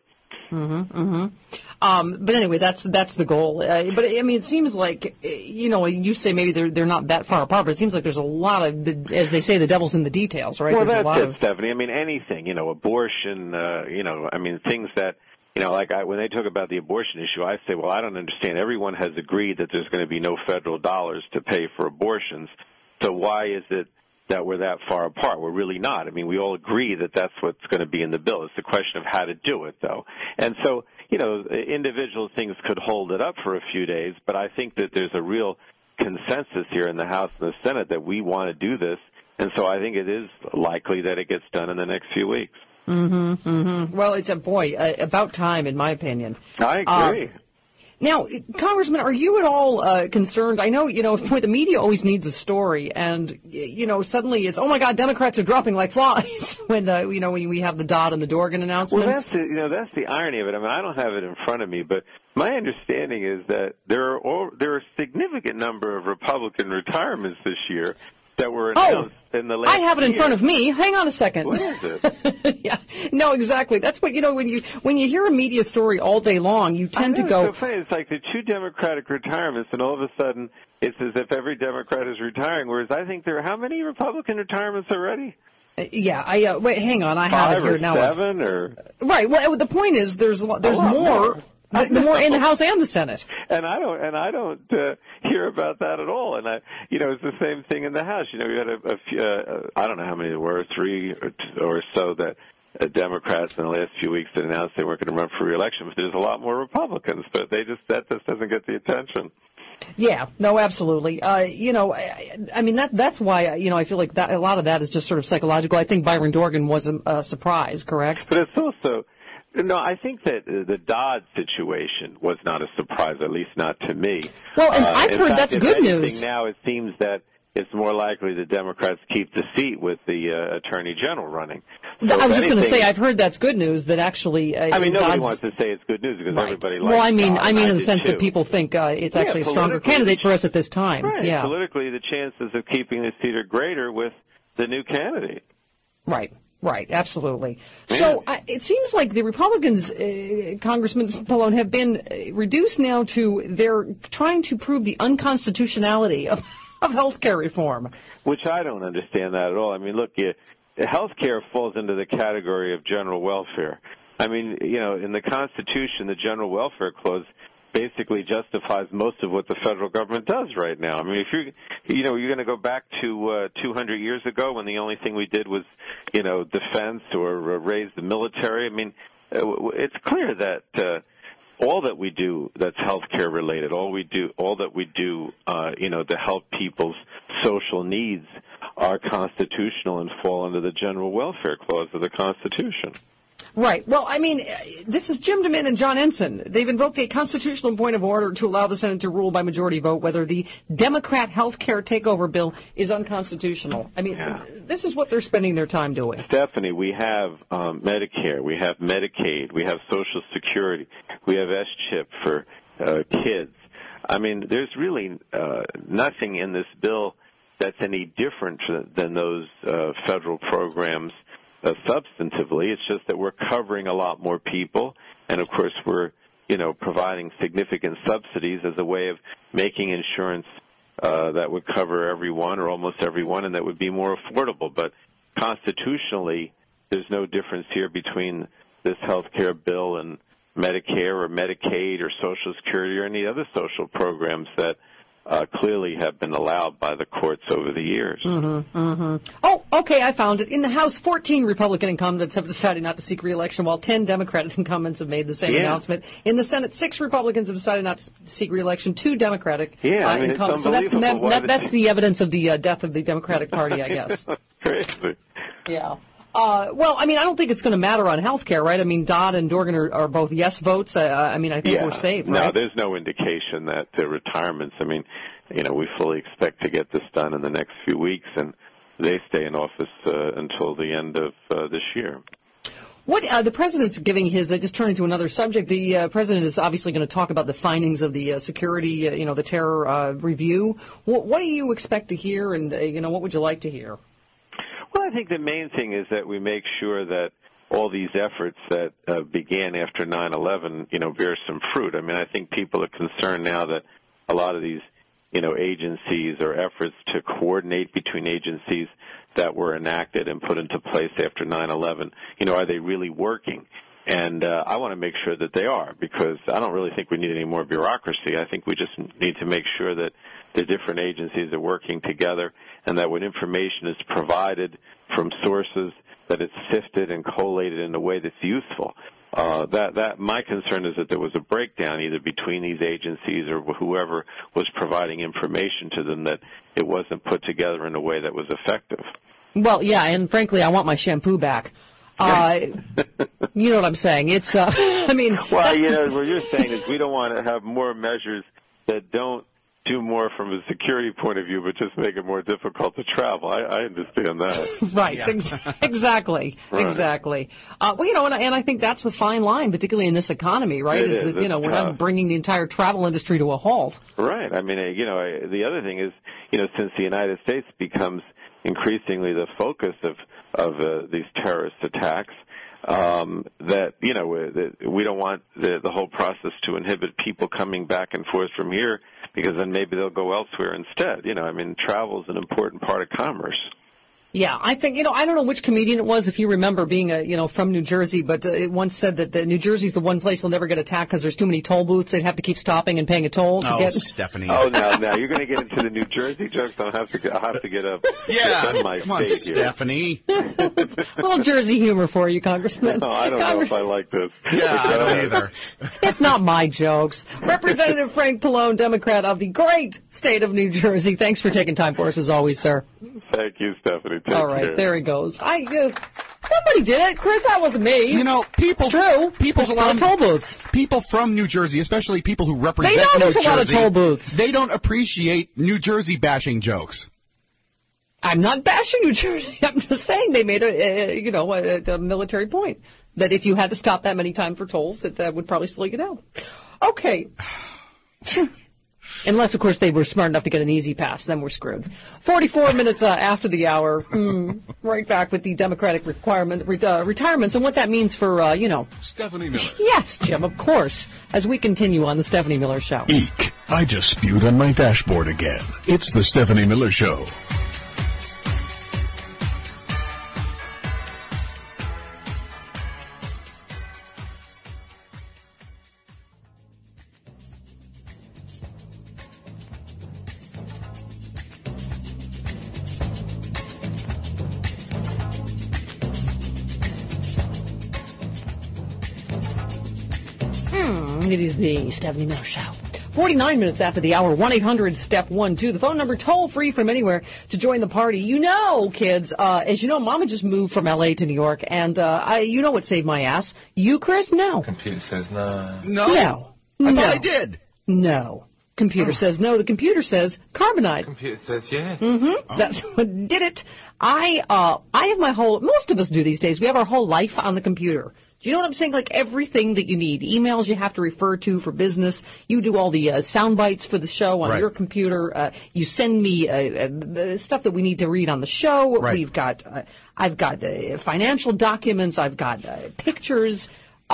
But anyway, that's the goal. But I mean, it seems like you say maybe they're not that far apart, but it seems like there's a lot of, as they say, the devil's in the details, right? Well, there's that's it, Stephanie. I mean, anything, abortion, things that, when they talk about the abortion issue, I say, well, I don't understand. Everyone has agreed that there's going to be no federal dollars to pay for abortions. So why is it that we're that far apart? We're really not. I mean, we all agree that that's what's going to be in the bill. It's a question of how to do it, though. And so, individual things could hold it up for a few days, but I think that there's a real consensus here in the House and the Senate that we want to do this, and so I think it is likely that it gets done in the next few weeks. Well, it's about time, in my opinion. I agree. Now, Congressman, are you at all concerned? I know, the media always needs a story, and, suddenly it's, oh, my God, Democrats are dropping like flies when, when we have the Dodd and the Dorgan announcements. Well, that's the irony of it. I mean, I don't have it in front of me, but my understanding is that there are a significant number of Republican retirements this year that were announced in the last I have it in year. front of me. Hang on a second. What is it? Yeah, no, exactly. That's what, when you hear a media story all day long, you tend to go. It's so funny. It's like the two Democratic retirements, and all of a sudden it's as if every Democrat is retiring, whereas I think there are how many Republican retirements already? Wait, hang on. I have it here now. 5 or 7 or right. Well, the point is there's more. The more in the House and the Senate. And I don't hear about that at all. And it's the same thing in the House. We had a few, I don't know how many there were, 3 or so that Democrats in the last few weeks that announced they weren't going to run for re-election. But there's a lot more Republicans, but that just doesn't get the attention. Yeah, no, absolutely. I mean, that's why, I feel like that a lot of that is just sort of psychological. I think Byron Dorgan was a surprise, correct? But it's also, no, I think that the Dodd situation was not a surprise, at least not to me. Well, and I've heard that's good news. Now it seems that it's more likely the Democrats keep the seat with the Attorney General running. So I was just going to say, I've heard that's good news, that actually nobody wants to say it's good news because everybody likes Well, I mean Dodd, in the sense that people think it's actually a stronger candidate for us at this time. Right. Yeah. Politically, the chances of keeping the seat are greater with the new candidate. Right, absolutely. So it seems like the Republicans, Congressman Pallone, have been reduced now to they're trying to prove the unconstitutionality of health care reform. Which I don't understand that at all. I mean, look, health care falls into the category of general welfare. I mean, in the Constitution, the General Welfare Clause basically justifies most of what the federal government does right now. I mean, if you're going to go back to 200 years ago when the only thing we did was, defense or raise the military. I mean, it's clear that all that we do that's healthcare related, all that we do, to help people's social needs are constitutional and fall under the General Welfare Clause of the Constitution. Right. Well, I mean, this is Jim DeMint and John Ensign. They've invoked a constitutional point of order to allow the Senate to rule by majority vote whether the Democrat health care takeover bill is unconstitutional. I mean, this is what they're spending their time doing. Stephanie, we have Medicare, we have Medicaid, we have Social Security, we have S-chip for kids. I mean, there's really nothing in this bill that's any different than those federal programs. Substantively, it's just that we're covering a lot more people, and of course we're, providing significant subsidies as a way of making insurance that would cover everyone or almost everyone, and that would be more affordable. But constitutionally, there's no difference here between this health care bill and Medicare or Medicaid or Social Security or any other social programs that clearly have been allowed by the courts over the years. Oh, okay, I found it. In the House, 14 Republican incumbents have decided not to seek re-election, while 10 Democratic incumbents have made the same announcement. In the Senate, 6 Republicans have decided not to seek re-election, 2 Democratic incumbents. So that's the evidence of the death of the Democratic Party, I guess. Crazy. Yeah. Well, I mean, I don't think it's going to matter on health care, right? I mean, Dodd and Dorgan are both yes votes. I think we're safe, right? No, there's no indication that the retirements, we fully expect to get this done in the next few weeks, and they stay in office until the end of this year. What the president's giving his, just turning to another subject, the president is obviously going to talk about the findings of the security, the terror review. What do you expect to hear, and, what would you like to hear? Well, I think the main thing is that we make sure that all these efforts that began after 9/11, bear some fruit. I mean, I think people are concerned now that a lot of these, agencies or efforts to coordinate between agencies that were enacted and put into place after 9/11, are they really working? And I want to make sure that they are, because I don't really think we need any more bureaucracy. I think we just need to make sure that the different agencies are working together, and that when information is provided from sources, that it's sifted and collated in a way that's useful. That my concern is that there was a breakdown either between these agencies or whoever was providing information to them, that it wasn't put together in a way that was effective. Well, yeah, and frankly, I want my shampoo back. You know what I'm saying? It's, Well, what you're saying is we don't want to have more measures that don't do more from a security point of view, but just make it more difficult to travel. I understand that. Right. Yeah. Exactly. Right. Exactly. And I think that's the fine line, particularly in this economy, right? Is that, we're not bringing the entire travel industry to a halt. Right. I mean, the other thing is, since the United States becomes increasingly the focus of these terrorist attacks, that we don't want the whole process to inhibit people coming back and forth from here, because then maybe they'll go elsewhere instead. Travel is an important part of commerce. Yeah, I think, I don't know which comedian it was, if you remember, being, from New Jersey, but it once said that New Jersey's the one place they'll never get attacked because there's too many toll booths. They'd have to keep stopping and paying a toll to get... Stephanie. Oh, now you're going to get into the New Jersey jokes. I'll have to get up. Yeah, come on, Stephanie. Little Jersey humor for you, Congressman. No, I don't know if I like this. Yeah, I don't either. It's not my jokes. Representative Frank Pallone, Democrat of the great state of New Jersey. Thanks for taking time for us, as always, sir. Thank you, Stephanie. Take All right, care. There he goes. Somebody did it, Chris. That wasn't me. There's a lot of toll booths. People from New Jersey, especially people who represent New Jersey, there's a lot of toll booths. They don't appreciate New Jersey bashing jokes. I'm not bashing New Jersey. I'm just saying they made a military point that if you had to stop that many times for tolls, that would probably slow you down. Okay. Unless, of course, they were smart enough to get an easy pass. Then we're screwed. 44 minutes after the hour. Right back with the Democratic retirements and what that means for, Stephanie Miller. Yes, Jim, of course. As we continue on the Stephanie Miller Show. Eek. I just spewed on my dashboard again. It's the Stephanie Miller Show. It is the Stephanie Miller Show. 49 minutes after the hour, 1-800-STEP-1-2. The phone number toll-free from anywhere to join the party. You know, kids, as you know, Mama just moved from L.A. to New York, and you know what saved my ass? You, Chris? No. Computer says no. No. I thought I did. No. Computer says no. The computer says carbonite. Computer says yes. Mm-hmm. That's what did it. I have most of us do these days. We have our whole life on the computer. Do you know what I'm saying? Like everything that you need. Emails you have to refer to for business. You do all the sound bites for the show on your computer. You send me stuff that we need to read on the show. Right. We've got, I've got financial documents. I've got pictures.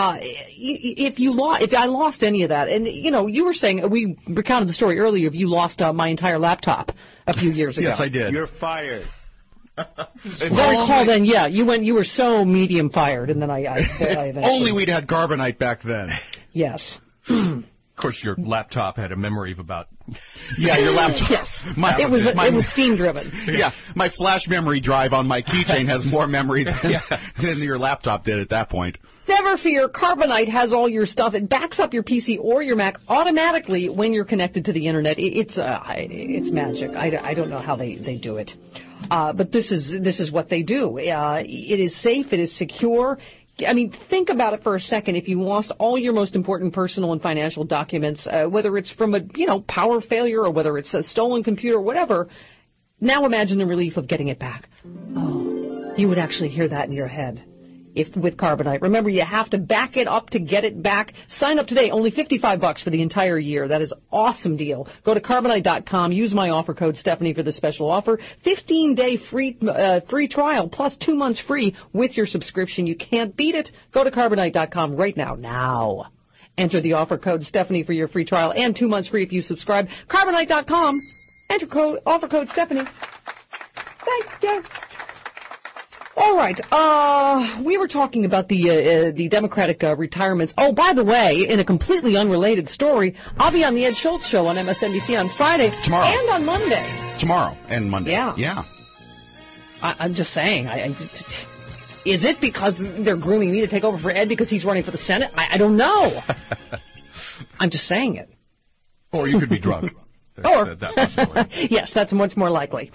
If I lost any of that, and you know, you were saying, we recounted the story earlier, if you lost my entire laptop a few years ago. Yes, I did. You're fired. I recall then, yeah, you were so medium fired, and then I eventually... Only we'd had carbonite back then. Yes. Of course, your laptop had a memory of about... Yeah, your laptop. Yes. It was steam driven. Yeah, my flash memory drive on my keychain has more memory than your laptop did at that point. Never fear, Carbonite has all your stuff. It backs up your PC or your Mac automatically when you're connected to the internet. It's magic. I don't know how they do it, but this is what they do. It is safe. It is secure. I mean, think about it for a second. If you lost all your most important personal and financial documents, whether it's from a power failure or whether it's a stolen computer, whatever, now imagine the relief of getting it back. Oh, you would actually hear that in your head. With Carbonite. Remember, you have to back it up to get it back. Sign up today. Only $55 for the entire year. That is an awesome deal. Go to Carbonite.com. Use my offer code Stephanie for the special offer. 15-day free trial plus 2 months free with your subscription. You can't beat it. Go to Carbonite.com right now. Now. Enter the offer code Stephanie for your free trial and 2 months free if you subscribe. Carbonite.com. Enter offer code Stephanie. Thank you. All right. We were talking about the Democratic retirements. Oh, by the way, in a completely unrelated story, I'll be on the Ed Schultz Show on MSNBC on Friday. Tomorrow. And on Monday. Tomorrow and Monday. Yeah. I'm just saying. Is it because they're grooming me to take over for Ed because he's running for the Senate? I don't know. I'm just saying it. Or you could be drunk. That possibility. Yes, that's much more likely.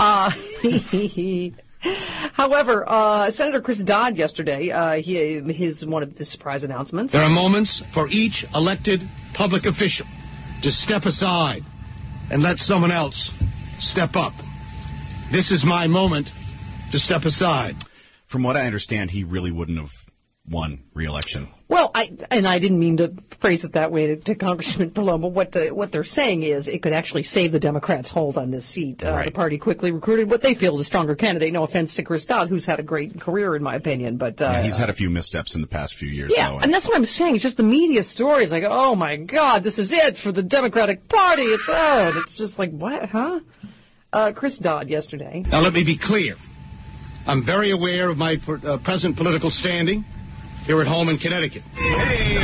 However, Senator Chris Dodd yesterday, his one of the surprise announcements. There are moments for each elected public official to step aside and let someone else step up. This is my moment to step aside. From what I understand, he really wouldn't have won re-election. Well, I didn't mean to phrase it that way to Congressman Paloma. What they're saying is it could actually save the Democrats' hold on this seat. Right. The party quickly recruited what they feel is a stronger candidate. No offense to Chris Dodd, who's had a great career in my opinion, but he's had a few missteps in the past few years. Yeah, and that's what I'm saying. It's just the media stories like, oh my God, this is it for the Democratic Party. It's just like what, huh? Chris Dodd yesterday. Now let me be clear. I'm very aware of my present political standing here at home in Connecticut. Hey,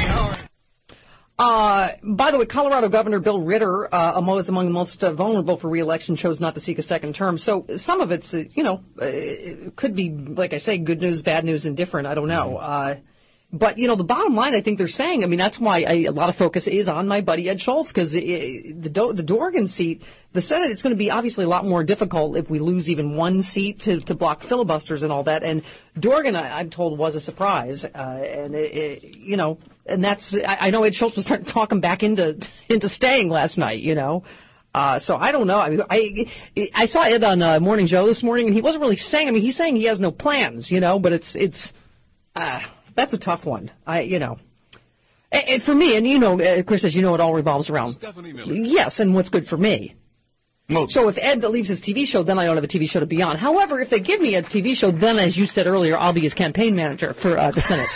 by the way, Colorado Governor Bill Ritter was among the most vulnerable for re-election, chose not to seek a second term. So some of it's, it could be, like I say, good news, bad news, indifferent. I don't know. But, the bottom line, I think they're saying, that's why a lot of focus is on my buddy Ed Schultz, because the Dorgan seat, the Senate, it's going to be obviously a lot more difficult if we lose even one seat to block filibusters and all that. And Dorgan, I'm told, was a surprise. And that's, I know Ed Schultz was trying to talk him back into staying last night, So I don't know. I saw Ed on Morning Joe this morning, and he wasn't really saying, he's saying he has no plans, but it's that's a tough one. And for me, and Chris, as you know, it all revolves around Stephanie Miller. Yes, and what's good for me. So if Ed leaves his TV show, then I don't have a TV show to be on. However, if they give me a TV show, then, as you said earlier, I'll be his campaign manager for the Senate.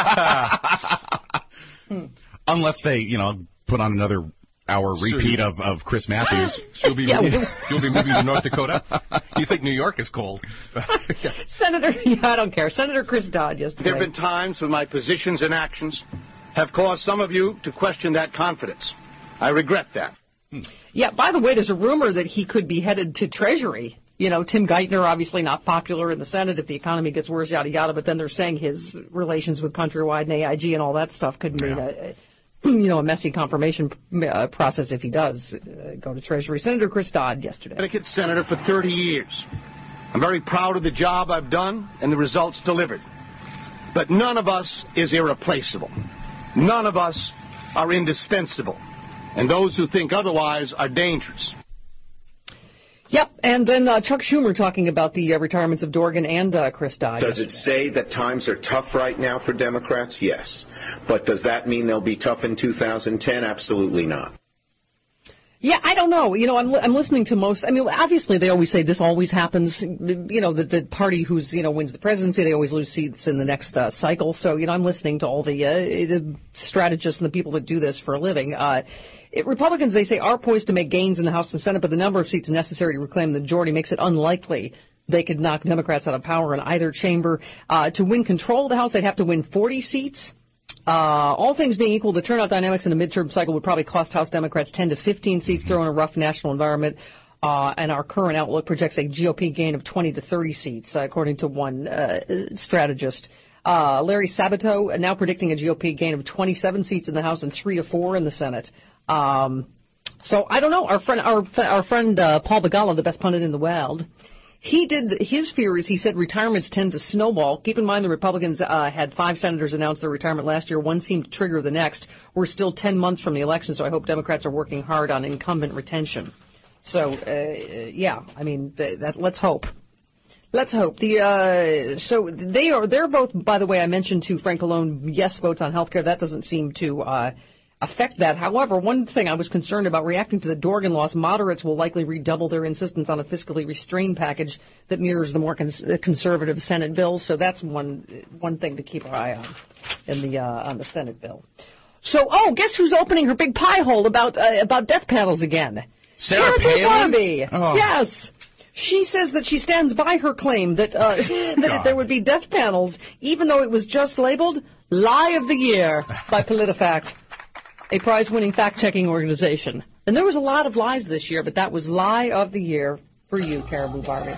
So. Unless they, put on another hour repeat of Chris Matthews. You'll be moving to North Dakota? You think New York is cold. Senator, I don't care. Senator Chris Dodd yesterday. There have been times when my positions and actions have caused some of you to question that confidence. I regret that. Yeah, by the way, there's a rumor that he could be headed to Treasury. Tim Geithner, obviously not popular in the Senate if the economy gets worse, yada, yada, but then they're saying his relations with Countrywide and AIG and all that stuff could mean a messy confirmation process if he does go to Treasury. Senator Chris Dodd yesterday. Connecticut senator for 30 years. I'm very proud of the job I've done and the results delivered. But none of us is irreplaceable. None of us are indispensable. And those who think otherwise are dangerous. Yep, and then Chuck Schumer talking about the retirements of Dorgan and Chris Dodd. Does it say that times are tough right now for Democrats? Yes. But does that mean they'll be tough in 2010? Absolutely not. Yeah, I don't know. I'm listening to most. I mean, obviously they always say this always happens. The party who's wins the presidency, they always lose seats in the next cycle. So I'm listening to all the strategists and the people that do this for a living. Republicans, they say, are poised to make gains in the House and Senate, but the number of seats necessary to reclaim the majority makes it unlikely they could knock Democrats out of power in either chamber. To win control of the House, they'd have to win 40 seats. All things being equal, the turnout dynamics in a midterm cycle would probably cost House Democrats 10 to 15 seats, throw in a rough national environment. And our current outlook projects a GOP gain of 20 to 30 seats, according to one strategist. Larry Sabato now predicting a GOP gain of 27 seats in the House and 3 to 4 in the Senate. So I don't know. Our friend Paul Begala, the best pundit in the world, his fear is, he said, retirements tend to snowball. Keep in mind the Republicans had 5 senators announce their retirement last year. One seemed to trigger the next. We're still 10 months from the election, so I hope Democrats are working hard on incumbent retention. So, let's hope. Let's hope. So they're both, by the way, I mentioned to Frank Pallone, yes votes on health care. That doesn't seem to affect that. However, one thing I was concerned about, reacting to the Dorgan loss, moderates will likely redouble their insistence on a fiscally restrained package that mirrors the more conservative Senate bills. So that's one thing to keep our eye on on the Senate bill. So, guess who's opening her big pie hole about death panels again? Sarah Palin? Oh. Yes. She says that she stands by her claim that there would be death panels, even though it was just labeled Lie of the Year by PolitiFact, a prize-winning fact-checking organization. And there was a lot of lies this year, but that was Lie of the Year for you, Caribou Barbie.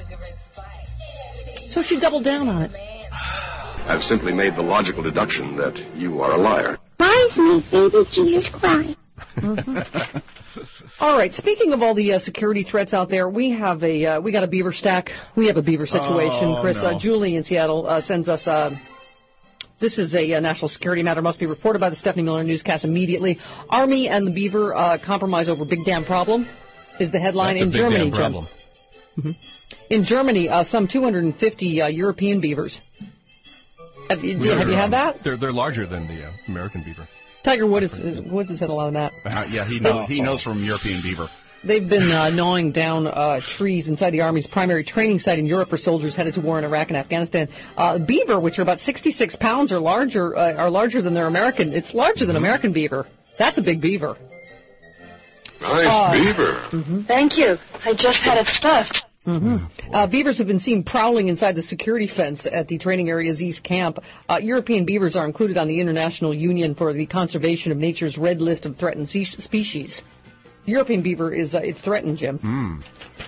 So she doubled down on it. I've simply made the logical deduction that you are a liar. Buys me, baby Jesus Christ. Mm-hmm. All right. Speaking of all the security threats out there, we got a beaver stack. We have a beaver situation. Chris, no. Julie in Seattle sends us. This is a national security matter. Must be reported by the Stephanie Miller newscast immediately. Army and the beaver compromise over big dam problem is the headline. That's in Germany. Damn problem. Mm-hmm. In Germany, some 250 European beavers. Have you had that? They're larger than the American beaver. Tiger Woods has had a lot of that. Yeah, he knows from European beaver. They've been gnawing down trees inside the Army's primary training site in Europe for soldiers headed to war in Iraq and Afghanistan. Beaver, which are about 66 pounds, are larger than their American. It's larger than American beaver. That's a big beaver. Nice beaver. Mm-hmm. Thank you. I just had it stuffed. Mm-hmm. Beavers have been seen prowling inside the security fence at the training area's East Camp. European beavers are included on the International Union for the Conservation of Nature's Red List of Threatened Species. European beaver is it's threatened, Jim.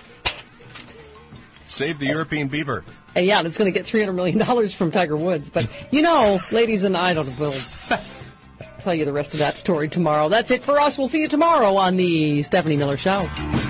Save the European beaver. Yeah, and it's going to get $300 million from Tiger Woods. But, ladies and I don't know. I'll tell you the rest of that story tomorrow. That's it for us. We'll see you tomorrow on the Stephanie Miller Show.